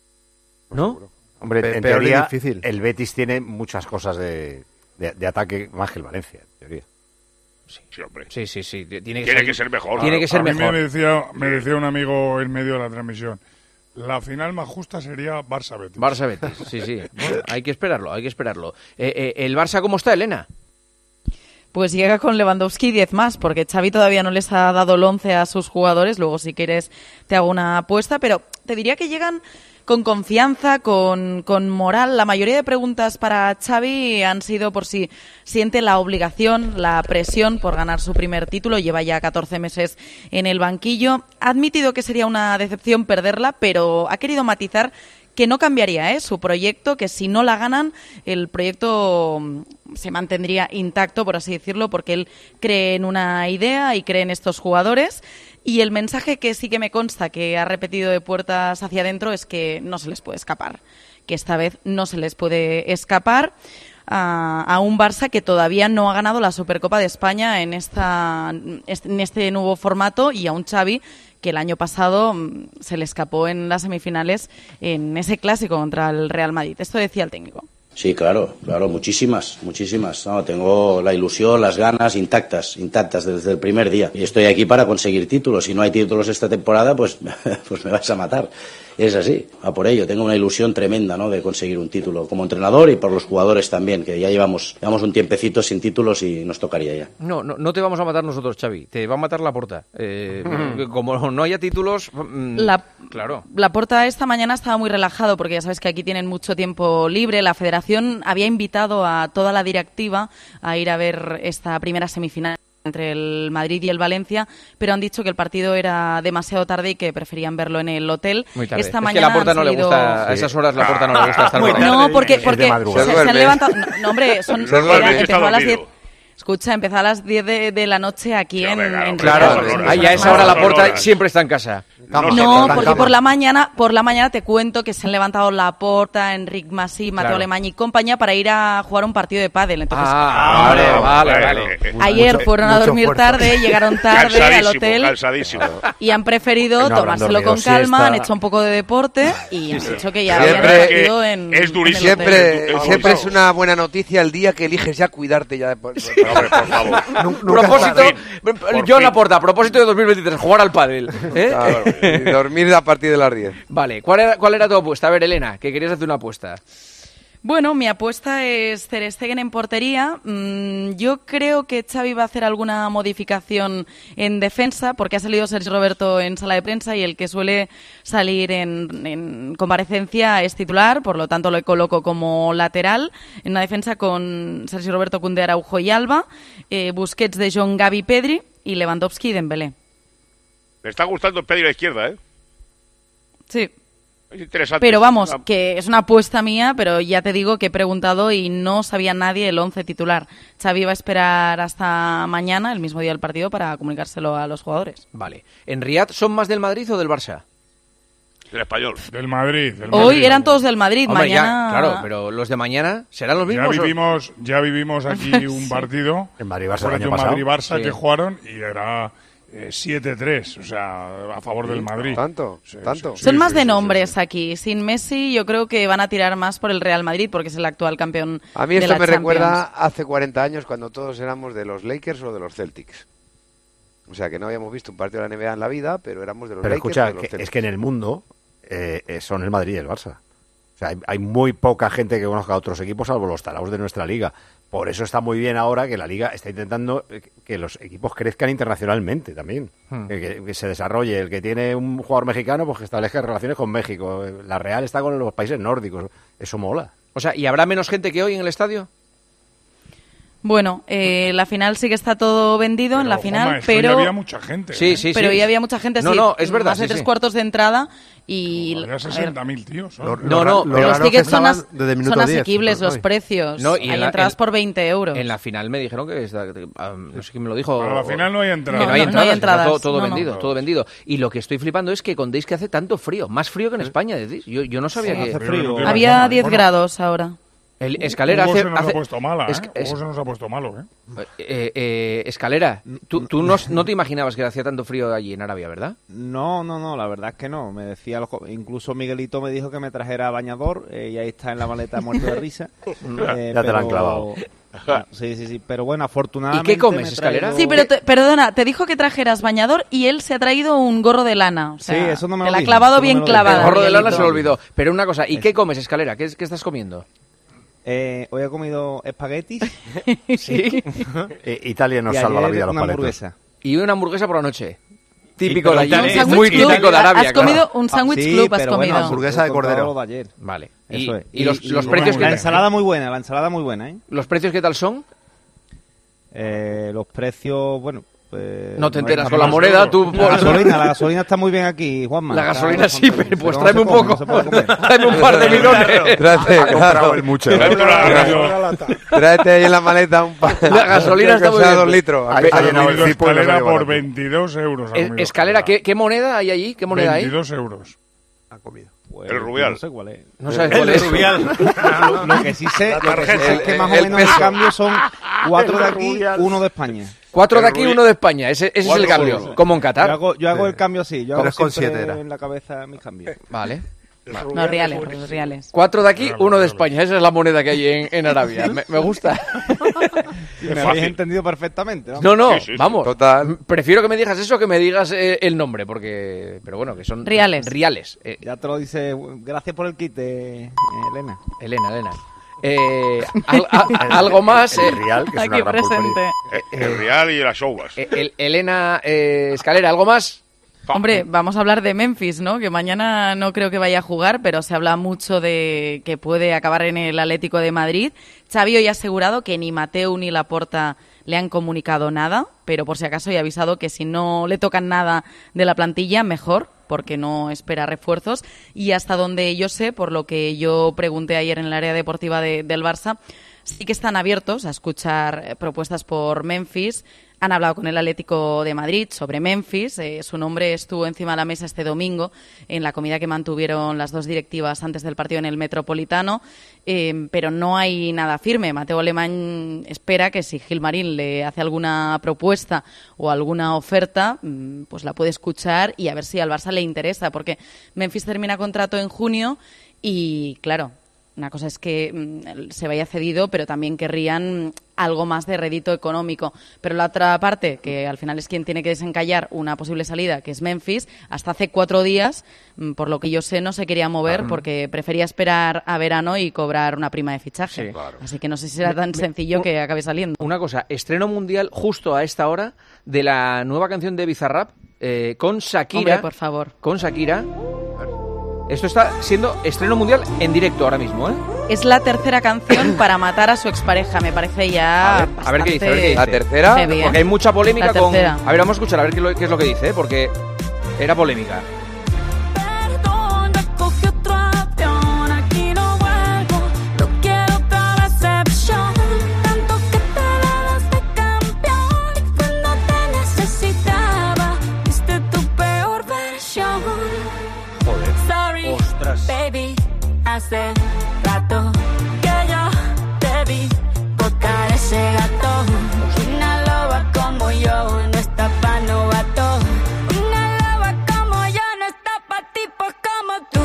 ¿No? Hombre, Pe- en peor y teoría, difícil. el Betis tiene muchas cosas de, de, de ataque más que el Valencia, en teoría. Sí, hombre. Sí, sí, sí. Tiene que, Tiene ser, que ser mejor. Tiene que ser a mí mejor. me decía, me decía un amigo en medio de la transmisión, La final más justa sería Barça-Betis. Barça-Betis, sí, sí. Bueno, hay que esperarlo, hay que esperarlo. Eh, eh, ¿El Barça cómo está, Elena? Pues llega con Lewandowski diez más, porque Xavi todavía no les ha dado el once a sus jugadores. Luego, si quieres, te hago una apuesta, pero te diría que llegan con confianza, con, con moral. La mayoría de preguntas para Xavi han sido por si siente la obligación, la presión por ganar su primer título. Lleva ya catorce meses en el banquillo. Ha admitido que sería una decepción perderla, pero ha querido matizar que no cambiaría ¿eh? su proyecto, que si no la ganan, el proyecto se mantendría intacto, por así decirlo, porque él cree en una idea y cree en estos jugadores. Y el mensaje que sí que me consta que ha repetido de puertas hacia adentro es que no se les puede escapar, que esta vez no se les puede escapar a, a un Barça que todavía no ha ganado la Supercopa de España en, esta, en este nuevo formato, y a un Xavi que el año pasado se le escapó en las semifinales en ese clásico contra el Real Madrid. Esto decía el técnico. Sí, claro, claro, muchísimas, muchísimas. No, tengo la ilusión, las ganas intactas, intactas desde el primer día. Y estoy aquí para conseguir títulos. Si no hay títulos esta temporada, pues, pues me vas a matar. Es así, a por ello. Tengo una ilusión tremenda, ¿no?, de conseguir un título como entrenador y por los jugadores también, que ya llevamos, llevamos un tiempecito sin títulos y nos tocaría ya. No, no, no te vamos a matar nosotros, Xavi. Te va a matar Laporta. Eh, mm. Como no haya títulos, mm, la, claro. Laporta esta mañana estaba muy relajado porque ya sabes que aquí tienen mucho tiempo libre. La Federación había invitado a toda la directiva a ir a ver esta primera semifinal entre el Madrid y el Valencia, pero han dicho que el partido era demasiado tarde y que preferían verlo en el hotel. Muy tarde. Esta es mañana que Laporta no salido... le gusta, a esas horas Laporta no le gusta estar muy tarde. No, porque, porque se, se han levantado... No, hombre, son... Se era, empezó a las diez... Escucha, empezó a las diez de, de la noche aquí en, en Claro, ahí a esa hora Laporta siempre está en casa. No, no porque por la mañana por la mañana te cuento que se han levantado Laporta, Enric Masí, Mateo claro. Alemany y compañía para ir a jugar un partido de pádel. Entonces, ah, vale, vale, vale. Ayer mucho, fueron a dormir tarde, llegaron tarde al hotel cansadísimo. Y han preferido no tomárselo con calma, siesta. Han hecho un poco de deporte y han dicho que ya siempre, habían partido en, es durísimo. en Siempre, siempre es una buena noticia el día que eliges ya cuidarte ya. Por, por, no, hombre, por favor. Propósito, John Laporta, propósito de dos mil veintitrés, jugar al pádel. ¿Eh? Claro, y dormir a partir de las diez. Vale, ¿cuál era, cuál era tu apuesta? A ver, Elena, que querías hacer una apuesta. Bueno, mi apuesta es Ter Stegen en portería. Mm, yo creo que Xavi va a hacer alguna modificación en defensa, porque ha salido Sergio Roberto en sala de prensa y el que suele salir en, en comparecencia es titular, por lo tanto lo coloco como lateral. En la defensa con Sergio Roberto, Koundé, Araujo y Alba, eh, Busquets, De Jong, Gavi, Pedri y Lewandowski y Dembélé. Me está gustando Pedri a la izquierda, ¿eh? Sí. Es interesante. Pero vamos, que es una apuesta mía, pero ya te digo que he preguntado y no sabía nadie el once titular. Xavi va a esperar hasta mañana, el mismo día del partido, para comunicárselo a los jugadores. Vale. ¿En Riyadh son más del Madrid o del Barça? Del Español. Del Madrid. Del Hoy Madrid. eran todos del Madrid, Hombre, mañana... Ya, claro, pero los de mañana serán los mismos. Ya vivimos, ya vivimos aquí un partido. En Madrid-Barça el año en pasado. Madrid-Barça Sí. que jugaron y era... Eh, siete tres, o sea, a favor sí, del Madrid. ¿Tanto? Sí, ¿Tanto? Sí, Son sí, más sí, de sí, nombres sí, sí. aquí. Sin Messi yo creo que van a tirar más por el Real Madrid porque es el actual campeón A mí de esto la me Champions. recuerda hace cuarenta años cuando todos éramos de los Lakers o de los Celtics. O sea, que no habíamos visto un partido de la N B A en la vida, pero éramos de los Pero Lakers escucha, o de los que, Celtics. es que en el mundo eh, eh, son el Madrid y el Barça. O sea, hay, hay muy poca gente que conozca a otros equipos salvo los taraos de nuestra liga. Por eso está muy bien ahora que la liga está intentando que los equipos crezcan internacionalmente también. Hmm. Que, que se desarrolle. El que tiene un jugador mexicano, pues que establezca relaciones con México. La Real está con los países nórdicos. Eso mola. O sea, ¿y habrá menos gente que hoy en el estadio? Bueno, eh, la final sí que está todo vendido pero, en la final, Joma, pero ya había mucha gente. Sí, ¿eh? sí, pero sí. ya había mucha gente, no, sí, no, es verdad, más de sí, tres sí. cuartos de entrada y Había sesenta mil tíos. ¿no? Lo, No, no, lo pero los raro tickets que son, estaban as- desde minuto son diez, asequibles ¿no? los precios. No, y hay en la- entradas en- por veinte euros. En la final me dijeron que, está, que ah, no sé quién me lo dijo. Para la final no hay entradas. Que no hay No, no, entradas, no hay entradas. está todo, todo No, no. vendido, todo vendido. Y lo que estoy flipando es que contéis que hace tanto frío, más frío que en España, decís. Yo, yo no sabía Sí, que... hace frío. Había diez Bueno, grados ahora. El Escalera Hugo hace... se nos hace- ha puesto mala, ¿eh? es- es- Hugo se nos ha puesto malo, ¿eh? eh, eh, Escalera, tú, tú no, no te imaginabas que hacía tanto frío allí en Arabia, ¿verdad? No, no, no, la verdad es que no. Me decía, el jo- incluso Miguelito me dijo que me trajera bañador eh, y ahí está en la maleta muerto de risa. Eh, Ya te la han clavado. Sí, sí, sí, pero bueno, afortunadamente... ¿Y qué comes, Escalera? Sí, pero te, perdona, te dijo que trajeras bañador y él se ha traído un gorro de lana. O sea, sí, eso no me te lo la ha dijo, clavado eso bien no me lo clavada. dijo. El gorro de lana Miguelito. se lo olvidó. Pero una cosa, ¿y qué comes, Escalera? ¿Qué, qué estás comiendo? Eh, hoy he comido espaguetis. ¿Sí? Italia nos y salva la ayer vida a los una paletos. hamburguesa. Y una hamburguesa por la noche. Típico Sí, de allí. pero Es sándwich muy club. típico de Arabia. Has comido claro. un sándwich Ah, sí, club, has pero comido. bueno, Hamburguesa de con todo cordero. lo de ayer. Vale. Eso Y, es. y los, Y- los y precios la que ensalada muy buena, la ensalada muy buena, ¿eh? ¿Los precios qué tal son? Eh, los precios, bueno, pues... No te hay enteras más con la más moneda, euros. tú... La gasolina, la gasolina está muy bien aquí, Juanma. La Está gasolina bastante sí, bien, pero pues no tráeme se un come, poco. no se puede comer. Tráeme un par de bidones. Tráete, Ha comprado el mucho. Tráete ahí en la maleta un par. La gasolina está que muy sea bien. dos litros. Ha- ha Ha llenado el comido cipo y lo Escalera lleva por aquí. veintidós euros. ha Es- comido Escalera, ¿qué, ¿qué moneda hay allí? ¿Qué moneda hay? veintidós euros. Ha comido. Pues, El Rubial. No sé cuál es. No sabes cuál es. Lo, lo que sí sé, lo que sí sé es que más o el menos el peso. cambio son cuatro de El aquí, Rubial. uno de España. Cuatro de El aquí, Rubí- uno de España. Ese, ese es el Cuatro cambio. euros. Como en Yo Qatar. hago, yo hago el cambio así, yo hago Tres con siempre siete era. en la cabeza mis cambios. Vale. No, reales, los reales. Cuatro de aquí, uno de España. Esa es la moneda que hay en, en Arabia. Me, me gusta. Y me fácil. habéis entendido perfectamente, ¿no? No, no, Sí, sí, sí. vamos. Total. Prefiero que me digas eso que me digas eh, el nombre, porque... Pero bueno, que son... Riales. Riales. Eh, Ya te lo dice, gracias por el kit, eh, Elena. Elena, Elena. Eh, al- a- algo más. El eh, Real, que es una Aquí gran presente. pulpería. Eh, El Real y las Uvas. eh, el- Elena eh, Escalera, ¿algo más? Hombre, vamos a hablar de Memphis, ¿no? Que mañana no creo que vaya a jugar, pero se habla mucho de que puede acabar en el Atlético de Madrid. Xavi hoy ha asegurado que ni Mateu ni Laporta le han comunicado nada, pero por si acaso he avisado que si no le tocan nada de la plantilla, mejor, porque no espera refuerzos. Y hasta donde yo sé, por lo que yo pregunté ayer en el área deportiva de- del Barça, sí que están abiertos a escuchar eh, propuestas por Memphis. Han hablado con el Atlético de Madrid sobre Memphis. Eh, su nombre estuvo encima de la mesa este domingo en la comida que mantuvieron las dos directivas antes del partido en el Metropolitano. Eh, pero no hay nada firme. Mateo Alemán espera que si Gilmarín le hace alguna propuesta o alguna oferta, mm, pues la puede escuchar y a ver si al Barça le interesa, porque Memphis termina contrato en junio y, claro, una cosa es que mm, se vaya cedido, pero también querrían mm, algo más de rédito económico. Pero la otra parte, que al final es quien tiene que desencallar una posible salida, que es Memphis, hasta hace cuatro días, mm, por lo que yo sé, no se quería mover porque prefería esperar a verano y cobrar una prima de fichaje. Sí, claro. Así que no sé si será tan sencillo que acabe saliendo. Una cosa, estreno mundial justo a esta hora de la nueva canción de Bizarrap eh, con Shakira. Hombre, por favor. Con Shakira. Esto está siendo estreno mundial en directo ahora mismo, ¿eh? Es la tercera canción para matar a su expareja. Me parece ya. A ver, a ver qué dice, a ver qué dice. La tercera, heavy, ¿eh? Porque hay mucha polémica La con... tercera. A ver, vamos a escuchar a ver qué, lo- qué es lo que dice, ¿eh? Porque era polémica. Perdón, ya cogí otro avión, aquí no vuelvo, no quiero otra decepción. Tanto que te la das de campeón y cuando te necesitaba, viste tu peor versión. Joder. Sorry, Ostras. baby, hace rato que yo te vi tocar ese gato. Una loba como yo no está pa' novato. Una loba como yo no está pa' tipos como tú.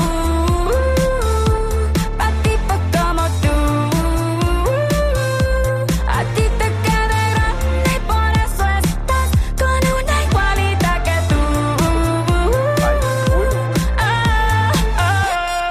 Pa' tipos como tú. A ti te queda grande y por eso estás con una igualita que tú. Ah, ah.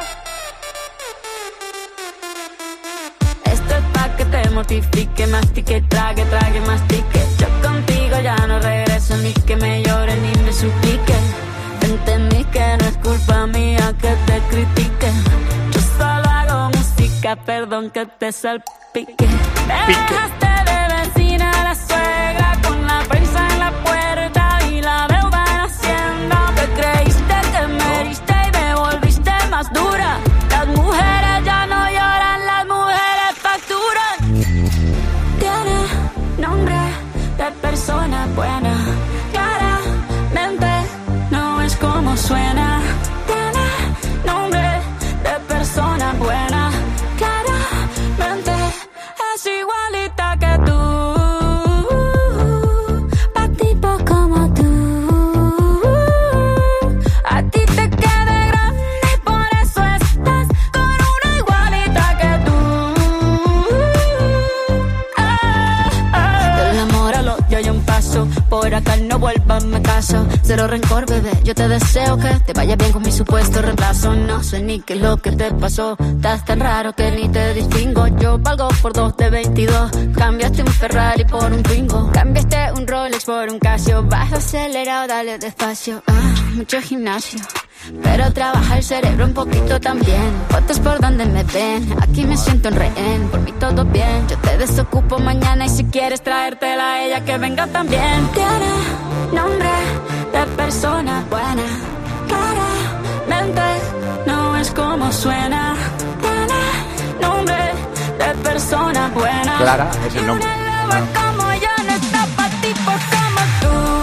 Esto es pa' que te mortifique, mastique, trague, trague, mastique. Yo contigo ya no regreso, ni que me llore ni me suplique. Entendí que no es culpa mía que te critique. Yo solo hago música, perdón que te salpique. Dejaste de vecina a la suegra con la prensa en la puerta y la deuda en Hacienda. Te creíste que me heriste y me volviste más dura. Las mujeres ya no lloran, las mujeres facturan. Tiene nombre de persona buena, claramente no es como suena. Tiene nombre de persona buena, claramente es igualita que tú. no vuelvas, me caso. Cero rencor, bebé, yo te deseo que te vaya bien con mi supuesto reemplazo. No sé ni qué es lo que te pasó, estás tan raro que ni te distingo. Yo valgo por dos de veintidós, cambiaste un Ferrari por un Twingo. Cambiaste un Rolex por un Casio, bajo acelerado, dale despacio. Ah, mucho gimnasio, pero trabaja el cerebro un poquito también. Fotos por donde me ven, aquí me siento en rehén. Por mí todo bien, yo te desocupo mañana. Y si quieres traértela a ella, que venga también. Tiene nombre de persona buena, claramente no es como suena. Tiene nombre de persona buena. Clara es el nombre. Como yo no está pa' tipos como tú.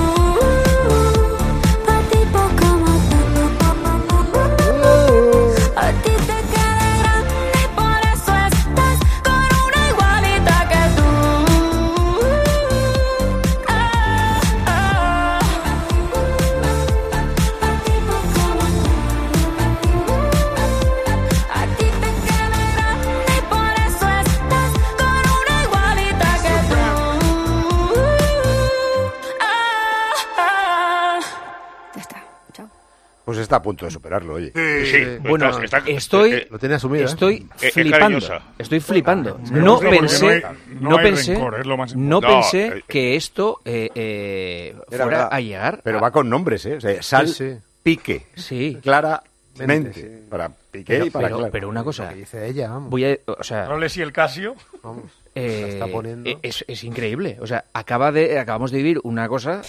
Pues está a punto de superarlo, oye. Sí, sí. Bueno, Está- está- estoy, eh, Lo tiene asumido, ¿eh? estoy Es- es flipando. cariñosa. Estoy flipando. Sí, No porque pensé, no hay- no no hay pensé, rencor, es lo más no importante. pensé No, eh, que esto eh, eh, Era fuera verdad. a llegar. Pero a- va con nombres, ¿eh? O sea, Sal, Sí, sí. Pique. Sí. Claramente. Sí. Para Piqué Pero, y para pero, Clara. pero una cosa. dice ella, vamos. Voy a, o sea, Roles y el Casio. eh, está poniendo. eh, es, es increíble. O sea, acaba de, acabamos de vivir una cosa.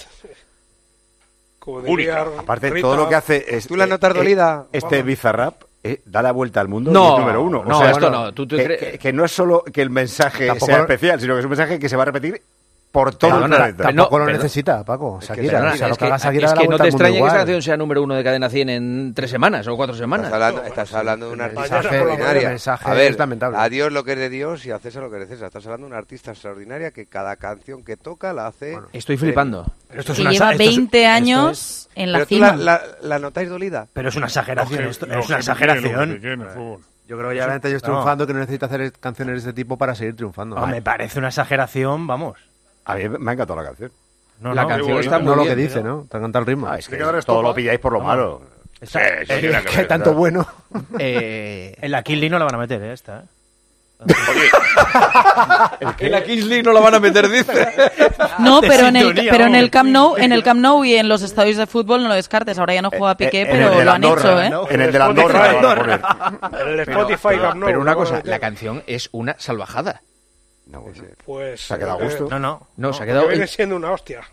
Única. Aparte, todo lo que hace es. ¿Tú la notas eh, dolida? Este Vamos. Bizarrap eh, da la vuelta al mundo No, y es número uno. O no, sea, esto bueno, no. ¿Tú te que, crees- que- que no es solo que el mensaje Tampoco- sea especial, sino que es un mensaje que se va a repetir por todo Perdona, el planeta. Tampoco no, lo perdón. necesita, Paco. Es que Shakira, Perdona, o sea, lo es que que, haga Shakira es da la que no vuelta te al mundo extrañe que esta igual. canción sea número uno de Cadena cien en tres semanas o cuatro semanas. Estás hablando, estás hablando de una artista mensaje- extraordinaria. el mensaje A ver, es lamentable. a Dios lo que es de Dios y a César lo que es de César. Estás hablando de una artista extraordinaria que cada canción que toca la hace... Estoy flipando. Pero esto es Y una lleva esto es- veinte esto años es- en la Pero tú cima. la, la, la notáis dolida. Pero es una exageración. Lo que- Esto, lo es una que exageración. Piqué, lo que Piqué en el fútbol. Yo creo que ya realmente ellos No. triunfando que no necesita hacer canciones de este tipo para seguir triunfando. No, me parece una exageración, vamos. A mí me ha encantado la canción. No, La no, canción digo, está no muy lo bien, que dice, pero- ¿no? Te encanta el ritmo. Ah, es que Hay dar todo estopa. lo pilláis por lo malo. Está- Sí, sí, eh, sí, la Que que- tanto bueno. Eh, en la Kill Lee no la van a meter, ¿eh? Esta, ¿eh? Oye, en la Kings League no la van a meter, dice. No, de pero en el, sintonía, pero en el vamos. Camp Nou, en el Camp Nou y en los estadios de fútbol no lo descartes. Ahora ya no juega Piqué, Eh, en pero el de lo han Andorra, hecho, ¿eh? En el de la Andorra la van a poner. En el Pero, Spotify pero- Camp Nou, pero una lo van a cosa, meter. la canción es una salvajada. No, pues, Pues. se ha quedado a eh, gusto. No, no. No, se ha que quedado. viene siendo una hostia.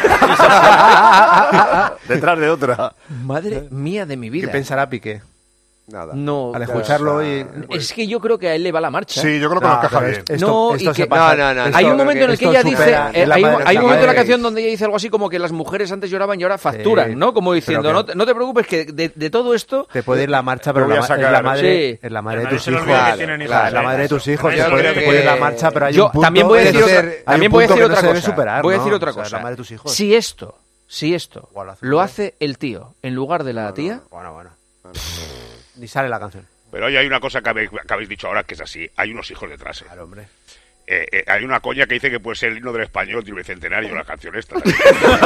Detrás de otra. Madre mía de mi ¿Qué vida. pensará Piqué? Nada. No, Al escucharlo y... es que yo creo que a él le va la marcha. sí, yo creo que No, nos encaja pero bien. es- esto- No, esto y se que- pasa- No, no, no, esto- Hay un momento en el que esto ella dice, supera- eh, es la hay, un- madre- hay la un momento en la madre- canción donde ella dice algo así como que las mujeres antes lloraban y ahora facturan, Sí, ¿no? Como diciendo, pero no, que- te- no te preocupes que de, de todo esto... Te puede ir la marcha, pero Lo voy la, a ma- sacar, es la ¿no? madre, Sí. es la madre de Pero tus no se le hijos. olvide que Claro, tienen hijos. claro. Es la madre de tus hijos. Yo Te puede, creo te puede ir la que- marcha, pero hay Yo un punto también voy a que decir no otra, se- hay también un voy a punto decir que no otra se debe cosa. superar, voy a ¿no? decir otra O sea, es cosa. la madre de tus hijos. Si esto, si esto Igual lo hace lo bien. hace el tío en lugar de la tía, Bueno, bueno. Ni sale la canción. Pero hoy hay una cosa que habéis, que habéis dicho ahora que es así. Hay unos hijos detrás. ¿eh? Claro, hombre. Eh, eh, hay una coña que dice que puede ser el himno del español del bicentenario, la canción esta. Sí.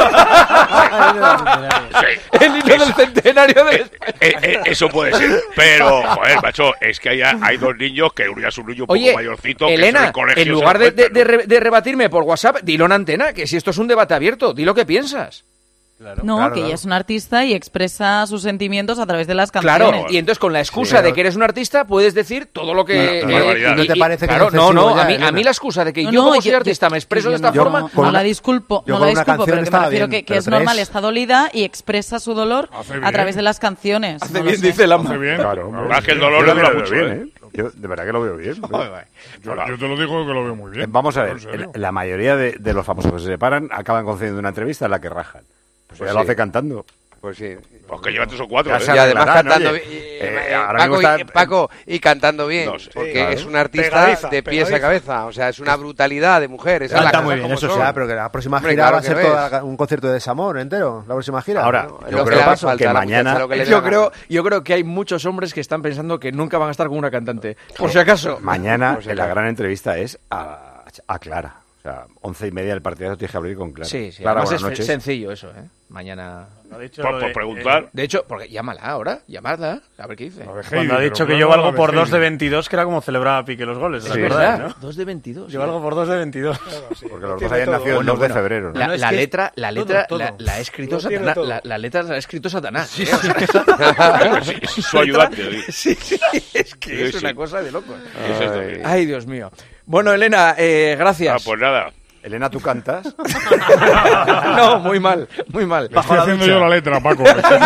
el himno del centenario de Eh, eh, eh, eso puede ser. Pero, joder, macho, es que hay, hay dos niños que uno ya es un niño un Oye, poco mayorcito. que Elena, en el colegio en se lugar lo de, de, cuentan, de re- de rebatirme por WhatsApp, dilo en antena, que si esto es un debate abierto, di lo que piensas. No, claro, que claro. ella es una artista y expresa sus sentimientos a través de las Claro, canciones. y entonces con la excusa Sí, de pero- que eres un artista puedes decir todo lo que... Una barbaridad. ¿No te parece que claro, es no, no, excesivo ya, a mí, a Elena? mí la excusa de que No, yo no, como yo- soy artista yo- me expreso yo de esta no- forma... No, con la una- disculpo, yo no con la una disculpo, canción pero que me estaba refiero bien, que, que pero es normal, tres- está dolida y expresa su dolor Hace a bien. través de las canciones. Hace No lo bien, sé. dice la Hace bien. Claro, hombre. Más que el Yo dolor lo le dura veo mucho, bien, ¿eh? ¿eh? Yo de verdad que lo veo bien. Yo, yo te lo digo que lo veo muy Eh, bien. Vamos a ver, En serio. el- la mayoría de, de los famosos que se separan acaban concediendo una entrevista en la que rajan. Pues, Pues ya lo sí. hace cantando. Pues sí. Pues que lleva tres o cuatro. Ya ¿eh? se Y además arreglarán, cantando oye. bien. y- Eh, eh, ahora Paco, mismo y, está- Paco, y cantando bien. No sé, porque claro. es un artista Pegadiza, de pies a pegadiza. cabeza. O sea, es una brutalidad de mujer. Esa es la Canta cosa muy bien, como eso son. sí. Ya, pero que la próxima Hombre, gira claro va a que ser ves. toda la- un concierto de desamor entero. La próxima gira. Ahora, No, es yo lo que creo le hace falta que a la muchacha, mañana... lo que le dé Yo la creo, gana. yo creo que hay muchos hombres que están pensando que nunca van a estar con una cantante. Por si acaso. Mañana Por si la acaso. gran entrevista es a, a Clara. O sea, once y media del partido tienes que abrir con Clara. Sí, sí. Clara, Además buenas es noches. sencillo eso, ¿eh? Mañana... De hecho, por, por preguntar. Eh, de hecho, porque llámala ahora, llamadla, a ver qué dice. Cuando ha dicho que yo valgo por dos de veintidós, que era como celebraba Piqué los goles. Es ¿te verdad, acuerdas, no? dos de veintidós. Yo valgo por dos de veintidós. Porque los dos habían nacido el dos de febrero. La, ¿no? la letra, la letra, todo, la, todo. la ha escrito Lo tiene Satanás. todo. La, la letra la ha escrito Satanás. Sí, ¿eh? O sea, Sí, sí, su ayudante. Sí, sí, es que Sí, es sí. una cosa de locos. Es esto, sí. Ay, Dios mío. Bueno, Elena, eh, gracias. Ah, pues nada. Elena, ¿tú cantas? No, muy mal, muy mal. Le estoy haciendo yo la letra, Paco.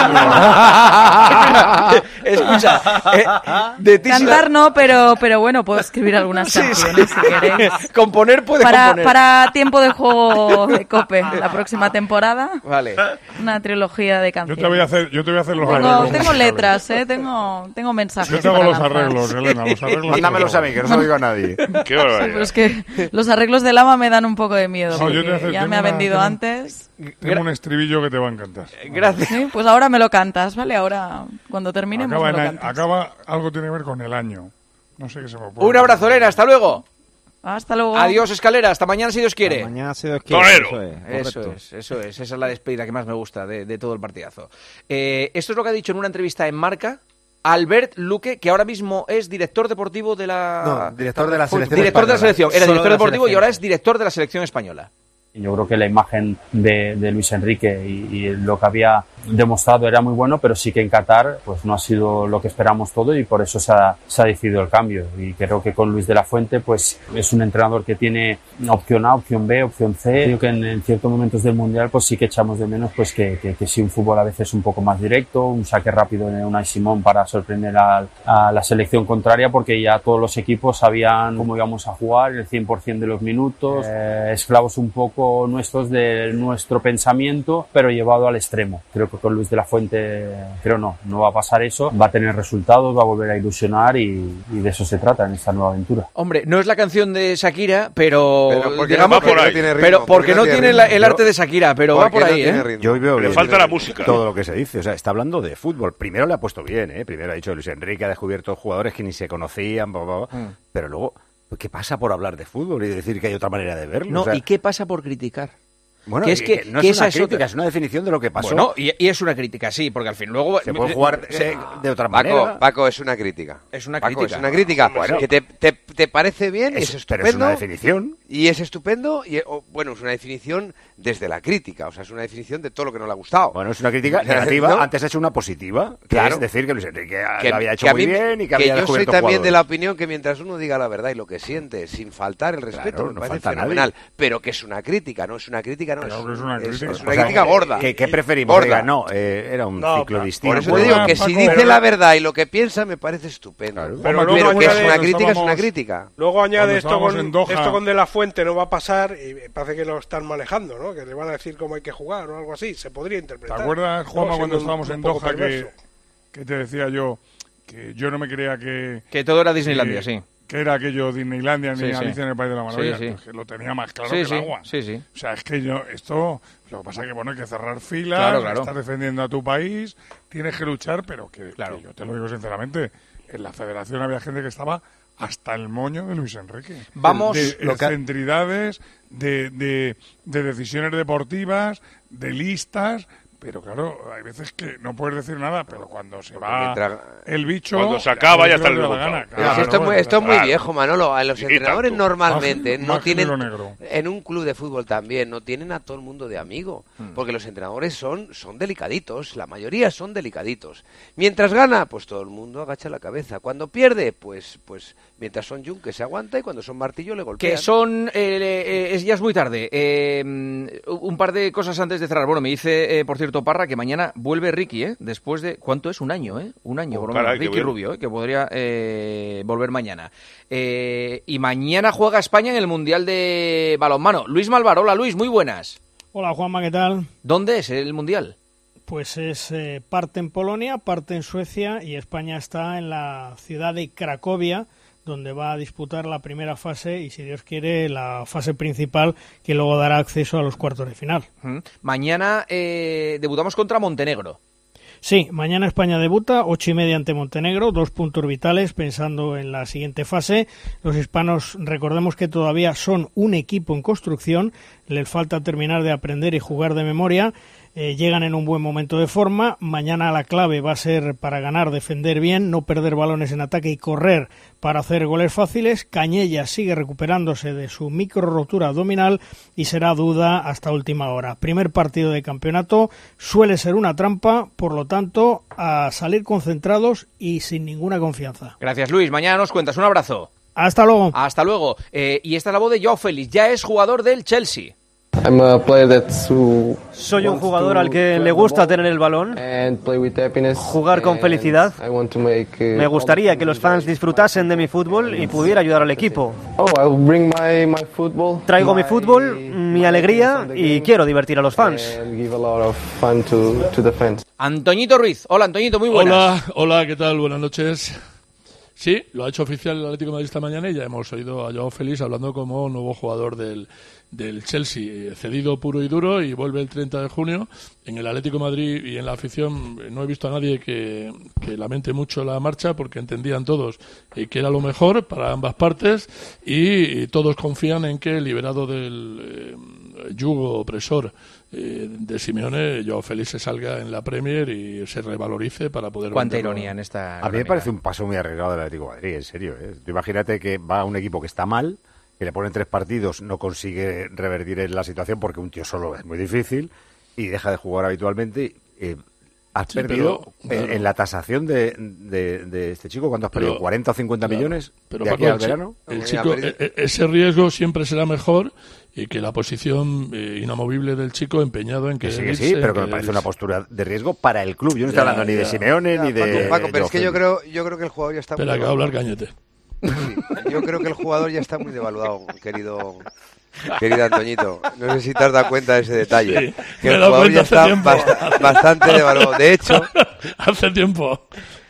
Escucha, eh, de ti si la- Cantar no, pero, pero bueno, puedo escribir algunas canciones si queréis. Componer puede Para, componer. para tiempo de juego de COPE, la próxima temporada, Vale. una trilogía de Yo canciones. te voy a hacer, yo te voy a hacer los Tengo, arreglos. tengo letras, ¿eh? Tengo, tengo mensajes. Yo te hago para los lanzar. arreglos, Elena, los arreglos. Mándamelos a mí, que no se lo digo a nadie. Qué barbaridad. Pero es que los arreglos del ama me dan un poco de miedo. No, yo te porque voy a hacer- ya tengo me ha una- vendido tengo- antes. Tengo un estribillo que te va a encantar. Gracias. Sí, pues ahora me lo cantas, ¿vale? Ahora, cuando terminemos, Acaba, me lo en- cantas. acaba, algo tiene que ver con el año. No sé qué se me ocurre. Un abrazo, Elena, hasta luego. Hasta luego. Adiós, Escalera, hasta mañana si Dios quiere. Mañana si Dios quiere. Torero. Eso es, Eso correcto. es, eso es, esa es la despedida que más me gusta de, de todo el partidazo. Eh, esto es lo que ha dicho en una entrevista en Marca Albert Luque, que ahora mismo es director deportivo de la... No, director de la selección Director de la española. selección, era Solo director de la deportivo y selección. ahora es director de la selección española. Yo creo que la imagen de, de Luis Enrique y, y lo que había demostrado era muy bueno, pero sí que en Qatar pues no ha sido lo que esperamos todo y por eso se ha, se ha decidido el cambio. Y creo que con Luis de la Fuente pues es un entrenador que tiene opción A, opción B, opción C. Creo que en, en ciertos momentos del Mundial pues sí que echamos de menos pues que, que, que sí un fútbol a veces un poco más directo, un saque rápido de Unai Simón para sorprender a, a la selección contraria, porque ya todos los equipos sabían cómo íbamos a jugar el cien por ciento de los minutos, eh, esclavos un poco nuestros de nuestro pensamiento, pero llevado al extremo. Creo que con Luis de la Fuente, creo no, no va a pasar eso, va a tener resultados, va a volver a ilusionar y, y de eso se trata en esta nueva aventura. Hombre, no es la canción de Shakira, pero, Pero porque digamos no- porque que- no tiene ritmo, pero porque porque no no tiene tiene ritmo. la- el Yo- arte de Shakira, pero va porque por no ahí, tiene ¿eh? ritmo. Yo hoy veo Le bien falta la música. todo lo que se dice. O sea, está hablando de fútbol. Primero le ha puesto bien, ¿eh? Primero ha dicho Luis Enrique ha descubierto jugadores que ni se conocían, bla, bla, bla. Mm. Pero luego, ¿qué pasa por hablar de fútbol y decir que hay otra manera de verlo? No, O sea, ¿y qué pasa por criticar? bueno, que es y que- no que es una esa es crítica, otra. es una definición de lo que pasó. Bueno, y, y es una crítica, sí, porque al fin luego... se puede jugar eh, de otra Paco, manera. Paco, es una crítica. Es una Paco, crítica. es una crítica. Bueno. que te, te, te parece bien, Es- es, estupendo. pero es una definición. Y es estupendo, y o, bueno, es una definición desde la crítica, o sea, es una definición de todo lo que no le ha gustado. Bueno, es una crítica negativa. ¿No? Antes ha hecho una positiva, que Claro. es decir que Luis Enrique Que- lo había hecho que a muy mí- bien y que, que había yo soy descubierto también de la jugadores. opinión que mientras uno diga la verdad y lo que siente, sin faltar el respeto, Claro, me no parece falta nadie. fenomenal. Pero que es una crítica, no es una crítica, no Claro es, que es una es- crítica. es O una sea, crítica gorda. ¿Qué, qué preferimos? Gorda. Diga, no, eh, era un No, ciclo por distinto. Por eso te Bueno, digo que Paco, si dice pero- la verdad y lo que piensa me parece estupendo. Claro. Pero Pero, luego que añade- es una cuando crítica, es una estábamos- crítica. Luego Cuando añade esto estábamos con, en Doha- esto con De la Fuente no va a pasar y me parece que lo están manejando, ¿no? Que le van a decir cómo hay que jugar o algo así. Se podría ¿Te interpretar. acuerdas, Juanma, ¿no? cuando Siendo estábamos un en poco Doha que, perverso. que te decía yo que yo no me creía que... Que todo era Disneylandia, que- sí. que era aquello Disneylandia ni Sí, sí. Alicia en el País de la Maravilla, Sí, sí. pues que lo tenía más claro Sí, que sí, el agua. sí, sí. O sea, es que yo, esto, lo que pasa es que, bueno, hay que cerrar filas, Claro, claro. estás defendiendo a tu país, tienes que luchar, pero que, Claro. que yo te lo digo sinceramente, en la federación había gente que estaba hasta el moño de Luis Enrique. Vamos, de lo que ha- excentridades, de, de, de decisiones deportivas, de listas... Pero claro, hay veces que no puedes decir nada, pero cuando se va mientras- el bicho... Cuando se acaba, ya haces está lo el que te da la resultado. gana. Pero si Claro, esto es muy, bueno, esto es muy claro. viejo, Manolo. A los Y tanto. entrenadores normalmente Más- no más tienen, giro negro. en un club de fútbol también, no tienen a todo el mundo de amigo. Porque los entrenadores son, son delicaditos, la mayoría son delicaditos. Mientras gana, pues todo el mundo agacha la cabeza. Cuando pierde, pues pues mientras son Jun, que se aguanta, y cuando son Martillo le golpean. Que son... eh, eh, es, ya es muy tarde. Eh, un par de cosas antes de cerrar. Bueno, me dice, eh, por cierto, Parra, que mañana vuelve Ricky, ¿eh? Después de... ¿Cuánto es? Un año, ¿eh? Un año, Oh, por lo menos. caray, qué Ricky bien. Rubio, ¿eh? Que podría eh, volver mañana. Eh, y mañana juega España en el Mundial de Balonmano. Luis Malvar, hola Luis, muy buenas. Hola Juanma, ¿qué tal? ¿Dónde es el Mundial? Pues es eh, parte en Polonia, parte en Suecia y España está en la ciudad de Cracovia, donde va a disputar la primera fase y, si Dios quiere, la fase principal que luego dará acceso a los cuartos de final. Mm. Mañana eh, debutamos contra Montenegro. Sí, mañana España debuta, ocho y media ante Montenegro, dos puntos vitales pensando en la siguiente fase. Los hispanos, recordemos que todavía son un equipo en construcción, les falta terminar de aprender y jugar de memoria. Eh, llegan en un buen momento de forma. Mañana la clave va a ser para ganar, defender bien, no perder balones en ataque y correr para hacer goles fáciles. Cañella sigue recuperándose de su micro rotura abdominal y será duda hasta última hora. Primer partido de campeonato, suele ser una trampa, por lo tanto, a salir concentrados y sin ninguna confianza. Gracias, Luis. Mañana nos cuentas. Un abrazo. Hasta luego. Hasta luego. Eh, y esta es la voz de Joao Félix. Ya es jugador del Chelsea. Soy un jugador al que le gusta tener el balón, jugar con felicidad. Me gustaría que los fans disfrutasen de mi fútbol y pudiera ayudar al equipo. Traigo mi fútbol, mi alegría y quiero divertir a los fans. Antoñito Ruiz. Hola, Antoñito, muy buenas. Hola, hola, ¿qué tal? Buenas noches. Sí, lo ha hecho oficial el Atlético de Madrid esta mañana y ya hemos oído a Joao Félix hablando como nuevo jugador del, del Chelsea, cedido puro y duro, y vuelve el treinta de junio. En el Atlético de Madrid y en la afición no he visto a nadie que, que lamente mucho la marcha, porque entendían todos eh, que era lo mejor para ambas partes y, y todos confían en que, liberado del eh, yugo opresor eh, de Simeone, Joao Félix se salga en la Premier y se revalorice para poder... Cuánta venderlo. ironía en esta... A mí me parece un paso muy arriesgado del Atlético de Madrid, en serio. ¿eh? Tú imagínate que va a un equipo que está mal, que le ponen tres partidos, no consigue revertir la situación porque un tío solo es muy difícil y deja de jugar habitualmente. Eh, has Sí, perdido pero, en, claro. en la tasación de, de, de este chico, ¿cuánto has Pero, perdido? ¿cuarenta o cincuenta claro, millones pero de Paco, aquí al el chi- verano? el chico, e- e- ese riesgo siempre será mejor y que la posición eh, inamovible del chico empeñado en que... Que sí, que irse, sí, pero que me que parece él- una postura de riesgo para el club. Yo no Ya, estoy hablando ni de ya. Simeone ni de... Paco, Paco, pero Joao es que yo Félix. creo, yo creo que el jugador ya está Espera, muy que va a hablar devaluado. Cañete. Sí, yo creo que el jugador ya está muy devaluado, querido... Querido Antoñito, no sé si te has dado cuenta de ese detalle. Sí, que me he el dado jugador cuenta ya hace está tiempo. bast- bastante devaluado. De hecho, hace tiempo.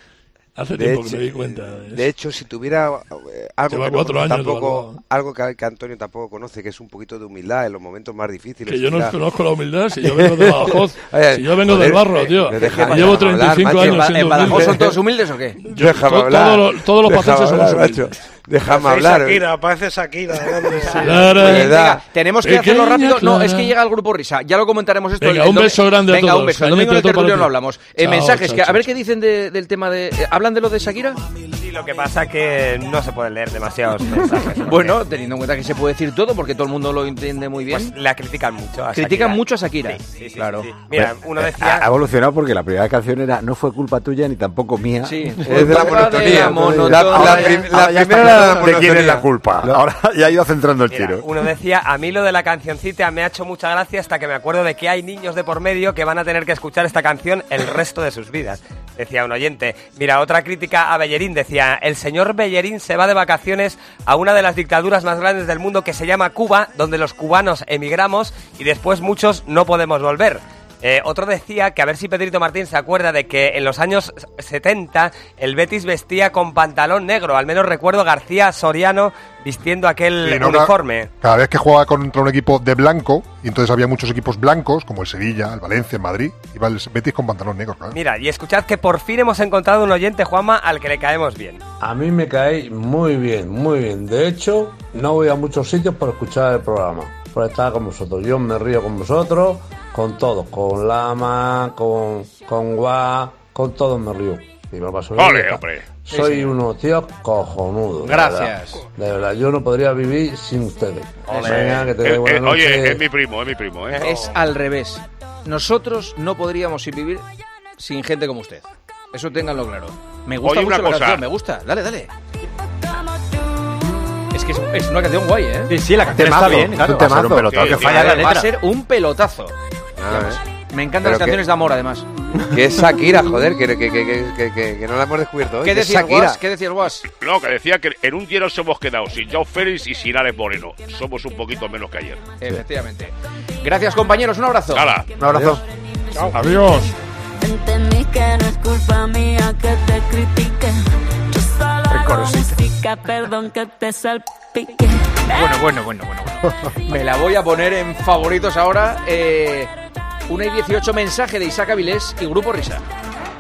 Hace de tiempo hecho, que me di cuenta de eso. de hecho, si tuviera eh, algo, Lleva que no cuatro conoce años tampoco, devaluado. algo que, que Antonio tampoco conoce, que es un poquito de humildad en los momentos más difíciles. Que yo no quizá. conozco la humildad, si yo vengo de Badajoz, Oye, si yo vengo joder, del barro, eh, tío. me deja- Llevo déjame treinta y cinco hablar, macho. años ¿En siendo ¿Badajoz humilde. son todos humildes o qué? Yo- Déjame to- hablar. todos los- todos los Déjame pacenses somos hablar, humildes. macho. Déjame Parece hablar. Shakira, parece Shakira. hablando. Claro. Oye, ¿Verdad? venga, tenemos que hacerlo Pequeña rápido. No, Clara. es que llega el grupo Risa. Ya lo comentaremos esto. Venga, el un domi- beso grande a Venga, todos. un beso. El Cañete, domingo en el todo para tertulio ti. no hablamos. Eh, Chao, mensajes. chao, que, a chao. ver qué dicen de- del tema de... eh, ¿Hablan de lo de Shakira? Sí, lo que pasa es que no se pueden leer demasiados mensajes. ¿no? Bueno, teniendo en cuenta que se puede decir todo porque todo el mundo lo entiende muy bien. Pues la critican mucho a Critican Shakira. mucho a Shakira. Sí, sí, sí, claro. sí, sí. Mira, uno Ha, decía... ha evolucionado porque la primera canción era no fue culpa tuya ni tampoco mía. Sí. Es de la monotonía. la monotonía. La, la Ahora ya- prim- la ahora ya está primera era la claro de quién es monotonía. la culpa. Ahora ya ha ido centrando el Mira, tiro. uno decía, a mí lo de la cancioncita me ha hecho mucha gracia hasta que me acuerdo de que hay niños de por medio que van a tener que escuchar esta canción el resto de sus vidas. Decía un oyente. Mira, otra crítica a Bellerín decía, el señor Bellerín se va de vacaciones a una de las dictaduras más grandes del mundo que se llama Cuba, donde los cubanos emigramos y después muchos no podemos volver. Eh, otro decía que a ver si Pedrito Martín se acuerda de que en los años setenta el Betis vestía con pantalón negro. Al menos recuerdo García Soriano vistiendo aquel Sí, no, uniforme. Cada, cada vez que jugaba contra un equipo de blanco, y entonces había muchos equipos blancos, como el Sevilla, el Valencia, el Madrid, iba el Betis con pantalón negro, claro. Mira, y escuchad que por fin hemos encontrado un oyente, Juanma, al que le caemos bien. A mí me cae muy bien, muy bien. De hecho, no voy a muchos sitios por escuchar el programa, por estar con vosotros. Yo me río con vosotros, con todos, con Lama, con, con Gua, con todos me río. Y me lo paso bien. Ole, hombre. Soy Sí, sí. unos tíos cojonudos. de Gracias. verdad. De verdad, yo no podría vivir sin ustedes. Venga, que te Eh, dé buena eh, noche. oye, es mi primo, es mi primo, ¿eh? Es al revés. Nosotros no podríamos vivir sin gente como usted. Eso ténganlo claro. Me gusta Oye, mucho una la cosa. canción, me gusta. Dale, dale. Es que es, es una canción guay, ¿eh? Sí, sí, la canción Temazo. está bien, claro. Va a ser un pelotazo. Que falla la letra. Va a ser un pelotazo. Ah, Me encantan Pero las canciones que- de amor, además. Que es Shakira, joder, que, que, que, que, que, que- que no la hemos descubierto hoy. ¿Qué que es decías, Shakira. Guas? ¿Qué decías, Guas? No, que decía que en un día nos hemos quedado sin Joao Félix y sin Alex Moreno. Somos un poquito menos que ayer. Efectivamente. Gracias, compañeros. Un abrazo. Hala. Un abrazo. Chao. Adiós. Entendí que no es culpa mía que te critique. Yo solo hago música, perdón que te salpique. Bueno, bueno, bueno, bueno, bueno. Me la voy a poner en favoritos ahora. Eh, una y dieciocho, mensaje de Isaac Avilés y Grupo Risa.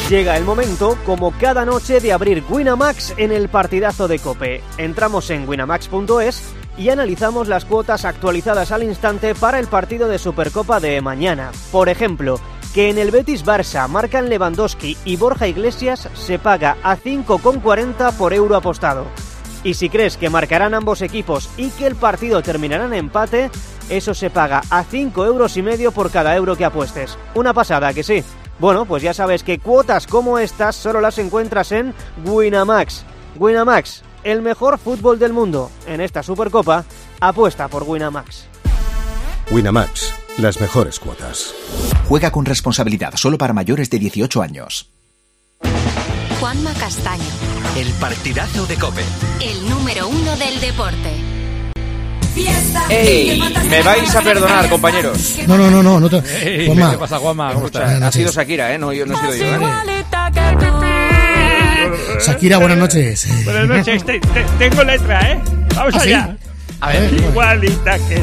Llega el momento, como cada noche, de abrir Winamax en el partidazo de COPE. Entramos en winamax punto es y analizamos las cuotas actualizadas al instante para el partido de Supercopa de mañana. Por ejemplo, que en el Betis-Barça marcan Lewandowski y Borja Iglesias se paga a cinco con cuarenta por euro apostado. Y si crees que marcarán ambos equipos y que el partido terminará en empate, eso se paga a cinco euros y medio por cada euro que apuestes. Una pasada, ¿que sí? Bueno, pues ya sabes que cuotas como estas solo las encuentras en Winamax. Winamax, el mejor fútbol del mundo. En esta Supercopa, apuesta por Winamax. Winamax, las mejores cuotas. Juega con responsabilidad, solo para mayores de dieciocho años. Juanma Castaño. El partidazo de COPE. El número uno del deporte. ¡Ey! Me vais a perdonar, compañeros. No, no, no, no. no te... Ey, Juanma. ¿Qué pasa, Juanma? ¿Cómo estás? Ha sido Shakira, ¿eh? No, yo, no he sido yo, ¿eh? Shakira, buenas noches. Buenas noches. Te, te, tengo letra, ¿eh? Vamos ¿Ah, allá. sí? A ver. Igualita que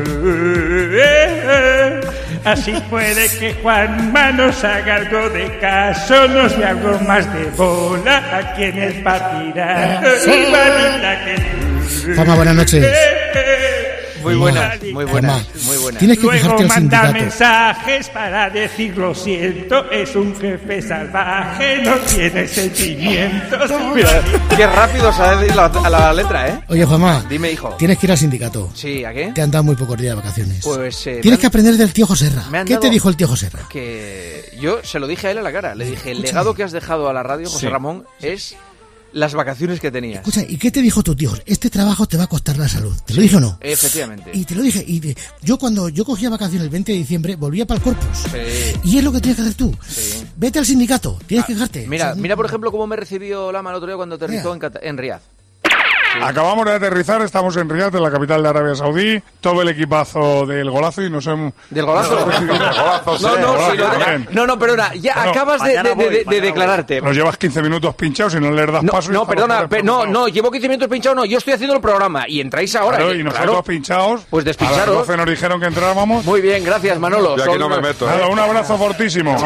tú. Así puede que Juanma nos haga algo de caso, nos dé algo más de bola aquí en el partidazo. Igualita que tú. Juanma, buenas noches. Muy buenas, muy buenas, muy buenas. Tienes que Luego quejarte al manda sindicato. mensajes para decir lo siento, es un jefe salvaje, no tiene sentimientos. Mira, qué rápido sale la, a la letra, ¿eh? Oye, Juanma. Dime, hijo. Tienes que ir al sindicato. Sí, ¿a qué? Te han dado muy pocos días de vacaciones. Pues... Eh, Tienes han, que aprender del tío Joserra. me han ¿Qué dado te dijo el tío Joserra? Que yo se lo dije a él a la cara. Le dije, el Escúchame. legado que has dejado a la radio, José Sí. Ramón, es las vacaciones que tenías. Escucha, ¿y qué te dijo tu tío? Este trabajo te va a costar la salud. ¿Te lo dije o no? Efectivamente. Y te lo dije. Y te- yo cuando yo cogía vacaciones el veinte de diciembre, volvía para el Corpus. Sí. Y es lo que tienes que hacer tú. Sí. Vete al sindicato. Tienes que quejarte. Mira, O sea, mira por ejemplo cómo me recibió Lama el otro día cuando aterrizó en, Cata- en Riad. Acabamos de aterrizar, estamos en Riad, en la capital de Arabia Saudí, todo el equipazo del golazo y nos hemos... ¿Del golazo? Del golazo, sí, No, no, golazo, sí, lo de- bien. no, no, perdona, ya Bueno, acabas de, mañana de- voy, de- de mañana voy. declararte. Nos llevas quince minutos pinchados y no les das No, paso. y no, estamos perdona, todos pe- no, no, llevo quince minutos pinchado, no, yo estoy haciendo el programa y entráis ahora. Claro, que- y nosotros claro. pinchados. Pues A las despincharos. doce nos dijeron que entrábamos. Muy bien, gracias, Manolo. Y aquí Son- no me meto, ¿eh? Nada, un abrazo fortísimo.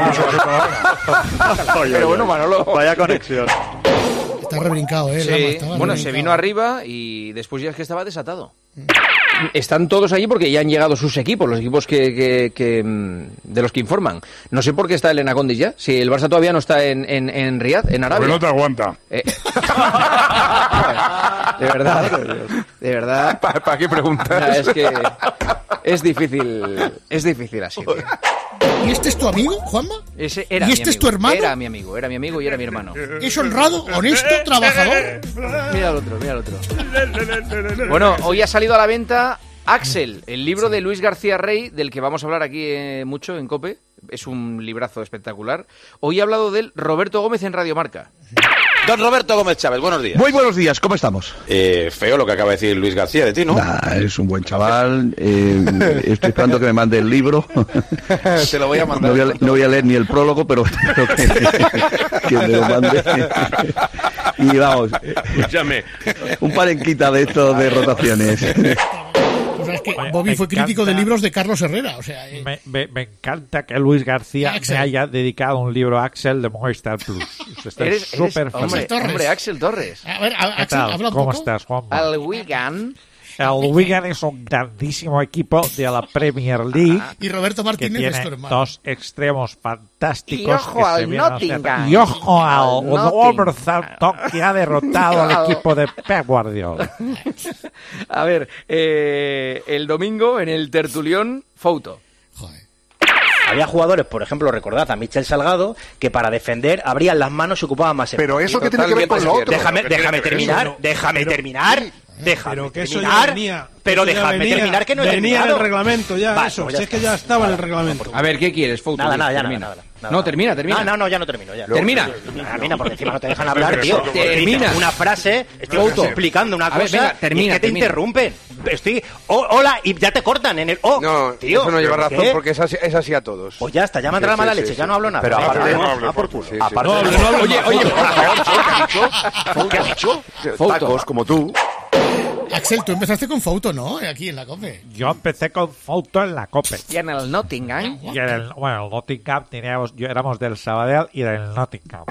Pero bueno, Manolo. Vaya conexión. Está rebrincado, ¿eh? Sí, Lama, estaba bueno, se rebrincado. vino arriba y después ya es que estaba desatado. Están todos allí porque ya han llegado sus equipos, los equipos que, que, que, mm, de los que informan. No sé por qué está el Enacondis ya, si el Barça todavía no está en, en, en Riad, en Arabia. Porque no te aguanta. Eh, de verdad, de verdad. ¿Para qué preguntas? Es que es difícil, es difícil así. tío. ¿Y este es tu amigo, Juanma? Ese era ¿Y mi este es amigo, tu hermano? Era mi amigo, era mi amigo y era mi hermano. ¿Es honrado, honesto, trabajador? Mira al otro, mira al otro. Bueno, hoy ha salido a la venta Axel, el libro de Luis García Rey, del que vamos a hablar aquí eh, mucho en COPE. Es un librazo espectacular. Hoy ha hablado de él Roberto Gómez en Radio Marca. Don Roberto Gómez Chávez, buenos días. Muy buenos días, ¿cómo estamos? Eh, feo lo que acaba de decir Luis García de ti, ¿no? Nah, es un buen chaval, eh, estoy esperando que me mande el libro. Te lo voy a mandar. No voy a, no voy a leer ni el prólogo, pero espero que, que me lo mande. Y vamos, Escúchame. un parenquita de estos de rotaciones. O sea, es que Oye, Bobby me fue crítico encanta. de libros de Carlos Herrera. O sea, eh, Me, me- me encanta que Luis García Axel. me haya dedicado un libro a Axel de Movistar Plus. Estoy Eres, eres- súper feliz. hombre, hombre, Axel Torres. a ver, a- ¿Qué Axel, tal? habla un ¿Cómo poco. estás, Juanma? Al Wigan. El Wigan es un grandísimo equipo de la Premier League Y Roberto que Martínez es tu tiene hermano. dos extremos fantásticos. Y ojo que se al vienen a hacer- Nottingham. Y ojo al Al Nottingham. Wolverhampton, que ha derrotado al equipo de Pep Guardiola. A ver, eh, el domingo en el tertulión, foto. Había jugadores, por ejemplo, recordad a Michel Salgado, que para defender abrían las manos y ocupaban más Pero espacio. eso que tiene que ver con lo otro. Déjame, ¿Qué tiene déjame que ver terminar, eso? déjame terminar, déjame Pero que eso ya terminar, venía. pero eso ya déjame venía- terminar que no he venía en terminado. el reglamento ya, Vale, eso. pues ya Si es que está. ya estaba en el reglamento. A ver, ¿qué quieres, foto? Nada, nada, ya termina. nada, nada, No, termina, termina. No, no, no, ya no termino. Ya. Termina. Termina, porque encima no te dejan hablar, tío. Termina. Una frase, estoy Foto. explicando una A ver, cosa venga, termina, y es que te termina. interrumpen. Estoy, oh, hola, y ya te cortan en el, oh, No, tío. eso no lleva ¿qué? razón porque es así, es así a todos. Pues ya está, ya me entra la mala leche, ya no hablo nada. Pero Sí, aparte, sí, no sí. hable, Ah, por culo. sí, sí. Aparte, No hable, no hable. Oye, oye, ¿Qué ha dicho? ¿Qué ha dicho? Foto. Tacos, como tú. Axel, tú empezaste con Fouto, ¿no? Aquí en la COPE. Yo empecé con Fouto en la COPE. Y en el Nottingham. Y en el, bueno, el Nottingham teníamos, yo éramos del Sabadell y del Nottingham.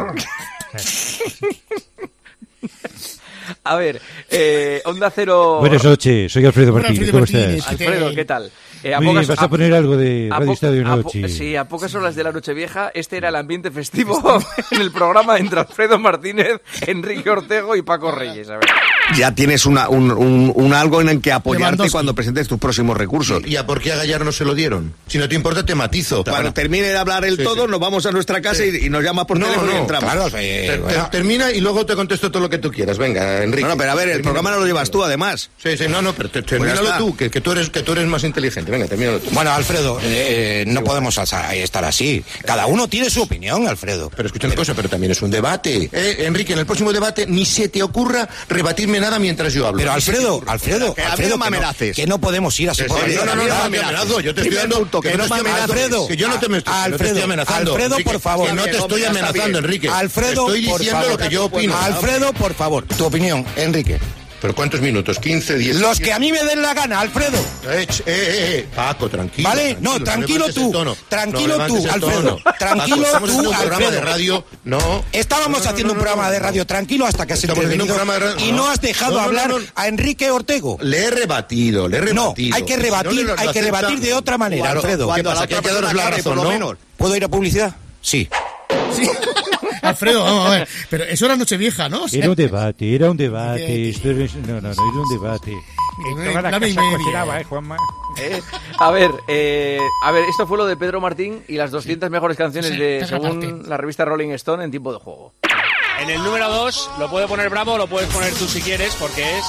A ver, eh, Onda Cero... Buenas noches, soy Alfredo Martínez, ¿cómo estás? Alfredo, ¿qué tal? Eh, Muy bien, vas a poner algo de Radio Estadio Noche. Sí, a pocas horas de la Nochevieja, este era el ambiente festivo en el programa entre Alfredo Martínez, Enrique Ortego y Paco Reyes. A ver. Ya tienes una, un, un, un algo en el que apoyarte cuando presentes tus próximos recursos. ¿Y a por qué a Gallar no se lo dieron? Si no te importa, te matizo. Cuando termine de hablar el sí, todo, sí. nos vamos a nuestra casa sí. y, y nos llamas por no, teléfono no, y entramos. Claro, eh, ter, ter, termina y luego te contesto todo lo que tú quieras. Venga, Enrique. No, no, pero a ver, el termina. programa no lo llevas tú, además. Sí, sí, no, no, pero te, termínalo pues tú, que, que, tú eres, que tú eres más inteligente. Venga, termínalo tú. Bueno, Alfredo, eh, no podemos estar así. Cada uno tiene su opinión, Alfredo. Pero escucha una cosa, pero también es un debate. Eh, Enrique, en el próximo debate ni se te ocurra rebatirme nada mientras yo hablo. Pero Alfredo, Alfredo, que Alfredo, me amenaces. Que no podemos ir a No, no, no, no, me amenazo. Yo te estoy dando que no me amenaces. Que yo no te me estoy Alfredo, amenazando. Alfredo, por favor. Que no te estoy amenazando, Enrique. Alfredo, estoy diciendo lo que yo opino. Alfredo, por favor, tu opinión, Enrique. ¿Pero cuántos minutos? ¿quince, diez? Los que a mí me den la gana, Alfredo. Eh, eh, eh, Paco, tranquilo. ¿Vale? Tranquilo, no, tranquilo no tú. Tranquilo no tú, Alfredo. Tono. Tranquilo Paco, tú, un Alfredo. programa de radio. No. Estábamos no, no, haciendo no, no, un programa no, de radio tranquilo hasta que has intervenido y no has dejado no, no, hablar no, no. a Enrique Ortego. Le he rebatido, le he rebatido. No, hay que rebatir, si no hay que rebatir de otra manera, claro, Alfredo. ¿Qué pasa? Que hay que daros la razón, ¿no? ¿Puedo ir a publicidad? Sí. Sí. Alfredo, vamos a ver. Pero eso era Nochevieja, ¿no? O sea, era un debate, era un debate. Esto es... No, no, no, era un debate. Dame y media. ¿eh, Juanma? Eh, a ver, eh, a ver, esto fue lo de Pedro Martín y las doscientas mejores canciones de, según la revista Rolling Stone, en tiempo de juego. En el número dos, lo puede poner Bravo, lo puedes poner tú si quieres, porque es...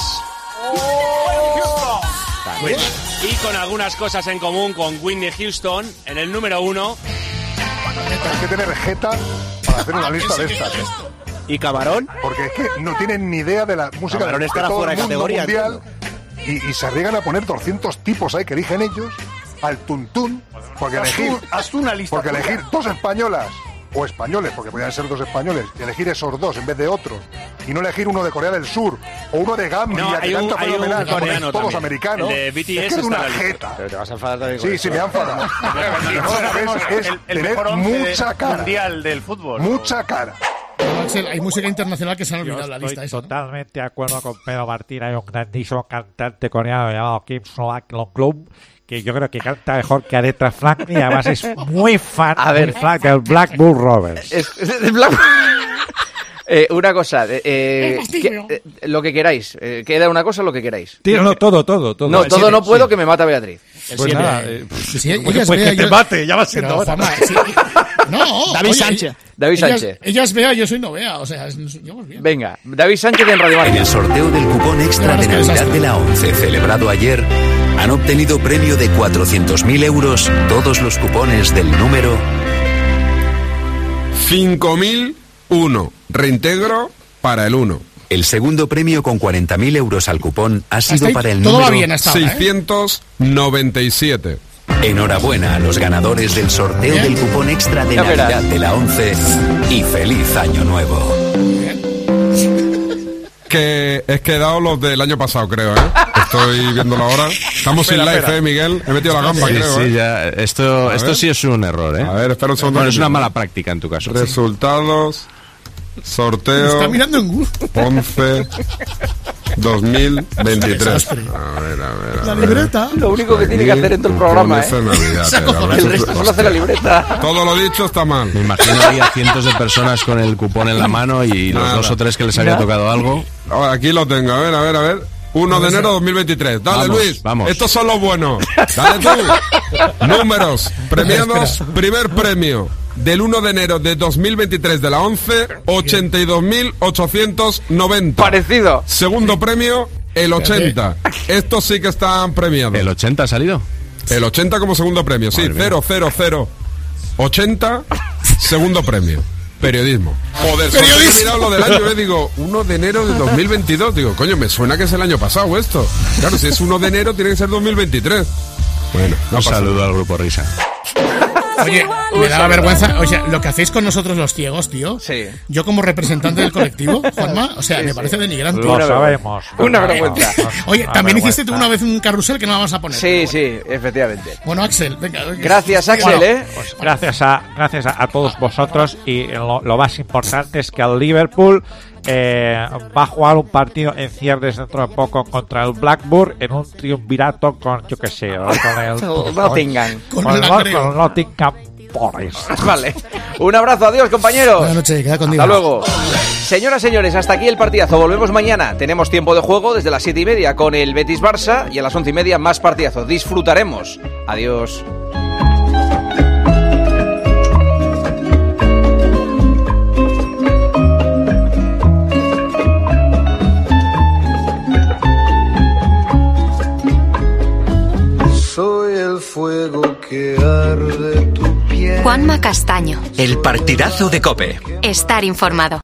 Bueno, y con algunas cosas en común con Whitney Houston. En el número uno... Hay que tener jeta para hacer una lista de estas. ¿Y Camarón? Porque es que no tienen ni idea de la música Camarón de, estará de todo fuera el de mundo categoría, mundial y, y se arriesgan a poner doscientos tipos ahí que eligen ellos al tuntún porque Haz elegir, tú- haz tú una lista porque tuya. elegir dos españolas o españoles, porque podrían ser dos españoles, y elegir esos dos en vez de otros, y no elegir uno de Corea del Sur o uno de Gambia, No, que hay un- canta hay un fenomenal, como coreano todos también. americanos. El de B T S es que es está una en la lista. jeta. Pero te vas a enfadar también con Sí, eso. sí, me han enfadado. Lo mejor es, es el, el tener mejor once mucha cara. mundial del fútbol. Mucha cara. Axel, hay música internacional que se han olvidado Yo la estoy lista esa, ¿no? totalmente de acuerdo con Pedro Martín. Hay un grandísimo cantante coreano llamado Kim So-Long Club que yo creo que canta mejor que Aretha Franklin y además es muy fan, A ver. muy fan del Black Bull Rovers. Es, es del Black... eh, una cosa, eh, eh, que- eh, lo que queráis. Eh, queda una cosa, lo que queráis. Tíralo todo, todo, todo. No, El todo siete, no puedo, sí. que me mata Beatriz. Pues nada, eh, Sí, pues ellas pues vea, que te yo- mate, ya va siendo Pero, hora. Juanma, sí. No, David oye, Sánchez. ella- David ellas- Sánchez. Ellas vea, yo soy no vea. O sea, nos llevamos bien. Venga, David Sánchez en Radio En Marca. el sorteo del cupón extra de Navidad de la ONCE celebrado ayer, han obtenido premio de cuatrocientos mil euros todos los cupones del número cinco mil uno. Reintegro para el uno. El segundo premio con cuarenta mil euros al cupón ha sido ahí para el todo va número bien hasta ahora, ¿eh? seiscientos noventa y siete. Enhorabuena a los ganadores del sorteo Bien. del cupón extra de Ya verás. Navidad de la ONCE y feliz año nuevo. Que es que he dado los del año pasado, creo, ¿eh? Estoy viéndolo ahora. Estamos sin Espera, live, espera. ¿eh, Miguel? He metido la gamba, Sí, creo, sí, ¿eh? ya. Esto, A esto ver. sí es un error, ¿eh? A ver, espera un segundo. Bueno, es que una sí. mala práctica en tu caso. Resultados. Sorteo. Está mirando en Google. once dos mil veintitrés. Desastre. A ver, a ver. a La ver. libreta. Lo único que tiene que hacer en todo el programa, Cupones de ¿eh? Navidad, Se ha eh, a ver, cojonado. El resto solo hace la libreta. Todo lo dicho está mal. Me imagino había cientos de personas con el cupón en la mano y los Nada. dos o tres que les había Nada. tocado algo. Ahora, aquí lo tengo, a ver, a ver, a ver. uno de enero de dos mil veintitrés. Dale, Vamos, Luis. vamos. Estos son los buenos. Dale tú. Números. Premiados. Primer premio del uno de enero de dos mil veintitrés de la ONCE, ochenta y dos mil ochocientos noventa. Parecido. Segundo premio, el ochenta. Estos sí que están premiados. ¿El ochenta ha salido? El ochenta como segundo premio, sí. Madre mía. cero cero cero ochenta, segundo premio. Periodismo. Joder, solo Periodismo. he mirado lo del año, eh, digo, uno de enero de dos mil veintidós. Digo, coño, me suena que es el año pasado esto. Claro, si es uno de enero tiene que ser dos mil veintitrés. Bueno, no Un pasa saludo al grupo Risa. Oye, me daba vergüenza. O sea, lo que hacéis con nosotros los ciegos, tío. Sí. Yo como representante del colectivo, Juanma, o sea, Sí, me sí. parece denigrante. Lo sabemos. Una vergüenza. Oye, Una también vergüenza. hiciste tú una vez un carrusel que no vamos a poner. Sí, sí, efectivamente. Bueno, Axel, venga. Gracias, Axel, Bueno, ¿eh? pues gracias a gracias a, a todos vosotros y lo, lo más importante es que el Liverpool eh, va a jugar un partido en cierres dentro de poco contra el Blackburn en un triunvirato con, yo qué sé, con el El Nottingham. con, Con el, la con creo. el Nottingham Forest. Vale. Un abrazo, adiós, compañeros. Buenas noches, queda con Dios. Hasta luego. Señoras, señores, hasta aquí el partidazo. Volvemos mañana. Tenemos tiempo de juego desde las siete y media con el Betis Barça y a las once y media más partidazo. Disfrutaremos. Adiós. Soy el fuego que arde tu piel. Juanma Castaño. El partidazo de COPE. Estar informado.